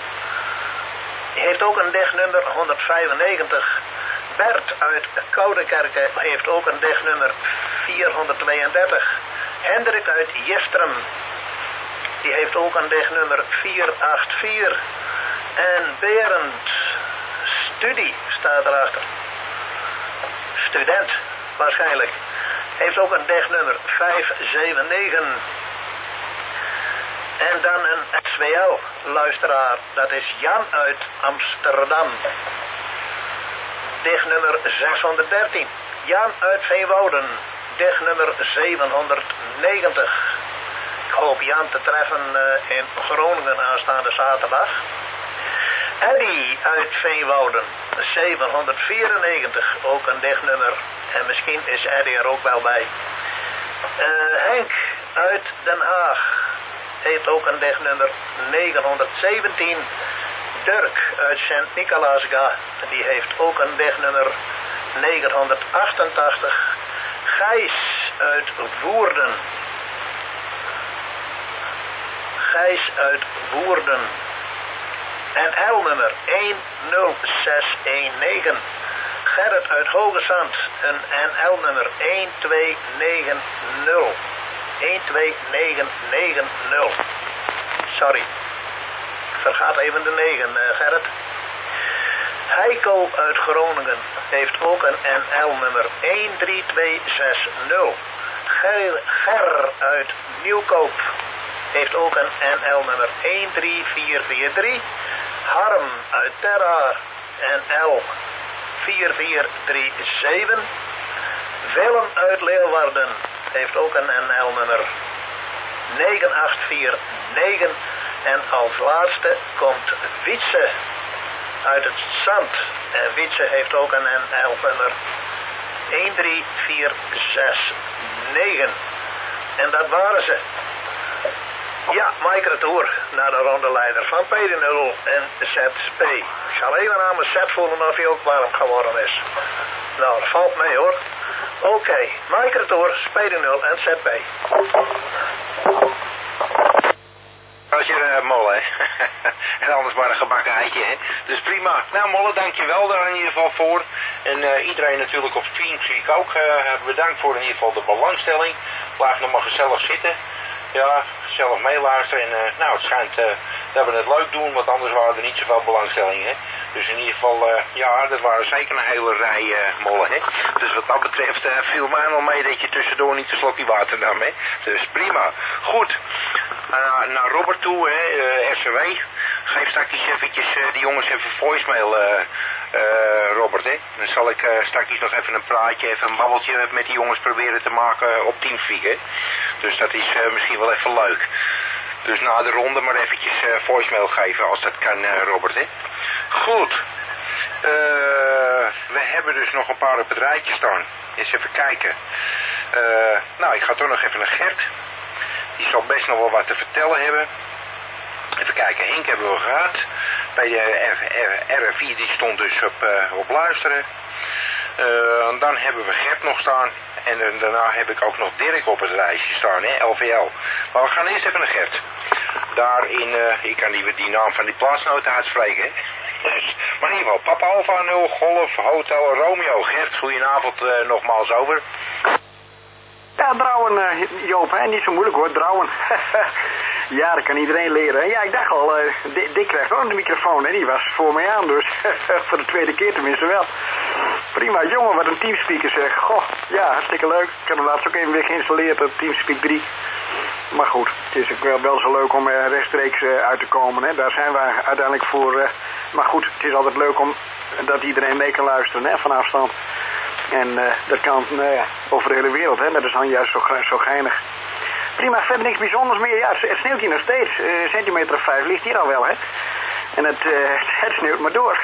Die heeft ook een dichtnummer honderdvijfennegentig. Bert uit Koudekerke heeft ook een dichtnummer vierhonderdtweeëndertig. Hendrik uit Jestrum, die heeft ook een dichtnummer vierhonderdvier. En Berend Studie staat erachter. Student, waarschijnlijk. Heeft ook een dichtnummer vijfhonderdnegenenzeventig. En dan een S W L-luisteraar. Dat is Jan uit Amsterdam. Dichtnummer zeshonderddertien. Jan uit Veenwouden. Dichtnummer zevenhonderdnegentig. Ik hoop Jan te treffen uh, in Groningen aanstaande zaterdag. Eddy uit Veenwouden, zevenhonderdvierennegentig, ook een dichtnummer. En misschien is Eddy er ook wel bij. Uh, Henk uit Den Haag heeft ook een dichtnummer negenhonderdzeventien. Dirk uit Sint-Nicolaasga, die heeft ook een dichtnummer negenhonderdachtentachtig. Gijs uit Woerden. Gijs uit Woerden. En L-nummer een nul zes een negen. Gerrit uit Hogesand, een N L-nummer een twee negen nul. een twee negen negen nul. Sorry. Vergaat even de negen, uh, Gerrit. Heiko uit Groningen heeft ook een N L-nummer een drie twee zes nul. Ger, Ger uit Nieuwkoop heeft ook een N L-nummer een drie vier vier drie. Harm uit Terra, N L vier vier drie zeven. Willem uit Leeuwarden heeft ook een N L-nummer negen acht vier negen. En als laatste komt Wietse uit het Zand. En Wietse heeft ook een N L-nummer een drie vier zes negen. En dat waren ze. Ja, Mike Retour naar de rondeleider van P D nul en Z P. Ik zal even aan mijn set voelen of hij ook warm geworden is. Nou, dat valt mee hoor. Oké, okay. Mike Retour, P D nul en Z P. Roger uh, Molle. En anders maar een gebakken eitje, hè. Dus prima. Nou Molle, dankjewel daar in ieder geval voor. En uh, iedereen natuurlijk op Teamspeak ook. Uh, bedankt voor in ieder geval de belangstelling. Blijf nog maar gezellig zitten. Ja, zelf meeluisteren. En uh, nou, het schijnt uh, dat we het leuk doen, want anders waren er niet zoveel belangstelling, hè. Dus in ieder geval, uh, ja, dat waren zeker een hele rij uh, mollen, hè. Dus wat dat betreft uh, viel mij wel mee dat je tussendoor niet een slokje water nam, hè. Dus prima. Goed. Uh, naar Robert toe, hè, uh, R C W. Geef straks eventjes uh, die jongens even voicemail, uh, uh, Robert, hè. Dan zal ik uh, straks nog even een praatje, even een babbeltje met die jongens proberen te maken op Teamspeak, hè. Dus dat is uh, misschien wel even leuk. Dus na de ronde maar eventjes uh, voicemail geven als dat kan, uh, Robert, hè. Goed. Uh, we hebben dus nog een paar op het rijtje staan. Eens even kijken. Uh, nou, ik ga toch nog even naar Gert. Die zal best nog wel wat te vertellen hebben. Even kijken, Henk hebben we gehad. Bij de R F vier die stond dus op, uh, op luisteren. Uh, en dan hebben we Gert nog staan. En uh, daarna heb ik ook nog Dirk op het lijstje staan, hè, L V L. Maar we gaan eerst even naar Gert. Daar in, uh, ik kan die, die naam van die plaatsnoot uitspreken, hè. Dus, maar in ieder geval, Papa Alpha nul, Golf, Hotel Romeo. Gert, goedenavond uh, nogmaals over. Ja, Drouwen, uh, Joop, hè? Niet zo moeilijk hoor, Drouwen. Ja, dat kan iedereen leren. Ja, ik dacht al, uh, Dick krijgt ook een microfoon, hè? Die was voor mij aan, dus voor de tweede keer tenminste wel. Prima, jongen, wat een Teamspeaker zeg. Goh, ja, hartstikke leuk. Ik heb hem laatst ook even weer geïnstalleerd op Teamspeak drie. Maar goed, het is ook wel, wel zo leuk om uh, rechtstreeks uh, uit te komen, hè? Daar zijn we uiteindelijk voor. Uh, maar goed, het is altijd leuk om dat iedereen mee kan luisteren, hè, van afstand. En uh, dat kan uh, ja, over de hele wereld, hè. Dat is dan juist zo, zo geinig. Prima, verder niks bijzonders meer. Ja, het, het sneeuwt hier nog steeds. Uh, centimeter of vijf ligt hier al wel, hè. En het, uh, het sneeuwt maar door.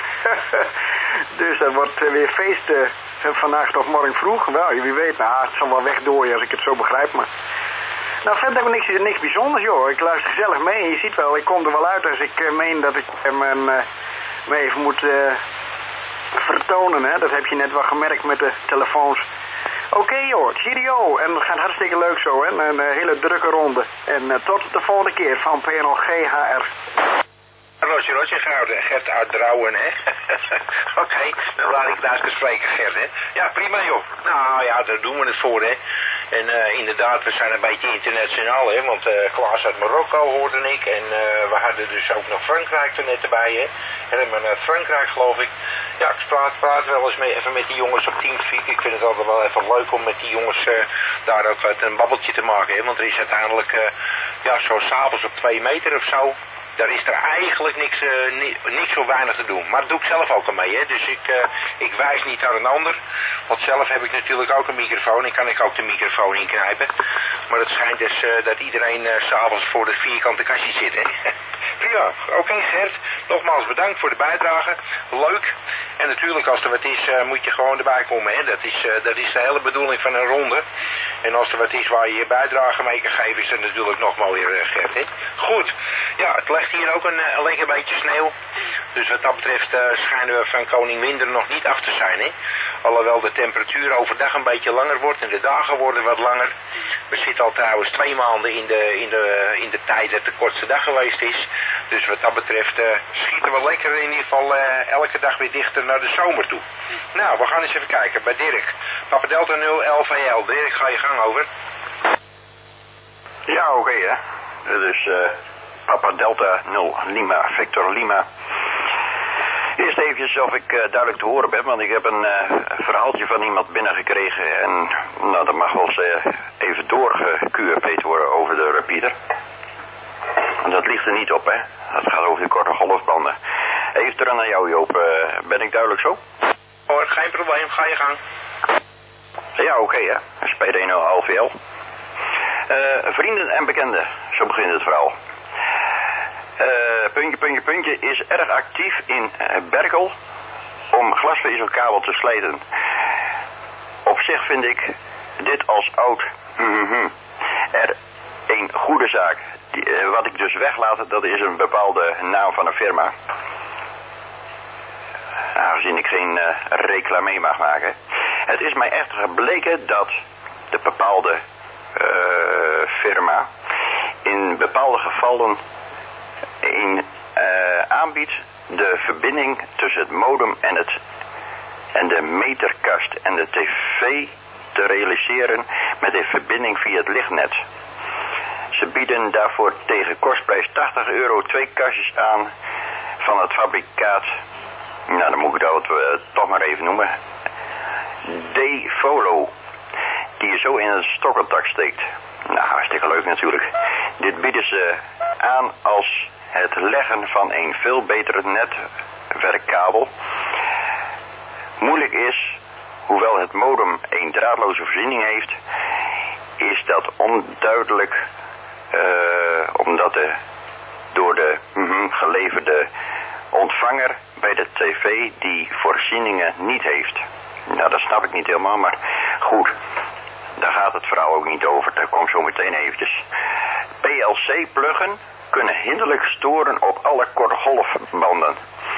Dus dat wordt uh, weer feest uh, vannacht of morgen vroeg. Wel, wie weet, nou, het zal wel wegdooien als ik het zo begrijp, maar... Nou, verder hebben we niks, niks bijzonders, joh. Ik luister gezellig mee. Je ziet wel, ik kom er wel uit als ik uh, meen dat ik uh, mijn, uh, me even moet uh, vertonen, hè. Dat heb je net wel gemerkt met de telefoons. Oké, okay, joh, cheerio. En het gaat hartstikke leuk zo, hè. Een uh, hele drukke ronde. En uh, tot de volgende keer van P N O G H R. Roger, Roger, Gert uit Drouwen, hè. Oké, okay, dan laat ik daar eens spreken, Gert, hè. Ja, prima, joh. Nou ja, daar doen we het voor, hè. En uh, inderdaad, we zijn een beetje internationaal, hè. Want uh, Klaas uit Marokko hoorde ik. En uh, we hadden dus ook nog Frankrijk er net erbij, hè. Helemaal naar Frankrijk, geloof ik. Ja, ik praat, praat wel eens mee, even met die jongens op Teamspeak. Ik vind het altijd wel even leuk om met die jongens uh, daar ook uit een babbeltje te maken, hè. Want er is uiteindelijk, uh, ja, zo s'avonds op twee meter of zo... Daar is er eigenlijk niks, uh, ni niks zo weinig te doen. Maar dat doe ik zelf ook al mee, hè. Dus ik, uh, ik wijs niet naar een ander. Want zelf heb ik natuurlijk ook een microfoon. En kan ik ook de microfoon inknijpen. Maar het schijnt dus uh, dat iedereen uh, s'avonds voor de vierkante kastje zit, hè. Prima. Oké, okay, Gert. Nogmaals bedankt voor de bijdrage. Leuk. En natuurlijk, als er wat is, uh, moet je gewoon erbij komen, hè. Dat is, uh, dat is de hele bedoeling van een ronde. En als er wat is waar je je bijdrage mee kan geven, is dat natuurlijk nog mooier, uh, Gert, hè. Goed. Ja, het ligt hier ook een, een lekker beetje sneeuw. Dus wat dat betreft uh, schijnen we van Koning Winter nog niet af te zijn, hè. Alhoewel de temperatuur overdag een beetje langer wordt en de dagen worden wat langer. We zitten al trouwens twee maanden in de, in de, in de tijd dat de kortste dag geweest is. Dus wat dat betreft uh, schieten we lekker in ieder geval uh, elke dag weer dichter naar de zomer toe. Nou, we gaan eens even kijken bij Dirk. Papa Delta nul L V L. Dirk, ga je gang over. Ja, oké, okay, hè. Dus uh, Papa Delta nul Lima, Victor Lima. Eerst even of ik uh, duidelijk te horen ben, want ik heb een uh, verhaaltje van iemand binnengekregen. En nou, dat mag wel eens uh, even doorgeQ P'd worden over de repeater. En dat ligt er niet op, hè. Dat gaat over de korte golfbanden. Even terug naar jou, Joop. Uh, ben ik duidelijk zo? Oh, geen probleem. Ga je gang. Ja, oké, okay, hè. S P D nul L V L. Uh, vrienden en bekenden. Zo begint het verhaal. Uh, puntje, puntje, puntje is erg actief in uh, Berkel om glasvezelkabel te slijten. Op zich vind ik dit als oud mm-hmm, er een goede zaak. Die, uh, wat ik dus weglaat, dat is een bepaalde naam van een firma. Aangezien ik geen uh, reclame mag maken. Het is mij echter gebleken dat de bepaalde uh, firma in bepaalde gevallen in, uh, aanbiedt de verbinding tussen het modem en, het, en de meterkast en de tv te realiseren met een verbinding via het lichtnet. Ze bieden daarvoor tegen kostprijs tachtig euro twee kastjes aan van het fabrikaat Nou, dan moet ik dat uh, toch maar even noemen. D-Folo. Die je zo in een stokkentak steekt. Nou, hartstikke leuk natuurlijk. Dit bieden ze aan als het leggen van een veel betere netwerkkabel moeilijk is, hoewel het modem een draadloze voorziening heeft, is dat onduidelijk, uh, omdat de door de mm, geleverde ontvanger bij de tv die voorzieningen niet heeft. Nou, dat snap ik niet helemaal, maar goed, daar gaat het verhaal ook niet over. Daar kom ik zo meteen eventjes. P L C-pluggen kunnen hinderlijk storen op alle kortgolfbanden.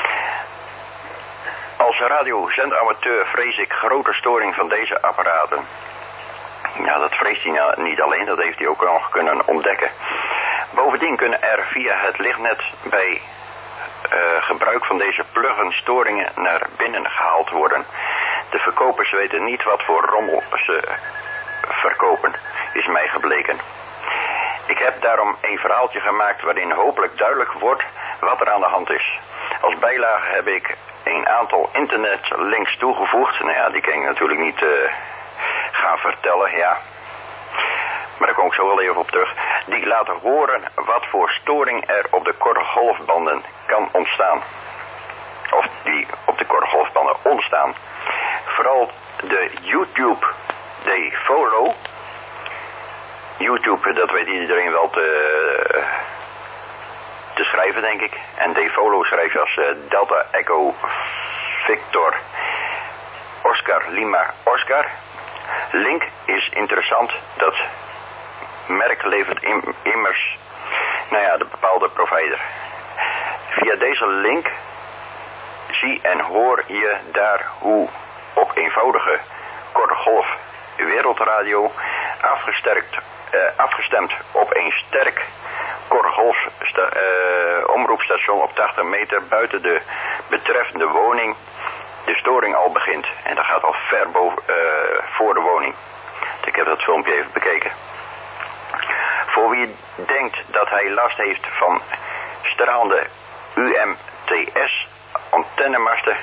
Als radiozendamateur vrees ik grote storing van deze apparaten. Ja, dat vreest hij nou niet alleen, dat heeft hij ook nog kunnen ontdekken. Bovendien kunnen er via het lichtnet bij uh, gebruik van deze pluggen storingen naar binnen gehaald worden. De verkopers weten niet wat voor rommel ze verkopen, is mij gebleken. Ik heb daarom een verhaaltje gemaakt waarin hopelijk duidelijk wordt wat er aan de hand is. Als bijlage heb ik een aantal internetlinks toegevoegd. Nou ja, die kan ik natuurlijk niet uh, gaan vertellen, ja. Maar daar kom ik zo wel even op terug. Die laten horen wat voor storing er op de korte golfbanden kan ontstaan. Of die op de korte golfbanden ontstaan. Vooral de YouTube D-Folo. YouTube, dat weet iedereen wel te, te schrijven, denk ik. En D-Folo schrijf je als uh, Delta Echo Victor Oscar Lima Oscar. Link is interessant. Dat merk levert im, immers, nou ja, de bepaalde provider. Via deze link zie en hoor je daar hoe op eenvoudige korte golf wereldradio afgesterkt, uh, afgestemd op een sterk korte golf sta, uh, omroepstation op tachtig meter buiten de betreffende woning de storing al begint. En dat gaat al ver boven, uh, voor de woning. Ik heb dat filmpje even bekeken. Voor wie denkt dat hij last heeft van stralende U M T S antennemasten,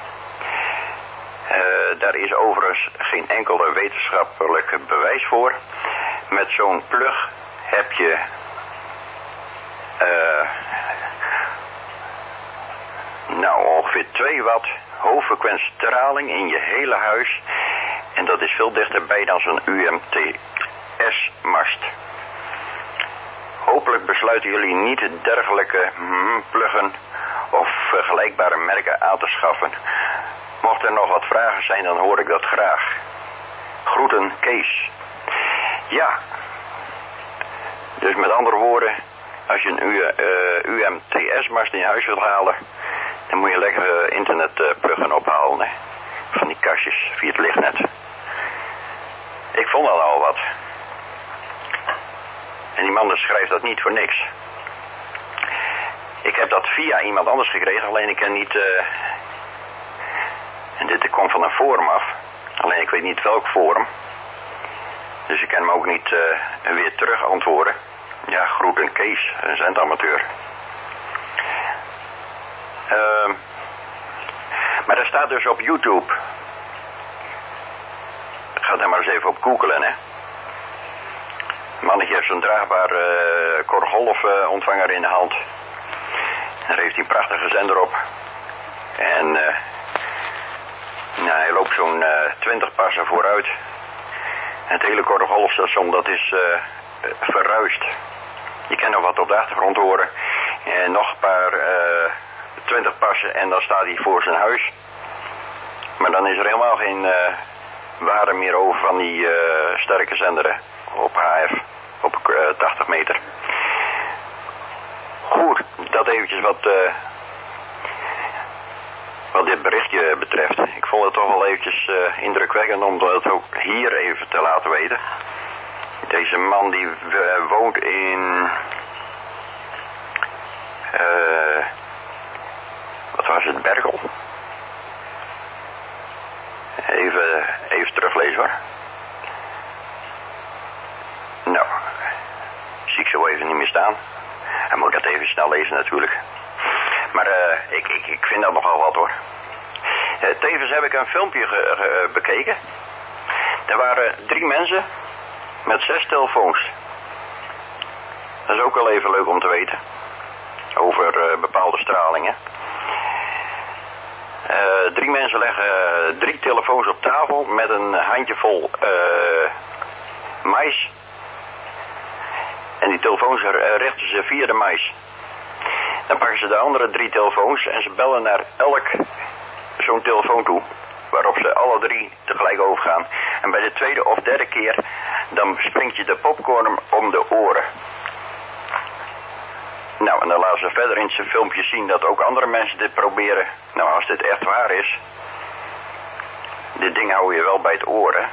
uh, daar is overigens geen enkele wetenschappelijke bewijs voor. Met zo'n plug heb je uh, nou ongeveer twee watt hoogfrequentie straling in je hele huis. En dat is veel dichterbij dan zo'n U M T S-mast. Hopelijk besluiten jullie niet dergelijke hmm, pluggen of vergelijkbare merken aan te schaffen. Mocht er nog wat vragen zijn, dan hoor ik dat graag. Groeten, Kees. Ja, dus met andere woorden, als je een uh, U M T S-mast in je huis wilt halen, dan moet je lekker uh, internetpluggen ophalen, hè? Van die kastjes via het lichtnet. Ik vond al al wat. En die man schrijft dat niet voor niks. Ik heb dat via iemand anders gekregen, alleen ik ken niet... Uh... En dit komt van een forum af. Alleen ik weet niet welk forum. Dus ik kan hem ook niet uh, weer terug antwoorden. Ja, groeten Kees, een zendamateur. Uh, maar dat staat dus op YouTube. Ga daar maar eens even op googlen, hè. Een mannetje heeft zo'n draagbare uh, kortgolf uh, ontvanger in de hand. Daar heeft hij een prachtige zender op. En uh, nou, hij loopt zo'n uh, twintig passen vooruit. En het hele kortgolfstation, dat is uh, verruist. Je kan nog wat op de achtergrond horen. En nog een paar uh, twintig passen en dan staat hij voor zijn huis. Maar dan is er helemaal geen uh, waarde meer over van die uh, sterke zenderen op H F, op uh, tachtig meter. Goed, dat eventjes wat, uh, wat dit berichtje betreft. Ik vond het toch wel eventjes uh, indrukwekkend om het ook hier even te laten weten. Deze man die uh, woont in... Uh, wat was het, Berkel? Even, even teruglezen hoor. Nou, zie ik zo even niet meer staan. Hij moet dat even snel lezen natuurlijk. Maar uh, ik, ik, ik vind dat nogal wat hoor. Uh, tevens heb ik een filmpje ge, ge, bekeken. Er waren drie mensen met zes telefoons. Dat is ook wel even leuk om te weten. Over uh, bepaalde stralingen. Uh, drie mensen leggen drie telefoons op tafel met een handjevol uh, mais. En die telefoons richten ze via de mais. Dan pakken ze de andere drie telefoons en ze bellen naar elk zo'n telefoon toe. Waarop ze alle drie tegelijk overgaan. En bij de tweede of derde keer, dan springt je de popcorn om de oren. Nou, en dan laten ze verder in zijn filmpje zien dat ook andere mensen dit proberen. Nou, als dit echt waar is. Dit ding hou je wel bij het oren.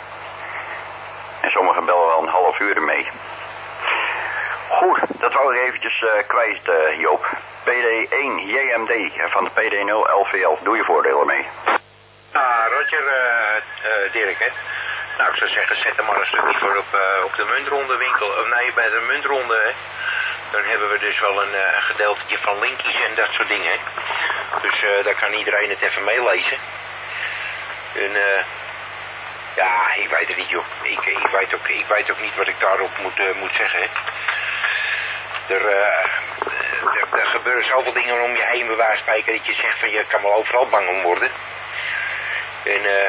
En sommigen bellen wel een half uur ermee. Goed, dat wou ik eventjes uh, kwijt, uh, Joop. P D één J M D van de P D nul L V L. Doe je voordelen mee. Ah, Roger, uh, uh, Dirk, hè. Nou, ik zou zeggen, zet er maar een stukje voor op, uh, op de muntronde winkel. Of nee, bij de muntronde, hè. Dan hebben we dus wel een, uh, een gedeeltje van linkjes en dat soort dingen, hè. Dus uh, daar kan iedereen het even meelezen. En, uh, ja, ik weet het niet, joh. Ik, ik, weet ook, ik weet ook niet wat ik daarop moet, uh, moet zeggen, hè. Er, uh, er, er gebeuren zoveel dingen om je heen, bij wijze van spreken, dat je zegt van je kan wel overal bang om worden. En uh,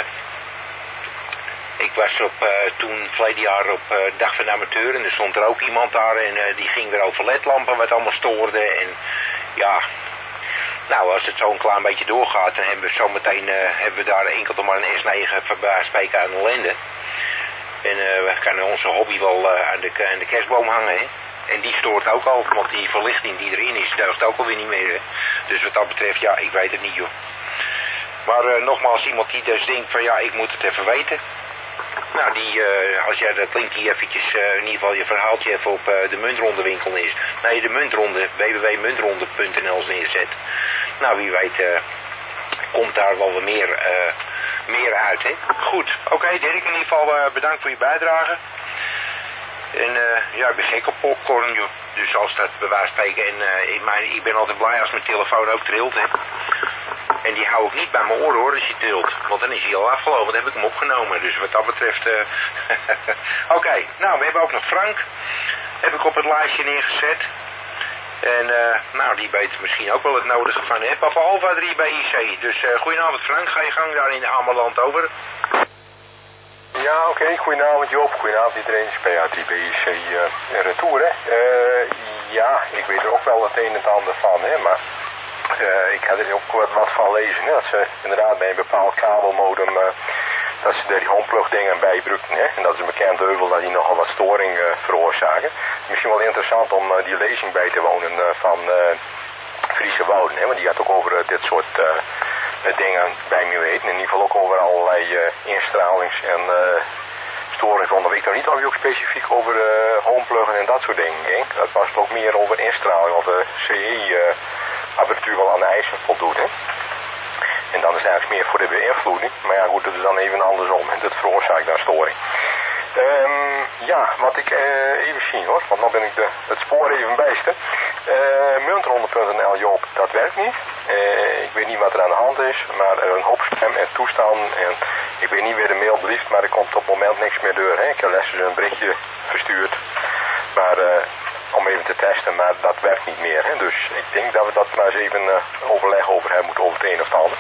ik was op, uh, toen verleden jaar op uh, Dag van de Amateur en er stond er ook iemand daar en uh, die ging weer over ledlampen wat allemaal stoorde en ja, nou als het zo een klein beetje doorgaat dan hebben we zometeen uh, hebben we daar enkel nog maar een S negen van bij spreken aan ellende. En uh, we kunnen onze hobby wel uh, aan, de, aan de kerstboom hangen, hè. En die stoort ook al, want die verlichting die erin is, deugt ook alweer niet meer, hè. Dus wat dat betreft, ja, ik weet het niet, joh. Maar uh, nogmaals, iemand die dus denkt van ja, ik moet het even weten. Nou, die, uh, als jij dat linkje eventjes, uh, in ieder geval je verhaaltje even op uh, de muntrondewinkel is. Nee, de muntronde, w w w punt muntronde punt n l neerzet. Nou, wie weet uh, komt daar wel wat meer, uh, meer uit, hè. Goed, oké, okay, Dirk, in ieder geval uh, bedankt voor je bijdrage. En uh, ja, ik ben gek op popcorn, joh. Dus als dat bij wijze van spreken, en uh, ik, mijn, ik ben altijd blij als mijn telefoon ook trilt, hè. En die hou ik niet bij mijn oren, hoor, als hij trilt. Want dan is hij al afgelopen, dan heb ik hem opgenomen. Dus wat dat betreft, uh... oké, okay, nou, we hebben ook nog Frank. Heb ik op het lijstje neergezet. En uh, nou, die weet misschien ook wel het nodige van, hè. Papa Alpha drie bij I C. Dus uh, goedenavond, Frank. Ga je gang daar in de Ameland over. Ja, oké. Okay. Goedenavond Joop. Goedenavond iedereen. P A drie B I C uh, retour, hè. Uh, ja, ik weet er ook wel het een en het ander van, hè. Maar uh, ik had er ook wat, wat van lezen, hè. Dat ze inderdaad bij een bepaald kabelmodem, uh, dat ze daar die homeplug dingen bij gebruikten, hè. En dat is een bekend heuvel dat die nogal wat storing uh, veroorzaken. Misschien wel interessant om uh, die lezing bij te wonen uh, van uh, Friese Wouden, hè. Want die gaat ook over uh, dit soort uh, dingen bij me weten. In ieder geval ook over allerlei uh, instralings- en uh, storingsonder. Ik weet niet of je ook specifiek over uh, homepluggen en dat soort dingen ging. Dat was ook meer over instraling of de C E-apparatuur uh, wel aan de eisen voldoet. Hè? En dan is het eigenlijk meer voor de beïnvloeding. Maar ja goed, dat is dan even andersom. En dat veroorzaakt dan storing. Um, ja, wat ik uh, even zien hoor, want dan ben ik de, het spoor even bijster. Uh, muntronde punt n l Joop, dat werkt niet. Uh, ik weet niet wat er aan de hand is, maar uh, een hoop spam en toestanden. En ik weet niet wie de mail belieft, maar er komt op het moment niks meer door. Hè? Ik heb lessen een berichtje verstuurd, maar uh, om even te testen, maar dat werkt niet meer. Hè? Dus ik denk dat we dat maar eens even uh, overleg over hebben moeten over het een of het ander.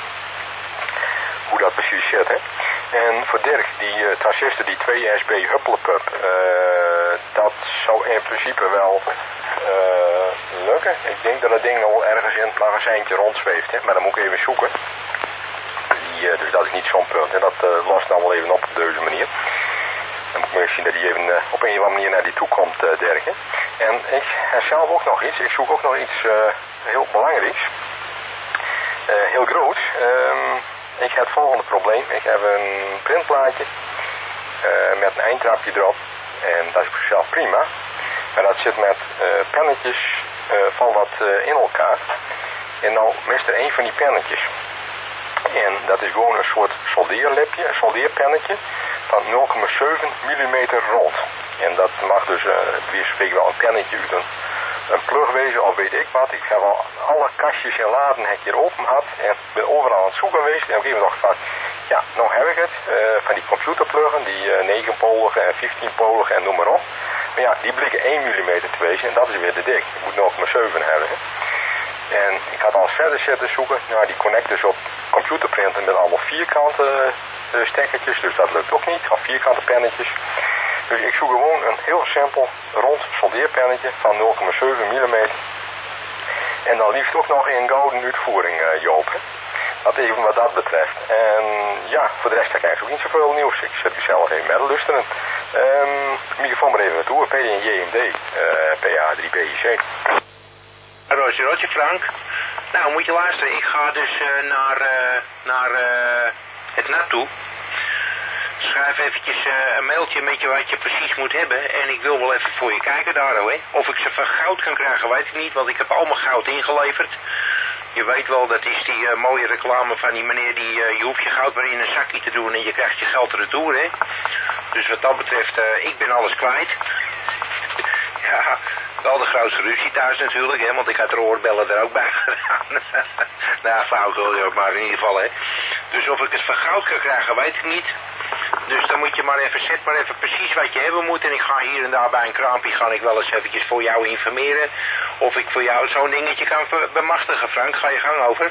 Hoe dat precies zit, hè. En voor Dirk, die uh, transistor, die twee S B Hupplepup, uh, dat zou in principe wel uh, lukken. Ik denk dat het ding al ergens in het magazijntje rondzweeft, hè. Maar dan moet ik even zoeken. Die, uh, dus dat is niet zo'n punt, en dat uh, lost dan wel even op op deze manier. Dan moet ik maar zien dat hij even uh, op een of andere manier naar die toe komt, uh, Dirk, hè. En ik heb zelf ook nog iets, ik zoek ook nog iets uh, heel belangrijks. Uh, heel groot. Um, Ik heb het volgende probleem. Ik heb een printplaatje uh, met een eindtrapje erop. En dat is op zichzelf prima. Maar dat zit met uh, pennetjes uh, van wat uh, in elkaar. En nou mist er één van die pennetjes. En dat is gewoon een soort soldeerlipje, een soldeerpennetje van nul komma zeven millimeter rond. En dat mag dus, uh, weer spreek wel een pennetje uit een een plug wezen of weet ik wat. Ik heb al alle kastjes en laden heb ik hier open gehad en ben overal aan het zoeken geweest. En op een gegeven moment dacht ik van, ja, nou heb ik het. Uh, van die computerpluggen, die uh, negen-polige en vijftien-polige en noem maar op. Maar ja, die blikken één millimeter te wezen en dat is weer te dik. Ik moet nul komma zeven hebben. Hè. En ik had al verder zitten zoeken. Nou, die connectors op computerprinten met allemaal vierkante uh, stekkertjes, dus dat lukt ook niet. Of vierkante pennetjes. Dus ik zoek gewoon een heel simpel rond soldeerpennetje van nul komma zeven millimeter. En dan liefst ook nog in gouden uitvoering, uh, Joop. Hè. Dat even wat dat betreft. En ja, voor de rest heb ik eigenlijk ook niet zoveel nieuws. Ik zet u zelf even met luisteren. Um, microfoon maar even naartoe. P D en J M D, uh, P A drie B I C. Roosje, Roosje, Frank. Nou, moet je luisteren. Ik ga dus uh, naar, uh, naar uh, het N A T toe. Schrijf eventjes uh, een mailtje met je wat je precies moet hebben. En ik wil wel even voor je kijken daar, hè. Of ik ze van goud kan krijgen, weet ik niet. Want ik heb allemaal goud ingeleverd. Je weet wel, dat is die uh, mooie reclame van die meneer die... Uh, je hoeft je goud maar in een zakje te doen en je krijgt je geld retour, hè. Dus wat dat betreft, uh, ik ben alles kwijt. Ja, wel de grootste ruzie thuis natuurlijk, hè, want ik had de oorbellen er ook bij gedaan. Nou, flauw, maar in ieder geval, hè. Dus of ik het van goud kan krijgen, weet ik niet. Dus dan moet je maar even, zet maar even precies wat je hebben moet. En ik ga hier en daar bij een kraampje, ga ik wel eens eventjes voor jou informeren. Of ik voor jou zo'n dingetje kan bemachtigen, Frank. Ga je gang over.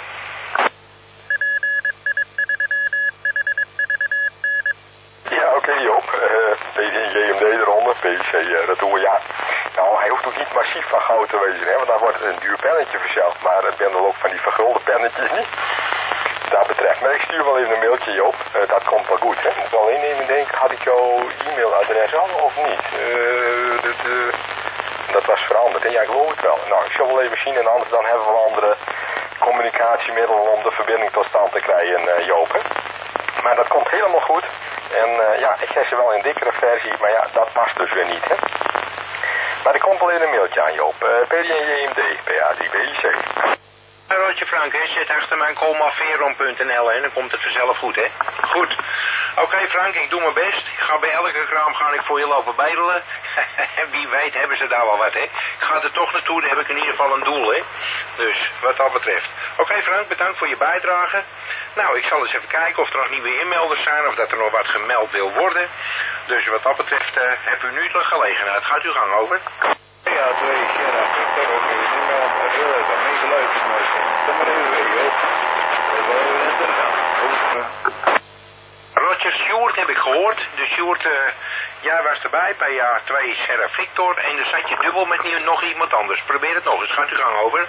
Ja, oké, okay, Joop. Uh, P D en J M D eronder, P C, uh, dat doen we, ja. Nou, hij hoeft ook niet massief van goud te wezen, hè, want dan wordt het een duur pennetje verzeld. Maar het ben dan ook van die vergulde pennetjes niet. Dat betreft. Maar ik stuur wel even een mailtje, Joop. Uh, dat komt wel goed, hè. Ik moet wel alleen even denken, had ik jouw e-mailadres al of niet? Uh, dat, uh, dat was veranderd, hè. Ja, ik geloof het wel. Nou, ik zal wel even zien en anders dan hebben we wel andere communicatiemiddelen om de verbinding tot stand te krijgen, uh, Joop, hè. Maar dat komt helemaal goed. En uh, ja, ik heb ze wel in dikkere versie, maar ja, dat past dus weer niet, hè. Maar er komt wel in een mailtje aan, Joop. Uh, P D en J M D, P A drie B I C. Roodje Frank, hè, zet achter mijn colmaveron punt n l en dan komt het vanzelf goed, hè. Goed. Oké, okay, Frank, ik doe mijn best. Ik ga bij elke kraam ga ik voor je lopen bedelen. Wie weet hebben ze daar wel wat, hè. Ik ga er toch naartoe, dan heb ik in ieder geval een doel, hè. Dus, wat dat betreft. Oké, okay, Frank, bedankt voor je bijdrage. Nou, ik zal eens even kijken of er nog nieuwe inmelders zijn of dat er nog wat gemeld wil worden. Dus wat dat betreft uh, heb u nu de gelegenheid. Gaat uw gang over. Ja, twee, Gerard, Victor, ook weer een e-mail. Heel even meegeluisterd, maar kom maar even weer, joh. Dat wil je interessant. Roger Sjoerd heb ik gehoord. Dus Sjoerd, uh, jij was erbij bij jaar twee Serra Victor. En dan zat je dubbel met nog iemand anders. Probeer het nog eens. Gaat uw gang over.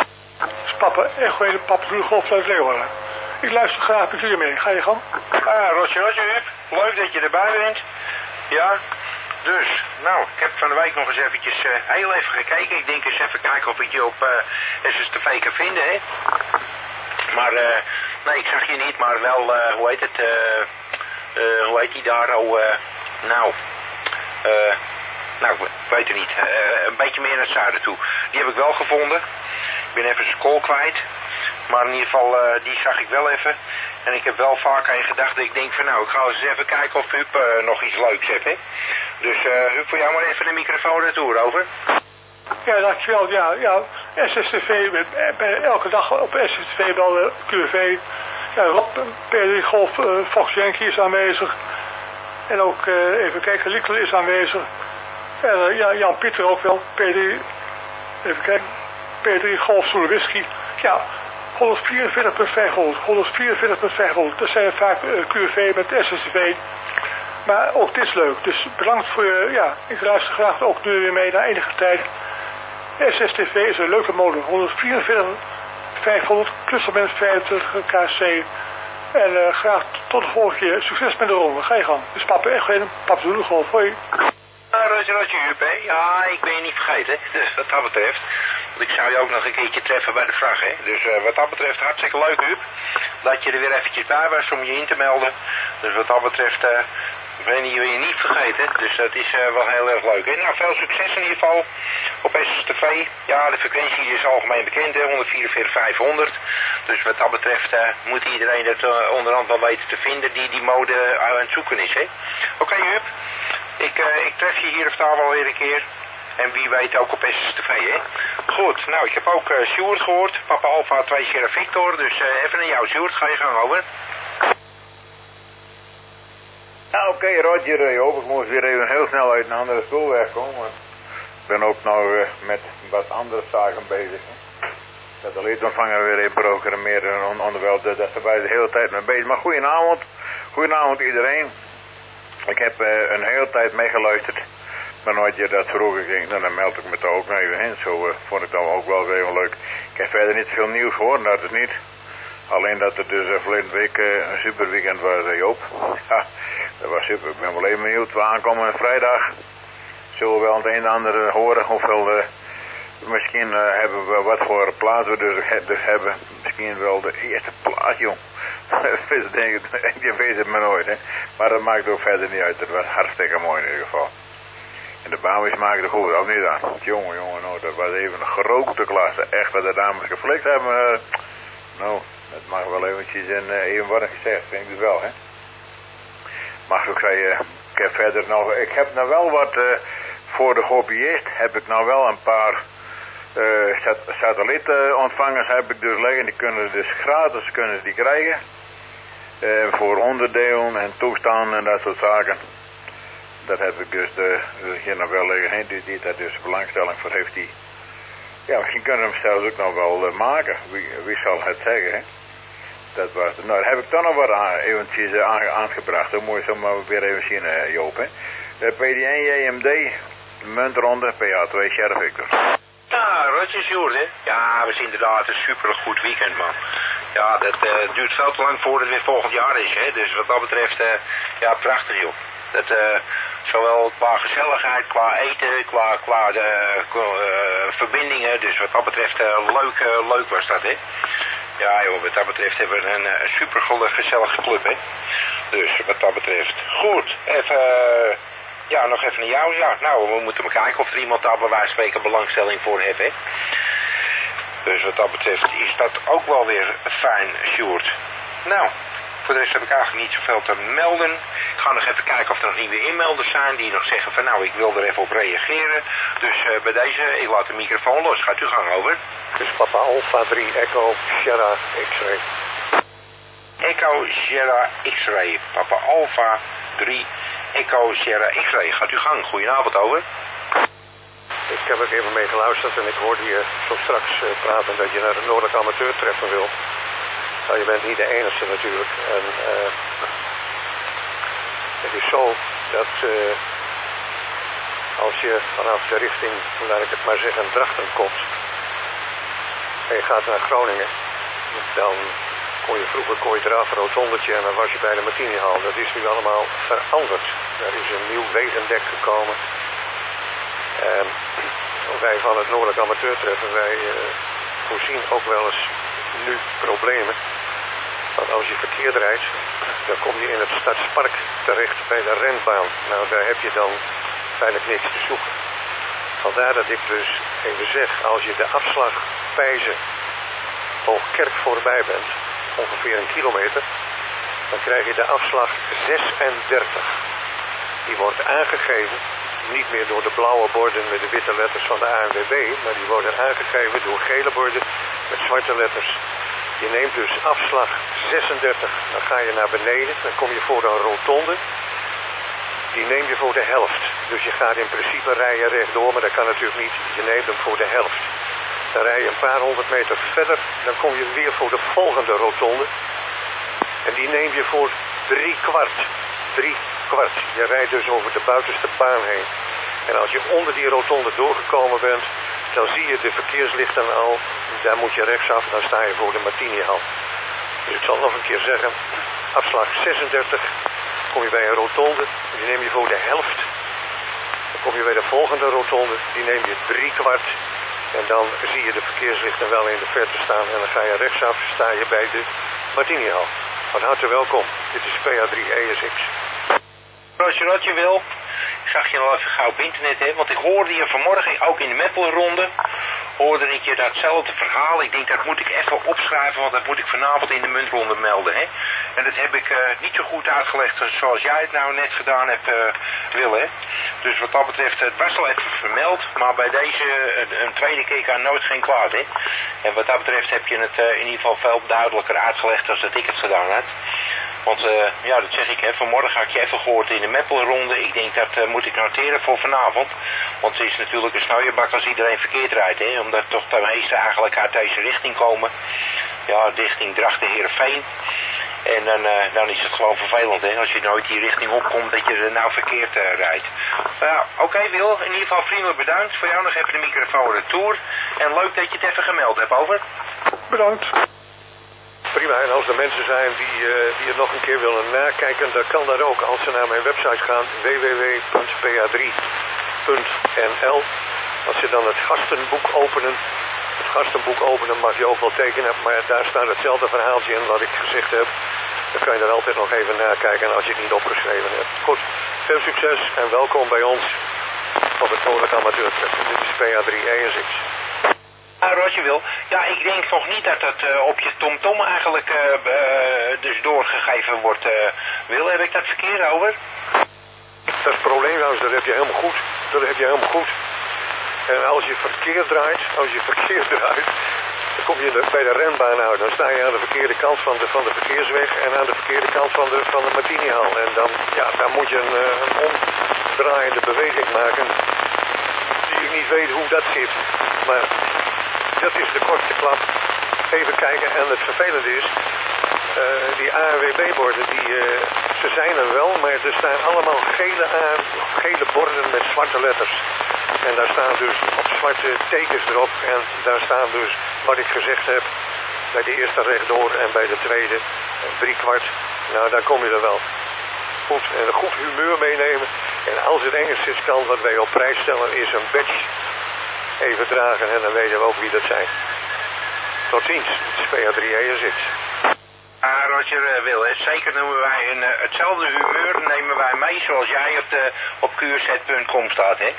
Papa, echt weer de pap Rudolf uit Leeuwarden. Ik luister graag met u mee. Ga je gang. Ah, Roger, Roger, Huub. Leuk dat je erbij bent. Ja. Dus, nou, ik heb van de week nog eens eventjes uh, heel even gekeken. Ik denk eens even kijken of ik je op uh, S S T V kan vinden, hè. Maar, uh, nee, ik zag je niet, maar wel, uh, hoe heet het, uh, uh, hoe heet die daar, oh, uh, nou, uh, nou, ik weet het niet, uh, een beetje meer naar het zuiden toe. Die heb ik wel gevonden. Ik ben even zijn kool kwijt. Maar in ieder geval, uh, die zag ik wel even. En ik heb wel vaak aan je gedacht dat ik denk van nou, ik ga eens even kijken of Huub uh, nog iets leuks heeft, hè. Dus uh, Huub, voor jou maar even de microfoon naartoe, over. Ja, dankjewel. Ja, ja, S S T V, met, bij elke dag op S S T V wel de Q V. Ja, Rob, P drie Golf, uh, Fox Yankee is aanwezig. En ook, uh, even kijken, Likkel is aanwezig. En uh, ja, Jan Pieter ook wel, P drie, even kijken, P drie Golf Zulu Whisky. Ja, honderdvierenveertig punt vijfhonderd, honderdvierenveertig punt vijfhonderd. Dat zijn vaak uh, Q V met S S T V. Maar ook dit is leuk. Dus bedankt voor je, ja, ik luister graag ook nu weer mee na enige tijd. S S T V is een leuke molen. honderdvierenveertig vijfhonderd, plus of minus vijfentwintig K C. En uh, graag tot de volgende keer. Succes met de ronde. Ga je gang. Dus papa echt geen papa doe gewoon. Hoi. Ja, Roger, Roger, Huub, hè. Ja, ik ben je niet vergeten. Dus wat dat betreft. Want ik zou je ook nog een keertje treffen bij de vraag, hè. Dus uh, wat dat betreft hartstikke leuk, Huub. Dat je er weer eventjes bij was om je in te melden. Dus wat dat betreft... Uh, ben je je niet vergeten, dus dat is uh, wel heel erg leuk. Hè? Nou, veel succes in ieder geval op S S T V. Ja, de frequentie is algemeen bekend, hè? honderdvierenveertig vijfhonderd. Dus wat dat betreft uh, moet iedereen dat uh, onderhand wel weten te vinden die die mode uh, aan het zoeken is. Oké, okay, Huub. Ik, uh, ik tref je hier of daar wel weer een keer. En wie weet ook op S S T V, hè. Goed, nou, ik heb ook uh, Sjoerd gehoord. Papa Alpha twee Sierra Victor. Dus uh, even naar jou, Sjoerd. Ga je gang over. Nou, oké, okay, Roger, Joop. Ik moest weer even heel snel uit een andere stoel wegkomen. Want ik ben ook nou uh, met wat andere zaken bezig. Hè. Dat de leedontvanger weer even programmeren en on onderwijl dat ze bij de hele tijd mee bezig. Maar goedenavond. Goedenavond iedereen. Ik heb uh, een hele tijd meegeluisterd. Maar nooit je dat vroeger ging, nou, dan meld ik me toch ook nog even in. Zo uh, vond ik dat ook wel weer even leuk. Ik heb verder niet veel nieuws gehoord, dat is niet. Alleen dat het dus uh, verleden week uh, een super weekend was, uh, Joop. Ja, dat was super. Ik ben wel even benieuwd. We aankomen vrijdag. Zullen we wel het een en ander horen hoeveel... Uh, misschien uh, hebben we wat voor plaats we dus, dus hebben. Misschien wel de eerste plaats, jong. Je weet het maar nooit, hè. Maar dat maakt ook verder niet uit. Het was hartstikke mooi in ieder geval. En de bouwers maken het goed, ook niet aan. Jongen, jongen, nou, dat was even een grote klasse. Echt wat de dames geflikt hebben. Uh, nou, dat mag wel eventjes en uh, even worden gezegd, vind ik het wel, hè. Mag ik zeggen, uh, ik heb verder nog, ik heb nou wel wat, uh, voor de hobbyist heb ik nou wel een paar uh, sat satellietontvangers heb ik dus liggen. Die kunnen dus gratis kunnen ze die krijgen. Uh, voor onderdelen en toestanden en dat soort zaken. Dat heb ik dus de, hier nog wel liggen. He, die, die daar dus belangstelling voor heeft. Die, ja, misschien kunnen we hem zelfs ook nog wel uh, maken. Wie, wie zal het zeggen, hè? Dat was het. Nou, daar heb ik dan nog wat aan, eventjes uh, aan, aangebracht. Dan moet je zo maar weer even zien, uh, Joop, hè. De P D één J M D, muntronde, P A twee Sierra Victor. Ja, Roger Sjoerd, hè. Ja, het is inderdaad een super goed weekend, man. Ja, dat uh, duurt veel te lang voordat het weer volgend jaar is, hè. Dus wat dat betreft, uh, ja, prachtig, joh. Dat, uh, zowel qua gezelligheid, qua eten, qua, qua de uh, verbindingen. Dus wat dat betreft, uh, leuk, uh, leuk was dat, hè. Ja, joh, wat dat betreft hebben we een, een super gezellige club, hè. Dus wat dat betreft. Goed, even... Uh, ja, nog even naar jou. Ja, nou, we moeten maar kijken of er iemand daar bij wijze van spreken belangstelling voor heeft, hè. Dus wat dat betreft is dat ook wel weer fijn, Sjoerd. Nou, voor de rest heb ik eigenlijk niet zoveel te melden. Ik ga nog even kijken of er nog nieuwe inmelders zijn die nog zeggen van nou, ik wil er even op reageren. Dus uh, bij deze, ik laat de microfoon los. Gaat u gang over. Dus Papa Alpha drie Echo Sierra X-ray. Echo Sierra X-ray. Papa Alpha drie Echo Sierra X-ray. Gaat u gang. Goedenavond, over. Ik heb er even mee geluisterd en ik hoorde je zo straks uh, praten dat je naar het Noordelijk Amateurtreffen wil. Nou, je bent niet de enige natuurlijk. En uh, het is zo dat uh, als je vanaf de richting, laat ik het maar zeggen, Drachten komt en je gaat naar Groningen, dan kon je vroeger kon je eraf een rotondetje en dan was je bij de Martinihal. Dat is nu allemaal veranderd. Er is een nieuw wegendek gekomen. En wij van het Noordelijk Amateurtreffen, wij uh, voorzien ook wel eens nu problemen. Want als je verkeerd rijdt, dan kom je in het Stadspark terecht bij de renbaan. Nou, daar heb je dan feitelijk niks te zoeken. Vandaar dat ik dus even zeg, als je de afslag Pijzen Hoogkerk voorbij bent, ongeveer een kilometer, dan krijg je de afslag zesendertig. Die wordt aangegeven, niet meer door de blauwe borden met de witte letters van de A N W B, maar die worden aangegeven door gele borden met zwarte letters. Je neemt dus afslag zesendertig, dan ga je naar beneden, dan kom je voor een rotonde. Die neem je voor de helft. Dus je gaat in principe rijden rechtdoor, maar dat kan natuurlijk niet. Je neemt hem voor de helft. Dan rij je een paar honderd meter verder, dan kom je weer voor de volgende rotonde. En die neem je voor drie kwart. Drie kwart. Je rijdt dus over de buitenste baan heen. En als je onder die rotonde doorgekomen bent, dan zie je de verkeerslichten al. Daar moet je rechtsaf, dan sta je voor de Martinihal. Dus ik zal nog een keer zeggen, afslag zesendertig, kom je bij een rotonde, die neem je voor de helft. Dan kom je bij de volgende rotonde, die neem je drie kwart. En dan zie je de verkeerslichten wel in de verte staan en dan ga je rechtsaf, sta je bij de Martinihal. Van harte welkom, dit is P A drie E S X. Roger, wat je wil. Ik zag je al even gauw op internet, hè, want ik hoorde je vanmorgen ook in de Meppelronde hoorde ik je datzelfde verhaal. Ik denk dat moet ik even opschrijven, want dat moet ik vanavond in de muntronde melden. Hè? En dat heb ik uh, niet zo goed uitgelegd zoals jij het nou net gedaan hebt, uh, Wil. Hè? Dus wat dat betreft, het was al even vermeld, maar bij deze uh, een tweede keer kan nooit geen kwaad. Hè? En wat dat betreft heb je het uh, in ieder geval veel duidelijker uitgelegd dan dat ik het gedaan had. Want uh, ja, dat zeg ik, hè, vanmorgen had ik je even gehoord in de Meppelronde. Ik denk dat uh, moet ik noteren voor vanavond. Want het is natuurlijk een snoeienbak als iedereen verkeerd rijdt, hè. Omdat toch de meesten eigenlijk uit deze richting komen. Ja, richting Drachten Heerenveen. En dan, uh, dan is het gewoon vervelend, hè. Als je nooit die richting opkomt, dat je er nou verkeerd uh, rijdt. Nou ja, oké okay, Wil, in ieder geval vriendelijk bedankt. Voor jou nog even de microfoon retour. En leuk dat je het even gemeld hebt, over. Bedankt. Prima, en als er mensen zijn die, uh, die het nog een keer willen nakijken, dan kan dat ook als ze naar mijn website gaan, w w w punt p a drie punt n l. Als ze dan het gastenboek openen, het gastenboek openen mag je ook wel tekenen, maar daar staat hetzelfde verhaaltje in wat ik gezegd heb. Dan kan je er altijd nog even nakijken als je het niet opgeschreven hebt. Goed, veel succes en welkom bij ons op het Koninklijke Amateurclub. Dit is P A drie E S X. Ah, Roger Wil. Ja, ik denk nog niet dat dat uh, op je TomTom eigenlijk uh, uh, dus doorgegeven wordt, uh, Wil. Heb ik dat verkeerd over? Dat is het probleem, nou, dat heb je helemaal goed. Dat heb je helemaal goed. En als je verkeerd draait, als je verkeerd draait, dan kom je bij de renbaan uit. Dan sta je aan de verkeerde kant van de, van de verkeersweg en aan de verkeerde kant van de, van de Martinihal. En dan, ja, dan moet je een, een omdraaiende beweging maken die ik niet weet hoe dat zit. Maar dat is de kortste klap. Even kijken. En het vervelende is, uh, die A N W B-borden, die, uh, ze zijn er wel, maar er staan allemaal gele, uh, gele borden met zwarte letters. En daar staan dus op zwarte tekens erop. En daar staan dus wat ik gezegd heb bij de eerste rechtdoor en bij de tweede drie kwart. Nou, dan kom je er wel. Goed, en een goed humeur meenemen. En als het enigszins kan, wat wij op prijs stellen, is een badge even dragen en dan weten we ook wie dat zijn. Tot ziens, het is P A drie E S X. Ah, Roger uh, Wil, hè. Zeker noemen wij een, uh, hetzelfde humeur nemen wij mee zoals jij op, de, op Q Z punt com staat, hè.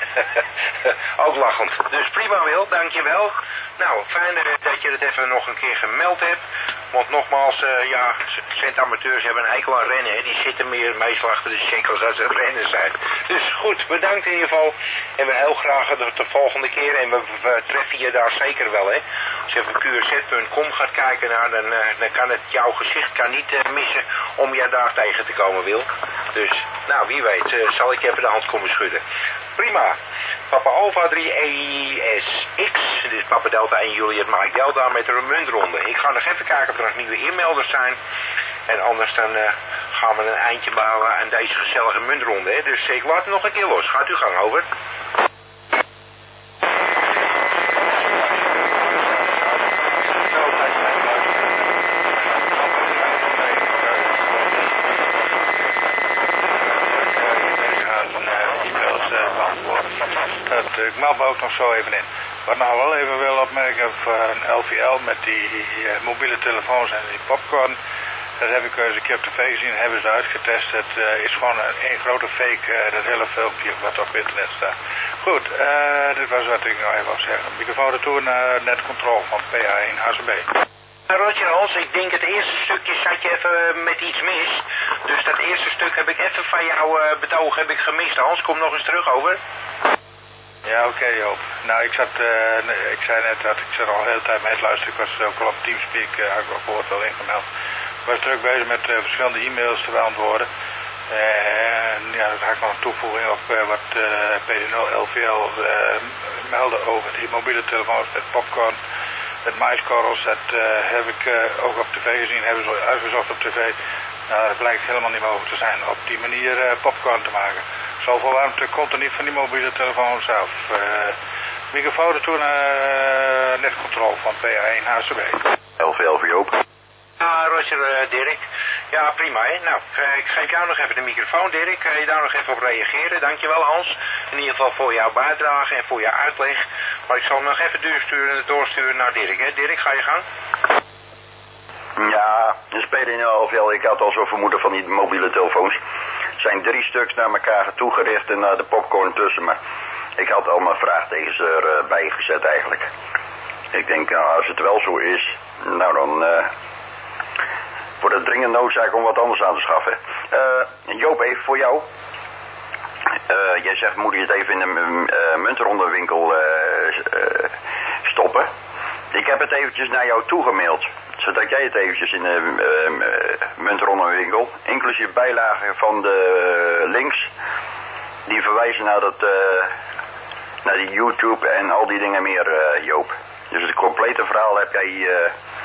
Ook lachend. Dus prima Wil, dankjewel. Nou, fijn uh, dat je het even nog een keer gemeld hebt. Want nogmaals, uh, ja, centamateurs hebben een hekel aan rennen, hè. Die zitten meer meestal achter de checkers als het rennen zijn. Dus goed, bedankt in ieder geval. En we heel graag de, de volgende keer. En we, we treffen je daar zeker wel, hè. Als je op Q Z punt com gaat kijken, nou, dan, uh, dan kan het jouw gezicht kan niet uh, missen om je daar tegen te komen, Wil. Dus, nou, wie weet, uh, zal ik je even de hand komen schudden. Prima. Papa Alpha drie E S X, dus Papa Delta en Juliet Mike Delta met de muntronde. Ik ga nog even kijken of er nog nieuwe e-mailers zijn. En anders dan uh, gaan we een eindje bouwen aan deze gezellige muntronde. Hè? Dus ik laat hem nog een keer los. Gaat uw gang, over. Ik meld me ook nog zo even in. Wat ik nog wel even wil opmerken van L V L met die uh, mobiele telefoons en die popcorn. Dat heb ik eens een keer op tv gezien, hebben ze uitgetest. Het uh, is gewoon een, een grote fake, uh, dat hele filmpje wat op internet staat. Goed, uh, dit was wat ik nog even wil zeggen. Microfoon retour naar netcontrol van P A één H C B. Roger Hans, ik denk het eerste stukje zat je even met iets mis. Dus dat eerste stuk heb ik even van jouw uh, betoog heb ik gemist. Hans, kom nog eens terug, over. Ja, oké okay, Joop. Nou, ik zat, uh, nee, ik zei net dat ik zat al de hele tijd mee te luisteren. Ik was ook al op Teamspeak, uh, had ik al gehoord, wel ingemeld. Ik was druk bezig met uh, verschillende e-mails te beantwoorden. En uh, ja, dat had ik nog een toevoeging op uh, wat uh, P D nul L V L uh, meldde over die mobiele telefoons met popcorn, met maiskorrels. Dat uh, heb ik uh, ook op tv gezien, hebben ze uitgezocht op tv. Nou, dat blijkt helemaal niet mogelijk te zijn op die manier uh, popcorn te maken. Zoveel warmte komt er niet van die mobiele telefoon zelf. Uh, microfoon toe naar uh, netcontrol van P A één H C B. L V L voor Joop. Ah, Roger, uh, Dirk. Ja, prima, hè. Nou, uh, ik geef jou nog even de microfoon, Dirk. Kan je daar nog even op reageren? Dankjewel, Hans. In ieder geval voor jouw bijdrage en voor jouw uitleg. Maar ik zal hem nog even doorsturen, doorsturen naar Dirk, hè. Dirk, ga je gang. Ja, dus P D nul L V L, ik had al zo vermoeden van die mobiele telefoons. Het zijn drie stuks naar elkaar toegericht en naar de popcorn tussen, maar ik had al mijn vraagtekens erbij gezet eigenlijk. Ik denk, nou, als het wel zo is, nou dan uh, wordt het dringend noodzaak om wat anders aan te schaffen. Uh, Joop, even voor jou. Uh, jij zegt, moet je het even in de uh, muntrondewinkel uh, uh, stoppen? Ik heb het eventjes naar jou toegemaild, zodat jij het eventjes in de uh, muntrondewinkel, inclusief bijlagen van de links, die verwijzen naar, dat, uh, naar die YouTube en al die dingen meer, uh, Joop. Dus het complete verhaal heb jij uh,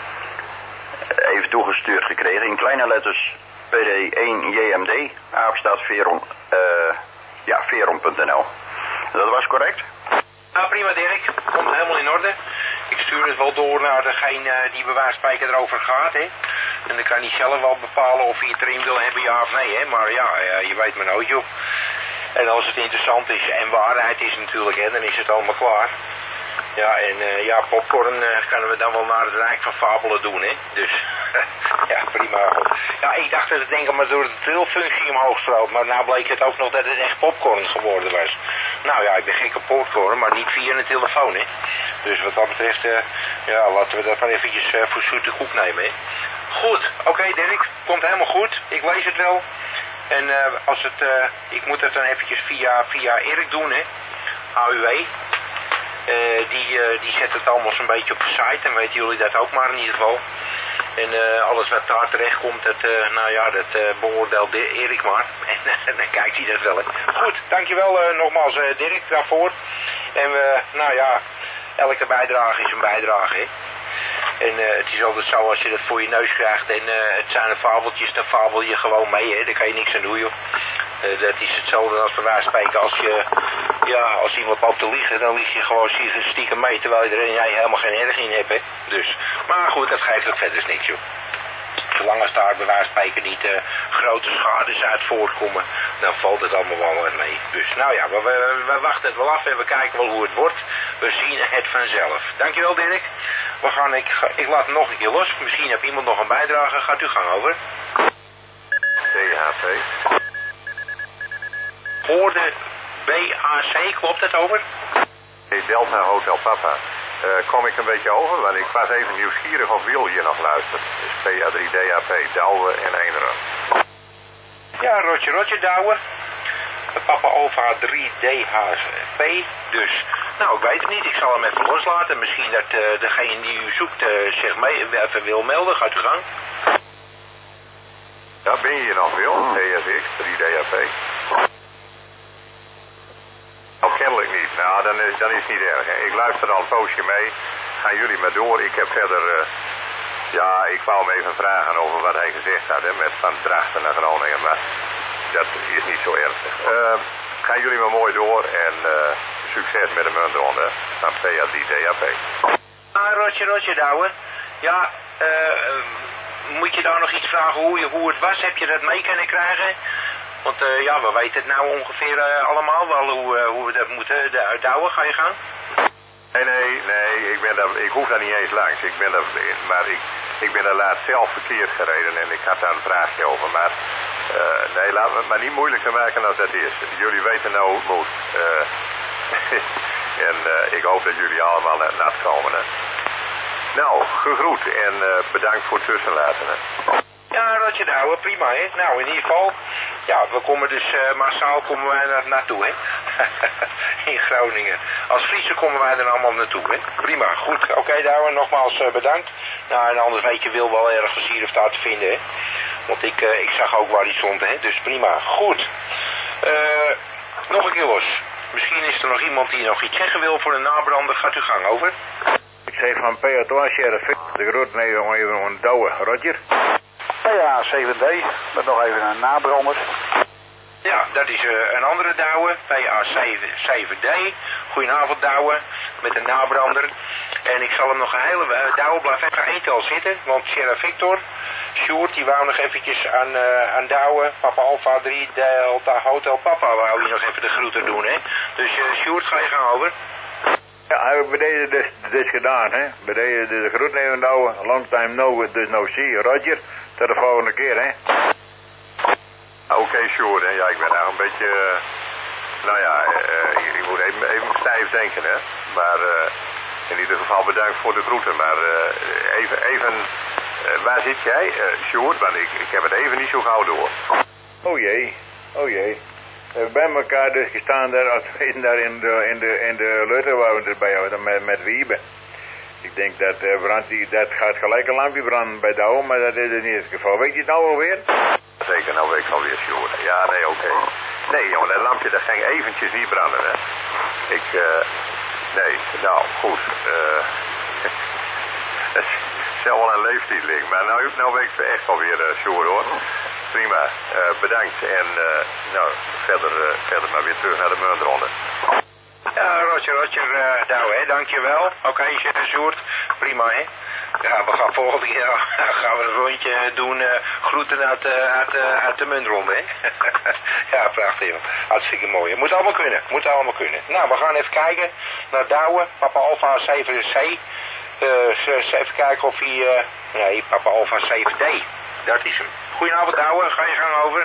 even toegestuurd gekregen in kleine letters P D één J M D, apenstaat Veron, uh, ja, veron punt n l. Dat was correct? Nou, prima Dirk, komt helemaal in orde. Ik stuur het wel door naar degene die bij wijze van spreken erover gaat, hè. En dan kan hij zelf wel bepalen of hij het erin wil hebben, ja of nee, hè. Maar ja, je weet maar nooit, joh. En als het interessant is en waarheid is natuurlijk, hè, dan is het allemaal klaar. Ja, en uh, ja, popcorn uh, kunnen we dan wel naar het Rijk van Fabelen doen, hè. Dus, ja, prima. Ja, ik dacht dat het denk ik maar door de trilfunctie omhoog stroopt, maar nou bleek het ook nog dat het echt popcorn geworden was. Nou ja, ik ben gek op popcorn, maar niet via een telefoon, hè. Dus wat dat betreft, uh, ja, laten we dat maar eventjes uh, voor zoete koek nemen, hè. Goed, oké okay, Dirk, komt helemaal goed. Ik lees het wel. En uh, als het, uh, ik moet het dan eventjes via, via Erik doen, hè. A U W. Uh, die, uh, die zet het allemaal zo'n beetje op de site en weten jullie dat ook maar in ieder geval. En uh, alles wat daar terecht komt, dat, uh, nou ja, dat uh, beoordeelt Erik maar. En dan kijkt hij dat wel, hè. Goed, dankjewel uh, nogmaals uh, Dirk daarvoor. En uh, nou ja, elke bijdrage is een bijdrage, hè. En uh, het is altijd zo, als je dat voor je neus krijgt en uh, het zijn een fabeltjes, dan fabel je gewoon mee, hè. Daar kan je niks aan doen, joh. Uh, dat is hetzelfde als bij wijze van spreken, als je, ja, als iemand loopt te liegen, dan lig je gewoon stiekem mee, terwijl je er jij helemaal geen erg in hebt, hè. Dus, maar goed, dat geeft ook verder niks, joh. Zolang als daar bij wijze van spreken niet uh, grote schades uit voortkomen, dan valt het allemaal wel weer mee. Dus nou ja, we, we, we wachten het wel af en we kijken wel hoe het wordt. We zien het vanzelf. Dankjewel Dirk. We gaan, ik, ik laat hem nog een keer los. Misschien heeft iemand nog een bijdrage. Gaat u gang over. D H P. Hoorde B A C, klopt het over? Hey, Delta Hotel Papa. Uh, kom ik een beetje over, want ik was even nieuwsgierig of wil je nog luisteren. Dus P A drie D H P, Douwe en Eenrum. Ja, Roger, Roger, Douwe. Papa Alpha drie D H P, dus. Nou, ik weet het niet, ik zal hem even loslaten. Misschien dat uh, degene die u zoekt uh, zich mee, even wil melden. Gaat u gang. Ja, ben je hier nog, Wil? D S X, drie D H P. Oh, kennelijk niet. Nou, dan is, dan is het niet erg. Hè. Ik luister al een poosje mee. Gaan jullie maar door. Ik heb verder... Uh, ja, ik wou hem even vragen over wat hij gezegd had, hè, met Van Drachten naar Groningen. Maar dat is niet zo ernstig. Uh, gaan jullie maar mooi door en uh, succes met de muntronde van P A drie D H P. Ah, Roger, Roger, Douwe. Ja, eh... Uh, moet je daar nog iets vragen hoe, je, hoe het was? Heb je dat mee kunnen krijgen? Want uh, ja, we weten het nou ongeveer uh, allemaal wel hoe, uh, hoe we dat moeten uh, douwen. Ga je gaan? Nee, nee, nee. Ik, ben daar, ik hoef daar niet eens langs. Ik ben daar, maar ik, ik ben daar laatst zelf verkeerd gereden en ik had daar een vraagje over. Maar uh, nee, laten we het maar niet moeilijker maken dan dat is. Jullie weten nou hoe het moet. Uh, en uh, ik hoop dat jullie allemaal net nat komen. Hè. Nou, gegroet en uh, bedankt voor het tussenlaten. Hè. Ja, Roger Douwe, prima, hè. Nou, in ieder geval, ja, we komen dus uh, massaal komen wij naar naartoe, hè. In Groningen. Als Friese komen wij er allemaal naartoe, hè. Prima, goed. Oké, okay, Douwe, nogmaals uh, bedankt. Nou, en anders weet je Wil wel ergens hier of daar te vinden, hè. Want ik, uh, ik zag ook waar die stond, hè. Dus prima, goed. Uh, nog een keer los. Misschien is er nog iemand die nog iets zeggen wil voor de nabrander. Gaat uw gang, over. Ik zeg van P A twee Sheriff, de grote neef om even een douwe. Roger? Ja, zeven D, met nog even een nabrander. Ja, dat is uh, een andere Douwe, P A zeven D. Goedenavond Douwe, met een nabrander. En ik zal hem nog een hele uh, Douwe blijf even één tel zitten, want Sheriff Victor, Sjoerd, die wou nog eventjes aan, uh, aan Douwe, Papa Alpha drie Delta Hotel Papa, wou je nog even de groeten doen, hè. Dus uh, Sjoerd, ga je gaan over. Ja, hij heeft bij deze dus, dus gedaan, hè. Bij deze dus de groet nemen Douwe, long time no, dus no see, Roger. Tot de volgende keer, hè. Oké, okay, Sjoerd, hè. Ja, ik ben nou een beetje... Uh, nou ja, uh, ik moet even, even stijf denken, hè. Maar uh, in ieder geval bedankt voor de groeten. Maar uh, even, even uh, waar zit jij, uh, Sjoerd? Want ik, ik heb het even niet zo gauw door. Oh jee, oh jee. We hebben bij elkaar dus gestaan daar, als we daar in de, in de, in de lutter waar we erbij hadden met, met Wiebe. Ik denk dat uh, brandt die, dat gaat gelijk een lampje branden bij Douwe, maar dat is het niet het geval. Weet je het nou alweer? Zeker, nou weet ik alweer, Sjoerd. Ja, nee, oké. Okay. Nee, jongen, dat lampje dat ging eventjes niet branden, hè. Ik, eh... Uh, nee, nou, goed. Eh... Uh, het zal wel een leeftiteling, maar nou, nou weet ik het echt alweer, uh, Sjoerd, hoor. Prima, uh, bedankt. En, uh, nou, verder, uh, verder maar weer terug naar de muntronde. Ja, Roger, Roger, uh, Douwe, hè, dankjewel. Oké, okay, Sjoerd, prima, hè. Ja, we gaan volgende keer uh, gaan we een rondje doen, uh, groeten uit, uh, uit, uh, uit de muntronde, hè. Ja, prachtig, joh. Hartstikke mooi. Het moet allemaal kunnen, moet allemaal kunnen. Nou, we gaan even kijken naar Douwe, Papa Alpha zeven C. Uh, even kijken of hij, uh, nee, Papa Alpha zeven D, dat is hem. Goedenavond, Douwe, ga je gang over.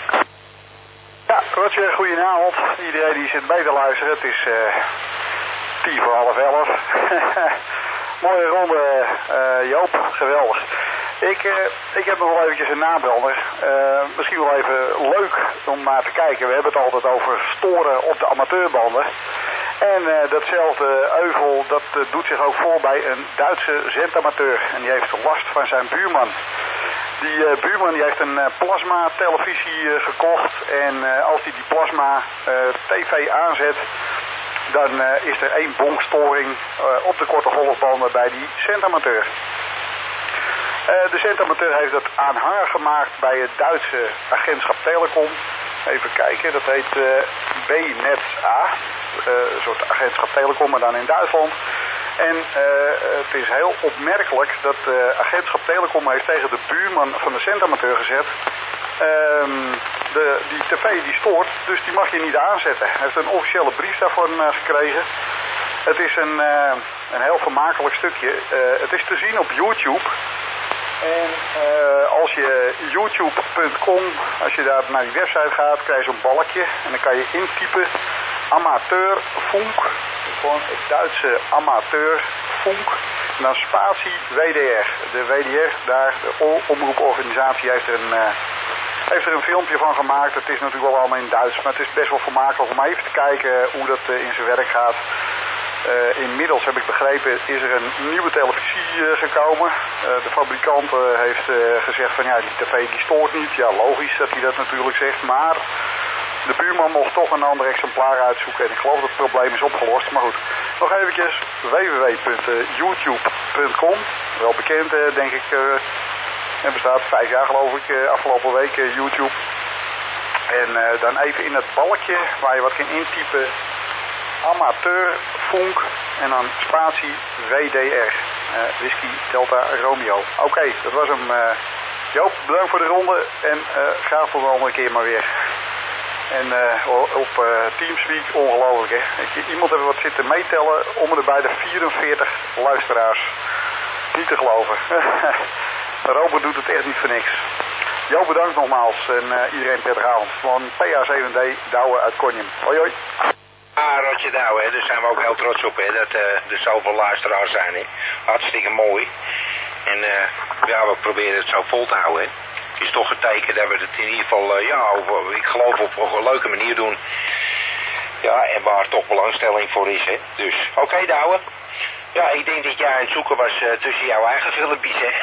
Ja, Roger, goedenavond. Iedereen die zit mee te luisteren. Het is uh, tien voor half elf. Mooie ronde, uh, Joop. Geweldig. Ik, uh, ik heb nog wel eventjes een nabeller. Uh, misschien wel even leuk om naar te kijken. We hebben het altijd over storen op de amateurbanden. En uh, datzelfde euvel, dat uh, doet zich ook voor bij een Duitse zendamateur. En die heeft last van zijn buurman. Die uh, buurman die heeft een uh, plasma televisie uh, gekocht. En uh, als hij die plasma uh, tv aanzet, dan uh, is er één bonkstoring uh, op de korte golfbanden bij die zendamateur. Uh, de zendamateur heeft dat aanhanger gemaakt bij het Duitse agentschap Telecom. Even kijken, dat heet uh, B-Net-A. Uh, een soort agentschap Telecom, maar dan in Duitsland. En uh, het is heel opmerkelijk dat uh, agentschap Telecom heeft tegen de buurman van de zendamateur gezet. Um, de, die tv die stoort, dus die mag je niet aanzetten. Hij heeft een officiële brief daarvan uh, gekregen. Het is een, uh, een heel vermakelijk stukje. Uh, het is te zien op YouTube. En uh, als je youtube punt com, als je daar naar die website gaat, krijg je zo'n balkje. En dan kan je intypen amateur funk. Gewoon het Duitse amateur funk. En dan spatie W D R. De W D R, daar, de omroeporganisatie, heeft er een... Uh, heeft er een filmpje van gemaakt. Het is natuurlijk wel allemaal in Duits, maar het is best wel vermakelijk om even te kijken hoe dat uh, in zijn werk gaat. Uh, inmiddels heb ik begrepen, is er een nieuwe televisie uh, gekomen. Uh, de fabrikant uh, heeft uh, gezegd van ja, die tv die stoort niet. Ja, logisch dat hij dat natuurlijk zegt, maar de buurman mocht toch een ander exemplaar uitzoeken en ik geloof dat het probleem is opgelost. Maar goed, nog eventjes w w w punt youtube punt com. Wel bekend uh, denk ik. Uh, En bestaat vijf jaar geloof ik, uh, afgelopen week uh, YouTube. En uh, dan even in het balkje waar je wat kan intypen. Amateur, funk en dan spatie W D R. Uh, Whisky Delta Romeo. Oké, okay, dat was hem. Uh, Joop, bedankt voor de ronde en uh, graag tot een andere keer maar weer. En uh, op uh, Teamspeak, ongelooflijk hè. Ik, iemand heeft wat zitten meetellen om en erbij de vierenveertig luisteraars. Niet te geloven. Robert doet het echt niet voor niks. Jo, bedankt nogmaals en uh, iedereen prettige avond. Van P A zeven D, Douwe uit Konjem. Hoi hoi. Ah, Rotje Douwe, hè. Daar zijn we ook heel trots op, hè, dat uh, er zoveel luisteraars zijn. Hè. Hartstikke mooi. En uh, ja, we proberen het zo vol te houden. Hè. Het is toch een teken dat we het in ieder geval, uh, ja, op, ik geloof op, op een leuke manier doen. Ja, en waar toch belangstelling voor is, hè. Dus, oké, okay, Douwe. Ja, ik denk dat jij aan het zoeken was uh, tussen jouw eigen filmpjes, hè.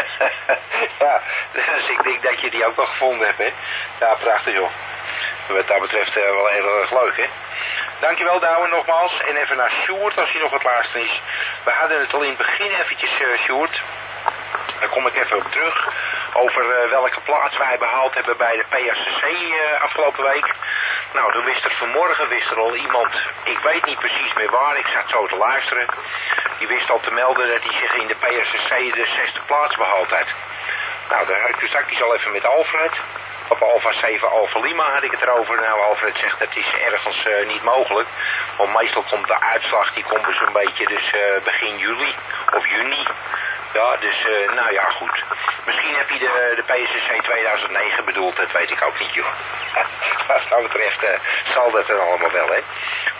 Ja, dus ik denk dat je die ook wel gevonden hebt, hè. Ja, prachtig, joh. Wat dat betreft uh, wel heel erg leuk, hè. Dankjewel, Douwe, nogmaals. En even naar Sjoerd, als hij nog het laatste is. We hadden het al in het begin eventjes, uh, Sjoerd. Daar kom ik even op terug. Over uh, welke plaats wij behaald hebben bij de P A C C uh, afgelopen week. Nou, toen wist er vanmorgen wist er al iemand, ik weet niet precies meer waar, ik zat zo te luisteren. Die wist al te melden dat hij zich in de P A C C de zesde plaats behaald had. Nou, daar had ik dus straks al even met Alfred. Op Alpha zeven Alpha Lima had ik het erover. Nou, Alfred zegt dat is ergens uh, niet mogelijk. Want meestal komt de uitslag, die komt dus een beetje dus uh, begin juli of juni. Ja, dus uh, nou ja, goed. Misschien heb je de, de P S C C tweeduizend negen bedoeld, dat weet ik ook niet, joh. Wat dat betreft uh, zal dat dan allemaal wel, hè.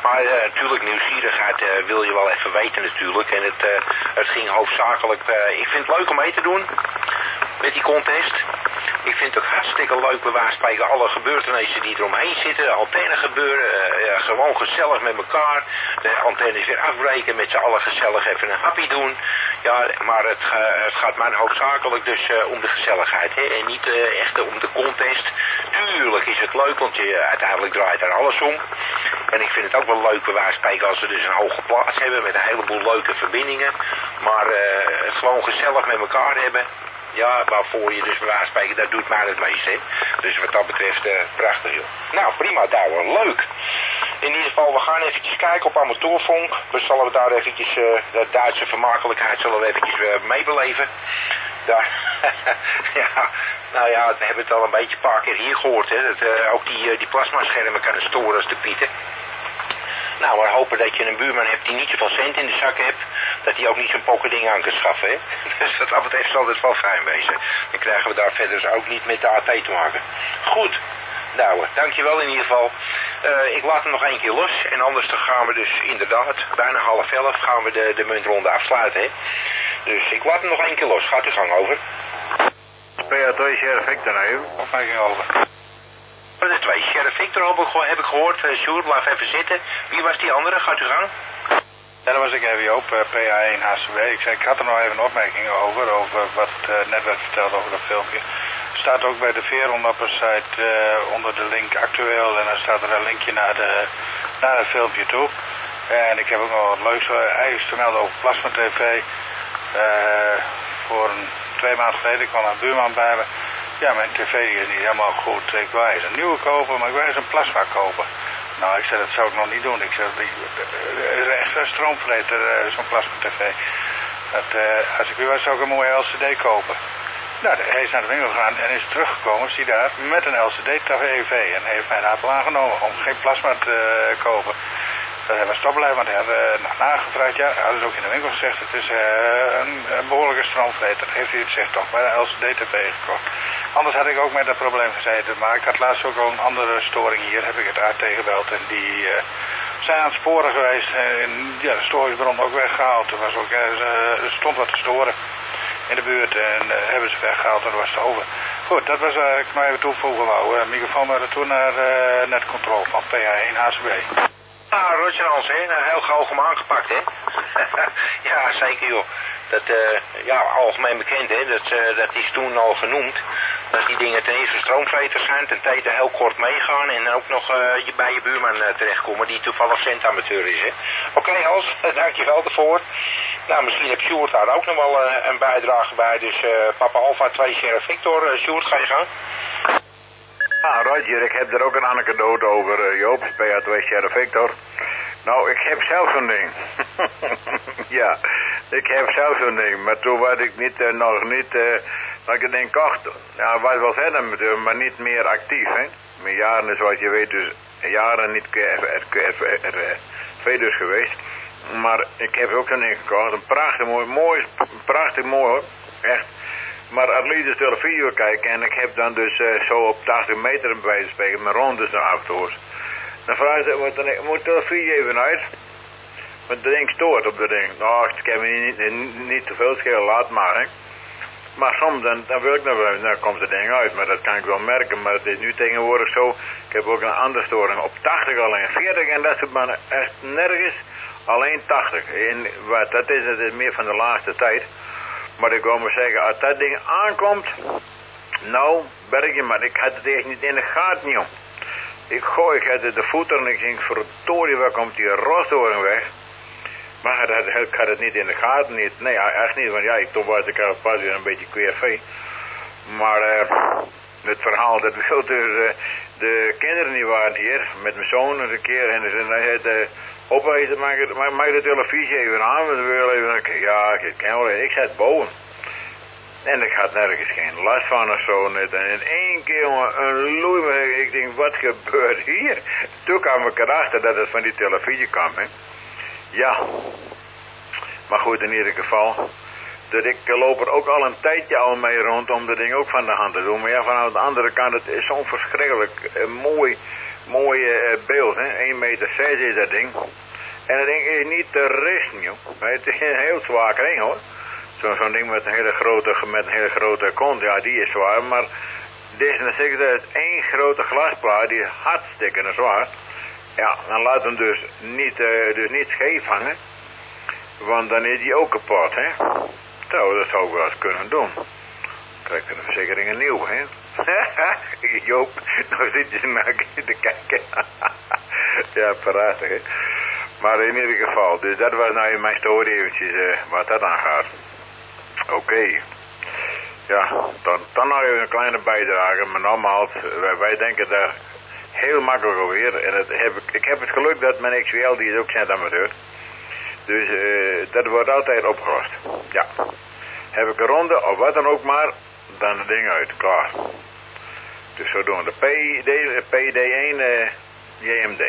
Maar uh, natuurlijk, nieuwsgierigheid uh, wil je wel even weten natuurlijk. En het, uh, het ging hoofdzakelijk... Uh, ik vind het leuk om mee te doen met die contest. Ik vind het ook hartstikke leuk bij wijze van spreken alle gebeurtenissen die eromheen zitten. Antenne gebeuren, uh, uh, gewoon gezellig met elkaar. De antennes weer afbreken, met z'n allen gezellig even een happy doen. Ja, maar het, uh, het gaat mij hoofdzakelijk dus uh, om de gezelligheid. Hè? En niet uh, echt om de contest. Tuurlijk is het leuk, want je, uh, uiteindelijk draait daar alles om. En ik vind het ook wel leuk bij wijze van spreken als we dus een hoge plaats hebben met een heleboel leuke verbindingen. Maar uh, het gewoon gezellig met elkaar hebben. Ja, waarvoor je dus bij wijze van spreken, dat doet mij het meest, hè. Dus wat dat betreft, uh, prachtig, joh. Nou, prima, Douwe, leuk. In ieder geval, we gaan eventjes kijken op Amateurfunk. We zullen we daar eventjes, uh, de Duitse vermakelijkheid zullen we eventjes uh, meebeleven. Daar, ja, nou ja, we hebben het al een beetje een paar keer hier gehoord, hè. Dat uh, ook die, uh, die plasmaschermen kunnen storen als de pieten. Nou, maar hopen dat je een buurman hebt die niet zoveel cent in de zak hebt, dat hij ook niet zo'n pokkerding aan kan schaffen, hè. Dus wat dat betreft zal het wel fijn wezen. Dan krijgen we daar verder dus ook niet met de A T te maken. Goed, nou, dankjewel in ieder geval. Uh, ik laat hem nog één keer los en anders dan gaan we dus inderdaad, bijna half elf, gaan we de, de muntronde afsluiten, hè. Dus ik laat hem nog één keer los. Gaat uw gang over. P A twee Sheriff Victor naar u. Opmerking over. De twee, Sheriff Victor heb ik, heb ik gehoord. Uh, Sjoerd, blijf even zitten. Wie was die andere? Gaat u gang. Ja, dat was ik even op, uh, P A één H C W. Ik, zei, ik had er nog even een opmerking over, over wat uh, net werd verteld over dat filmpje. Staat ook bij de Veron op een site uh, onder de link actueel en dan staat er een linkje naar, de, naar het filmpje toe. En ik heb ook nog wat leuks uh, eigen te melden over Plasma T V. Uh, voor een, twee maanden geleden kwam een buurman bij me. Ja, mijn tv is niet helemaal goed. Ik wil eens een nieuwe kopen, maar ik wil eens een plasma kopen. Nou, ik zei, dat zou ik nog niet doen. Ik zei, het is echt een stroomvreter, uh, zo'n plasma tv. Dat, uh, als ik u was, zou ik een mooie L C D kopen. Nou, hij is naar de winkel gegaan en is teruggekomen, zie daar, met een L C D-tv. En heeft mij de appel aangenomen om geen plasma te uh, kopen. Dat hebben we stopblijven, want hij had uh, nagevraagd, ja, hij had het ook in de winkel gezegd, het is uh, een, een behoorlijke stroomvreter. Heeft hij het gezegd toch, bij een L C D-tv gekocht. Anders had ik ook met dat probleem gezeten, maar ik had laatst ook al een andere storing hier, heb ik het A T gebeld en die uh, zijn aan het sporen geweest en ja, de storingsbron ook weggehaald. Er, was ook, uh, er stond wat te storen in de buurt en uh, hebben ze weggehaald en dat was het over. Goed, dat was uh, ik nog even toevoegen wou. Uh, microfoon maar retour naar uh, netcontrole van P A één H C W. Ah, Roger Hans, hè? Nou, heel gauw hem aangepakt, hè? Ja, zeker, joh. Dat, uh, ja, algemeen bekend, hè? Dat, uh, dat is toen al genoemd. Dat die dingen ten eerste stroomvreters zijn, ten tweede heel kort meegaan en ook nog uh, je bij je buurman uh, terechtkomen die toevallig centamateur is, hè? Oké, okay, Hans, dankjewel ervoor. Nou, misschien heb Sjoerd daar ook nog wel uh, een bijdrage bij, dus uh, Papa Alpha twee Sheriff Victor. Uh, Sjoerd, ga je gang? Ah, Roger, ik heb er ook een anekdote over, uh, Joop, P A twee Sheriff Victor. Nou, ik heb zelf zo'n ding. Ja, ik heb zelf zo'n ding, maar toen was ik niet, uh, nog niet, uh, dat ik het ding kocht. Ja, was wel verder, maar niet meer actief, hè. Mijn jaren is, zoals je weet, dus jaren niet dus geweest. Maar ik heb ook zo'n ding gekocht, een prachtig mooi, mooi, prachtig mooi hoor, echt. Maar als liefde televisie kijken en ik heb dan dus uh, zo op tachtig meter bij te spreken, mijn rondes naar auto's. Dan vragen ze, moet, dan, moet de televisie even uit? Want dat ding stoort op dat ding. Nou, ik kan me niet, niet, niet te veel schelen, laat maar, hè. Maar soms, dan, dan wil ik nog wel, dan komt het ding uit, maar dat kan ik wel merken. Maar het is nu tegenwoordig zo, ik heb ook een andere storing, op tachtig alleen, veertig en dat soort mannen, echt nergens, alleen tachtig. En wat dat is, dat is meer van de laatste tijd. Maar ik wil maar zeggen, als dat ding aankomt, nou, bergje, maar ik had het echt niet in de gaten, joh. Ik gooi, ik had de voeten en ik ging, verdorie, waar komt die rotstoring weg? Maar ik had het niet in de gaten, niet. Nee, echt niet, want ja, ik, toen was ik er pas weer een beetje queervee. Maar uh, het verhaal, dat wil dus, uh, de kinderen die waren hier, met mijn zoon eens een keer, en ze zei, uh, opwezen, maak, maak, maak de televisie even aan, we willen even, ja, ik ken wel, ik zat boven. En ik had nergens geen last van of zo net. En in één keer een loei, ik denk, wat gebeurt hier? Toen kwam ik erachter dat het van die televisie kwam, hè. Ja. Maar goed, in ieder geval. Dat ik loop er ook al een tijdje al mee rond om dat ding ook van de hand te doen. Maar ja, vanuit de andere kant, het is zo'n verschrikkelijk uh, mooi, mooie uh, beeld, hè. één meter zes is dat ding. En dat ding is niet te richten, joh. Het is een heel zwaar kring, hoor. Zo'n zo'n ding met een hele grote, met een hele grote kont, ja, die is zwaar. Maar dit is zeker dat het één grote glasplaat, die is hartstikke zwaar. Ja, dan laat hem dus niet, uh, dus niet scheef hangen. Want dan is die ook kapot, hè. Nou, dat zou ik wel eens kunnen doen. Krijg je de verzekering een nieuw, hè. Joop, nou zit je maar te kijken. Ja, prachtig, hè. Maar in ieder geval, dus dat was nou in mijn story eventjes uh, wat dat aangaat. Oké. Okay. Ja, dan, dan nou even een kleine bijdrage, maar nogmaals, wij, wij denken daar heel makkelijk over. En het heb ik, ik heb het geluk dat mijn X W L, die is ook centamateur. Dus uh, dat wordt altijd opgelost. Ja. Heb ik een ronde of wat dan ook maar, dan het ding uit, klaar. Dus zo doen we de P D één uh, J M D.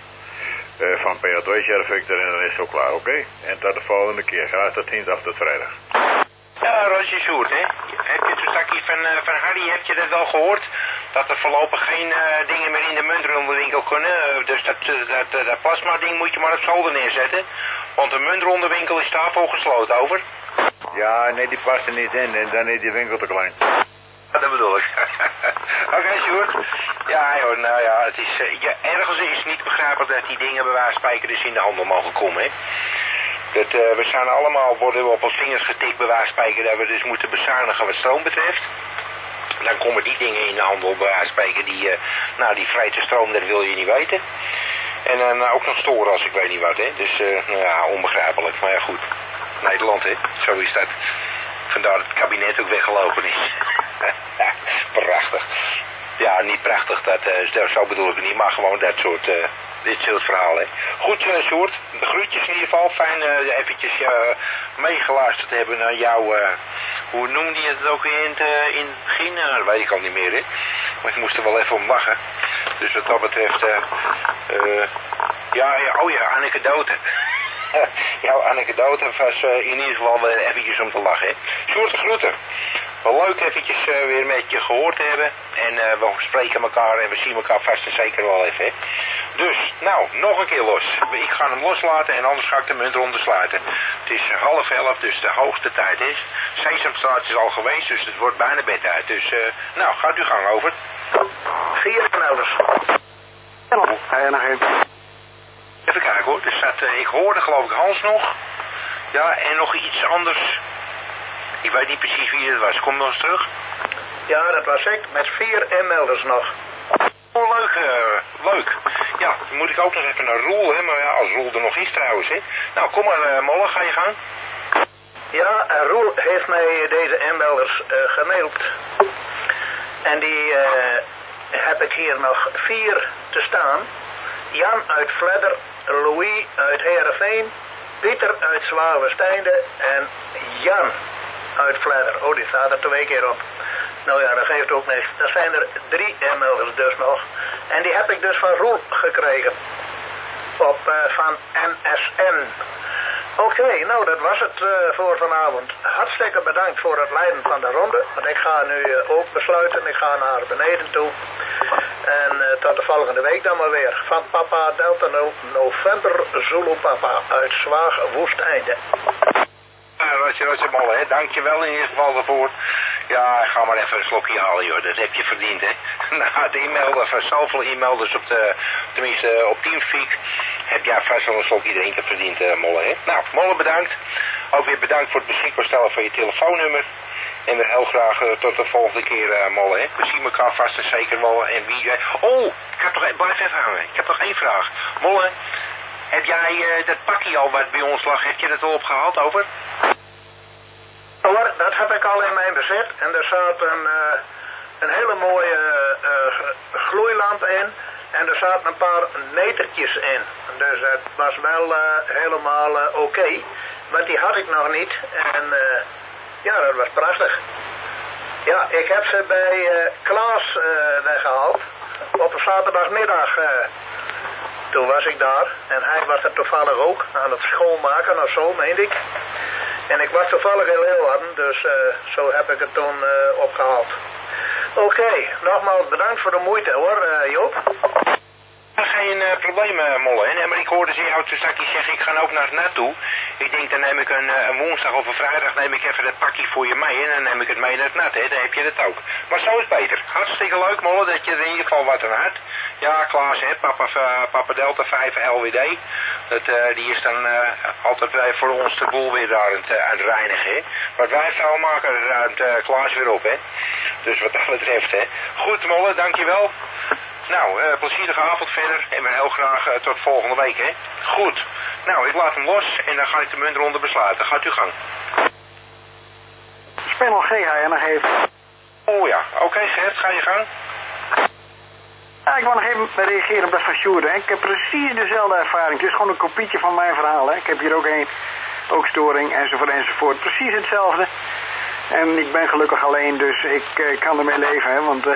Uh, van P L twee Sheriff Victor en dan is het ook klaar, oké? Okay? En tot de volgende keer. Graag tot ziens af tot vrijdag. Ja, Roger Sjoerd, hè. Heb je toen straks van, uh, van Harry, heb je dat wel gehoord? Dat er voorlopig geen uh, dingen meer in de muntrondewinkel kunnen. Uh, dus dat, uh, dat, uh, dat plasma ding moet je maar op zolder neerzetten. Want de muntrondewinkel is daarvoor gesloten, over. Ja, nee, die past er niet in en dan is die winkel te klein. Ja, dat bedoel ik. Oké, okay, Sjoerd. Ja, joh, nou ja, het is, uh, ja, ergens is het niet begrijpelijk dat die dingen bij wijze van spreken dus in de handel mogen komen, hè. Dat, uh, we zijn allemaal, worden we op ons vingers getikt bij wijze van spreken dat we dus moeten bezuinigen wat stroom betreft. Dan komen die dingen in de handel bij wijze van spreken die, uh, nou die vrije stroom, dat wil je niet weten. En dan uh, ook nog storen als ik weet niet wat, hè. Dus, uh, nou ja, onbegrijpelijk. Maar ja, goed. Nederland, hè. Zo is dat. Vandaar dat het kabinet ook weggelopen is. Prachtig. Ja, niet prachtig, dat, uh, zo bedoel ik het niet, maar gewoon dat soort, uh, dit soort verhalen. Goed, uh, Sjoerd, de groetjes in ieder geval. Fijn uh, eventjes uh, meegeluisterd hebben naar jou, uh, hoe noemde je het ook in het, uh, in het begin? Uh, dat weet ik al niet meer, hè. Maar ik moest er wel even om lachen. Dus wat dat betreft, uh, uh, ja, ja, oh ja, anekdote. Jouw anekdote was uh, in ieder geval uh, eventjes om te lachen, hè. Sjoerd, de groeten. Wel leuk eventjes uh, weer met je gehoord te hebben. En uh, we spreken elkaar en we zien elkaar vast en zeker wel even, hè. Dus, nou, nog een keer los. Ik ga hem loslaten en anders ga ik de muntronde sluiten. Het is half elf, dus de hoogste tijd is. Sesamstraat is al geweest, dus het wordt bijna bedtijd. Dus, uh, nou, gaat uw gang over. Vier melders. Ga je nog even? Even kijken hoor, dus dat, uh, ik hoorde geloof ik Hans nog. Ja, en nog iets anders. Ik weet niet precies wie het was. Kom nog eens terug. Ja, dat was ik, met vier inmelders nog. Oh, leuk, uh, leuk. Ja, dan moet ik ook nog even naar Roel, hè. Maar ja, als Roel er nog is trouwens, hè. Nou, kom maar, uh, Molle, ga je gang. Ja, uh, Roel heeft mij deze inmelders uh, gemaild. En die uh, heb ik hier nog vier te staan. Jan uit Vledder, Louis uit Heerenveen, Pieter uit Zwaversteinde en Jan uit Vledder. Oh, die staat er twee keer op. Nou ja, dat geeft ook niks. Er zijn er drie inmelders dus nog. En die heb ik dus van Roel gekregen. Op uh, van M S N. Oké, okay, nou dat was het uh, voor vanavond. Hartstikke bedankt voor het leiden van de ronde. Want ik ga nu uh, ook besluiten. Ik ga naar beneden toe. En uh, tot de volgende week dan maar weer. Van Papa Delta nul November Zulu Papa uit Zwaag Woesteinde. Uh, wat je, wat je Molle, hè. Dankjewel in ieder geval daarvoor. Ja, ga maar even een slokje halen, joh. Dat heb je verdiend, hè. Na het e-mailden van zoveel e-mailders op de, tenminste op Teamspeak, heb jij vast wel een slokje drinken verdiend, uh, Molle, hè. Nou, Molle bedankt. Ook weer bedankt voor het beschikbaar stellen van je telefoonnummer. En dan heel graag uh, tot de volgende keer, uh, Molle, hè. We zien elkaar vast en zeker wel. En wie... Uh... Oh, ik heb nog... Blijf even hangen. Ik heb nog één vraag. Molle, heb jij uh, dat pakje al wat bij ons lag, heb je dat al opgehaald, over? Hoor, dat heb ik al in mijn bezit. En er zat een, uh, een hele mooie uh, gloeilamp in. En er zaten een paar metertjes in. Dus het was wel uh, helemaal uh, oké. Okay. Maar die had ik nog niet. En uh, ja, dat was prachtig. Ja, ik heb ze bij uh, Klaas uh, weggehaald. Op een zaterdagmiddag. Uh, toen was ik daar. En hij was er toevallig ook aan het schoonmaken of zo, meende ik. En ik was toevallig in Leeuwarden, dus uh, zo heb ik het toen uh, opgehaald. Oké, okay, nogmaals bedankt voor de moeite hoor, uh, Joop. Geen uh, probleem, uh, Molle. Hè? Maar ik hoorde ze jou toen straks zeggen, ik ga ook naar het net toe. Ik denk, dan neem ik een, uh, een woensdag of een vrijdag neem ik even dat pakje voor je mee en dan neem ik het mee naar het net, hè. Dan heb je het ook. Maar zo is beter. Hartstikke leuk, Molle, dat je er in ieder geval wat aan hebt. Ja, Klaas, hè, papa, uh, papa Delta vijf L W D. Dat, uh, die is dan uh, altijd uh, voor ons de boel weer daar aan het, uh, aan het reinigen, hè. Wat wij vuil maken, daar ruimt uh, Klaas weer op, hè. Dus wat dat betreft, hè. Goed, Molle, dankjewel. Nou, uh, plezierige avond verder en we heel graag uh, tot volgende week, hè. Goed. Nou, ik laat hem los en dan ga ik de muntronde besluiten. Gaat u gang. Spannel G H en nog even. Oh ja, oké okay, Gert, ga je gang. Ja, ik wil nog even reageren op dat van Sjoerd. Ik heb precies dezelfde ervaring. Het is gewoon een kopietje van mijn verhaal, hè. Ik heb hier ook een, ook storing enzovoort enzovoort. Precies hetzelfde. En ik ben gelukkig alleen, dus ik uh, kan ermee leven, hè, want uh,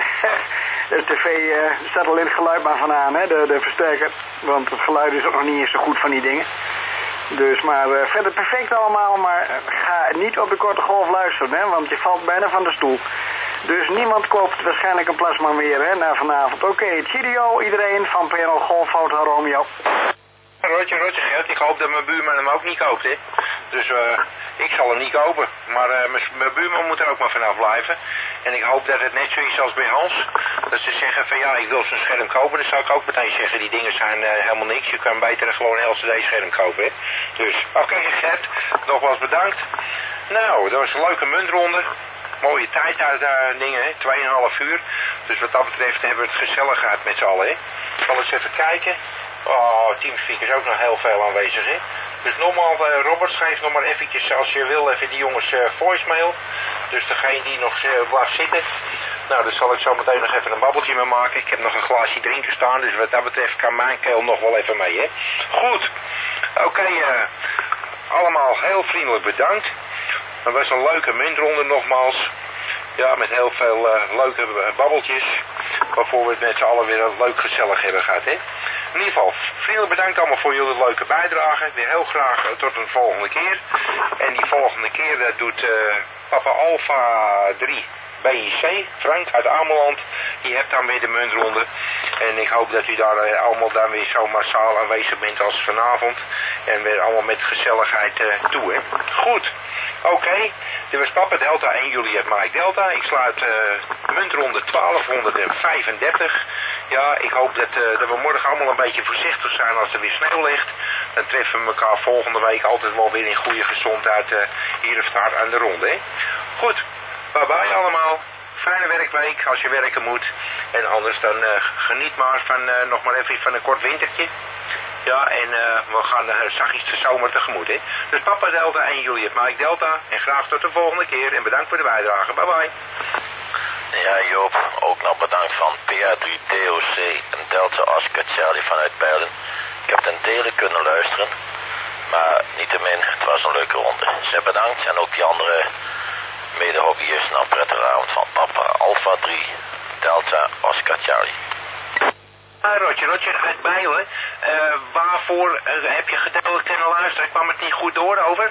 de tv uh, staat alleen het geluid maar van aan, hè, de, de versterker. Want het geluid is ook nog niet eens zo goed van die dingen. Dus, maar uh, verder perfect allemaal, maar uh, ga niet op de korte golf luisteren, hè, want je valt bijna van de stoel. Dus niemand koopt waarschijnlijk een plasma meer, hè, na vanavond. Oké, okay, cheerio iedereen van P N L Golf Hotel Romeo. Rotje, rotje Gert, ik hoop dat mijn buurman hem ook niet koopt, hè. Dus uh, ik zal hem niet kopen, maar uh, mijn buurman moet er ook maar vanaf blijven. En ik hoop dat het net zo is als bij Hans. Dat ze zeggen van ja, ik wil zo'n scherm kopen, dan zou ik ook meteen zeggen, die dingen zijn uh, helemaal niks. Je kan beter gewoon een L C D scherm kopen, hè. Dus, oké okay, Gert, nogmaals bedankt. Nou, dat was een leuke muntronde. Mooie tijd uit uh, dingen, hè, tweeënhalf uur. Dus wat dat betreft hebben we het gezellig gehad met z'n allen, hè. Ik zal eens even kijken. Oh, Teamspeak is ook nog heel veel aanwezig, hè. Dus nogmaals, uh, Robert, schrijf nog maar eventjes, als je wil, even die jongens uh, voicemail. Dus degene die nog uh, blijft zitten. Nou, dan zal ik zo meteen nog even een babbeltje mee maken. Ik heb nog een glaasje drinken staan, dus wat dat betreft kan mijn keel nog wel even mee, hè. Goed. Oké, okay, uh, allemaal heel vriendelijk bedankt. Dat was een leuke muntronde nogmaals. Ja, met heel veel uh, leuke babbeltjes. Waarvoor we het met z'n allen weer leuk gezellig hebben gehad, hè. In ieder geval, vriendelijk bedankt allemaal voor jullie leuke bijdrage. Weer heel graag uh, tot een volgende keer. En die volgende keer uh, doet uh, Papa Alpha drie B I C, Frank uit Ameland. Die hebt dan weer de muntronde. En ik hoop dat u daar uh, allemaal dan weer zo massaal aanwezig bent als vanavond. En weer allemaal met gezelligheid uh, toe, hè. Goed. Oké, okay. Dit was Papa Delta en jullie het Mike Delta. Ik sluit uh, muntronde twaalfhonderdvijfendertig. Ja, ik hoop dat, uh, dat we morgen allemaal een beetje voorzichtig zijn als er weer sneeuw ligt. Dan treffen we elkaar volgende week altijd wel weer in goede gezondheid uh, hier of daar aan de ronde, hè. Goed, bye bye allemaal. Fijne werkweek als je werken moet. En anders dan uh, geniet maar van uh, nog maar even van een kort wintertje. Ja, en uh, we gaan uh, zachtjes de zomer tegemoet, hè. Dus Papa Delta en jullie het Mike Delta. En graag tot de volgende keer. En bedankt voor de bijdrage. Bye bye. Ja, Joop. Ook nog bedankt van P A drie D O C en Delta Oscar Charlie vanuit Pijlen. Ik heb ten dele kunnen luisteren. Maar niettemin, het was een leuke ronde. Zeer bedankt. En ook die andere mede-hobbyisten een prettige avond van Papa Alpha drie Delta Oscar Charlie. Ah, Roger, Roger uit Bijlen. Uh, waarvoor uh, heb je gedeeltelijk kunnen luisteren? Kwam het niet goed door, over?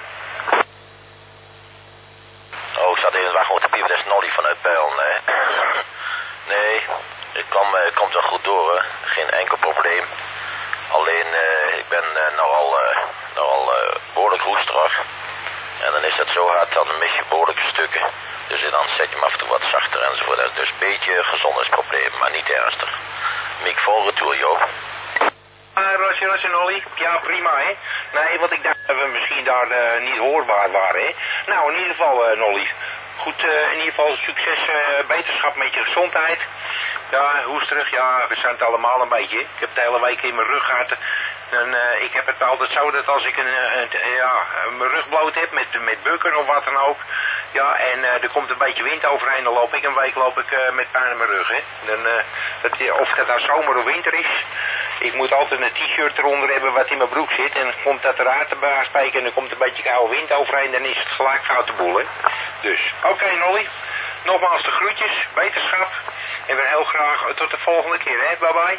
Oh, ik zat even wachten op de pieper, dat is Nolly vanuit Bijlen, hè. Nee, het kwam, uh, komt wel goed door, hè. Geen enkel probleem. Alleen, uh, ik ben uh, nogal, uh, nogal uh, behoorlijk roesterig. En dan is dat zo hard, dan mis je behoorlijke stukken. Dus dan zet je hem af en toe wat zachter enzovoort. Dus een beetje gezondheidsprobleem, maar niet ernstig. Miek, vol retour, Joop. Ah, Roger, Roger, Nolly. Ja, prima, hè. Nee, want ik dacht dat we misschien daar uh, niet hoorbaar waren, hè. Nou, in ieder geval, uh, Nolly. Goed, uh, in ieder geval succes, uh, beterschap met je gezondheid. Ja, hoesterig, ja, we zijn het allemaal een beetje. Ik heb de hele week in mijn rug gehad. En uh, ik heb het altijd zo dat als ik een, een, een, ja, mijn rug bloot heb met, met bukken of wat dan ook. Ja, en uh, er komt een beetje wind overheen, dan loop ik een week loop ik, uh, met pijn in mijn rug, hè. Dan, uh, dat, of dat nou zomer of winter is. Ik moet altijd een t-shirt eronder hebben wat in mijn broek zit. En dan komt dat eruit te baaspijken en er komt een beetje koude wind overheen. Dan is het gelijk foute boel, hè. Dus, oké, okay, Nolly. Nogmaals de groetjes, wetenschap. En weer heel graag tot de volgende keer, hè. Bye bye.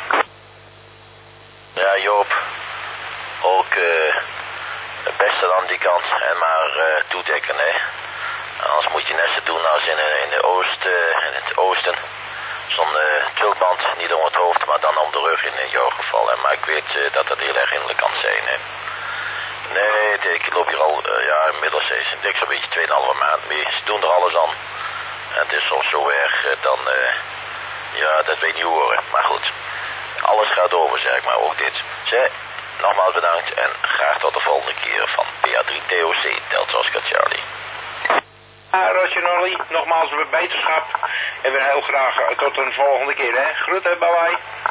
Ja, Joop. Ook uh, het beste aan die kant. En maar uh, toedekken, hè. Anders moet je net zo doen als in, in, de oost, uh, in het oosten. zo'n uh, tulband, niet om het hoofd, maar dan om de rug in, in jouw geval. Hè. Maar ik weet uh, dat dat heel erg hinderlijk kan zijn. Hè. Nee, ik loop hier al, uh, ja, inmiddels is het zo'n beetje tweeënhalve maand mee. Ze doen er alles aan. En het is soms zo erg, uh, dan, uh, ja, dat weet je niet horen. Maar goed, alles gaat over, zeg maar, ook dit. Zeg, nogmaals bedankt en graag tot de volgende keer van P A drie T O C, Delta Oscar Charlie. Ja, Roger Nolly, nogmaals beterschap. En weer heel graag tot een volgende keer, hè. Groeten, bye bye.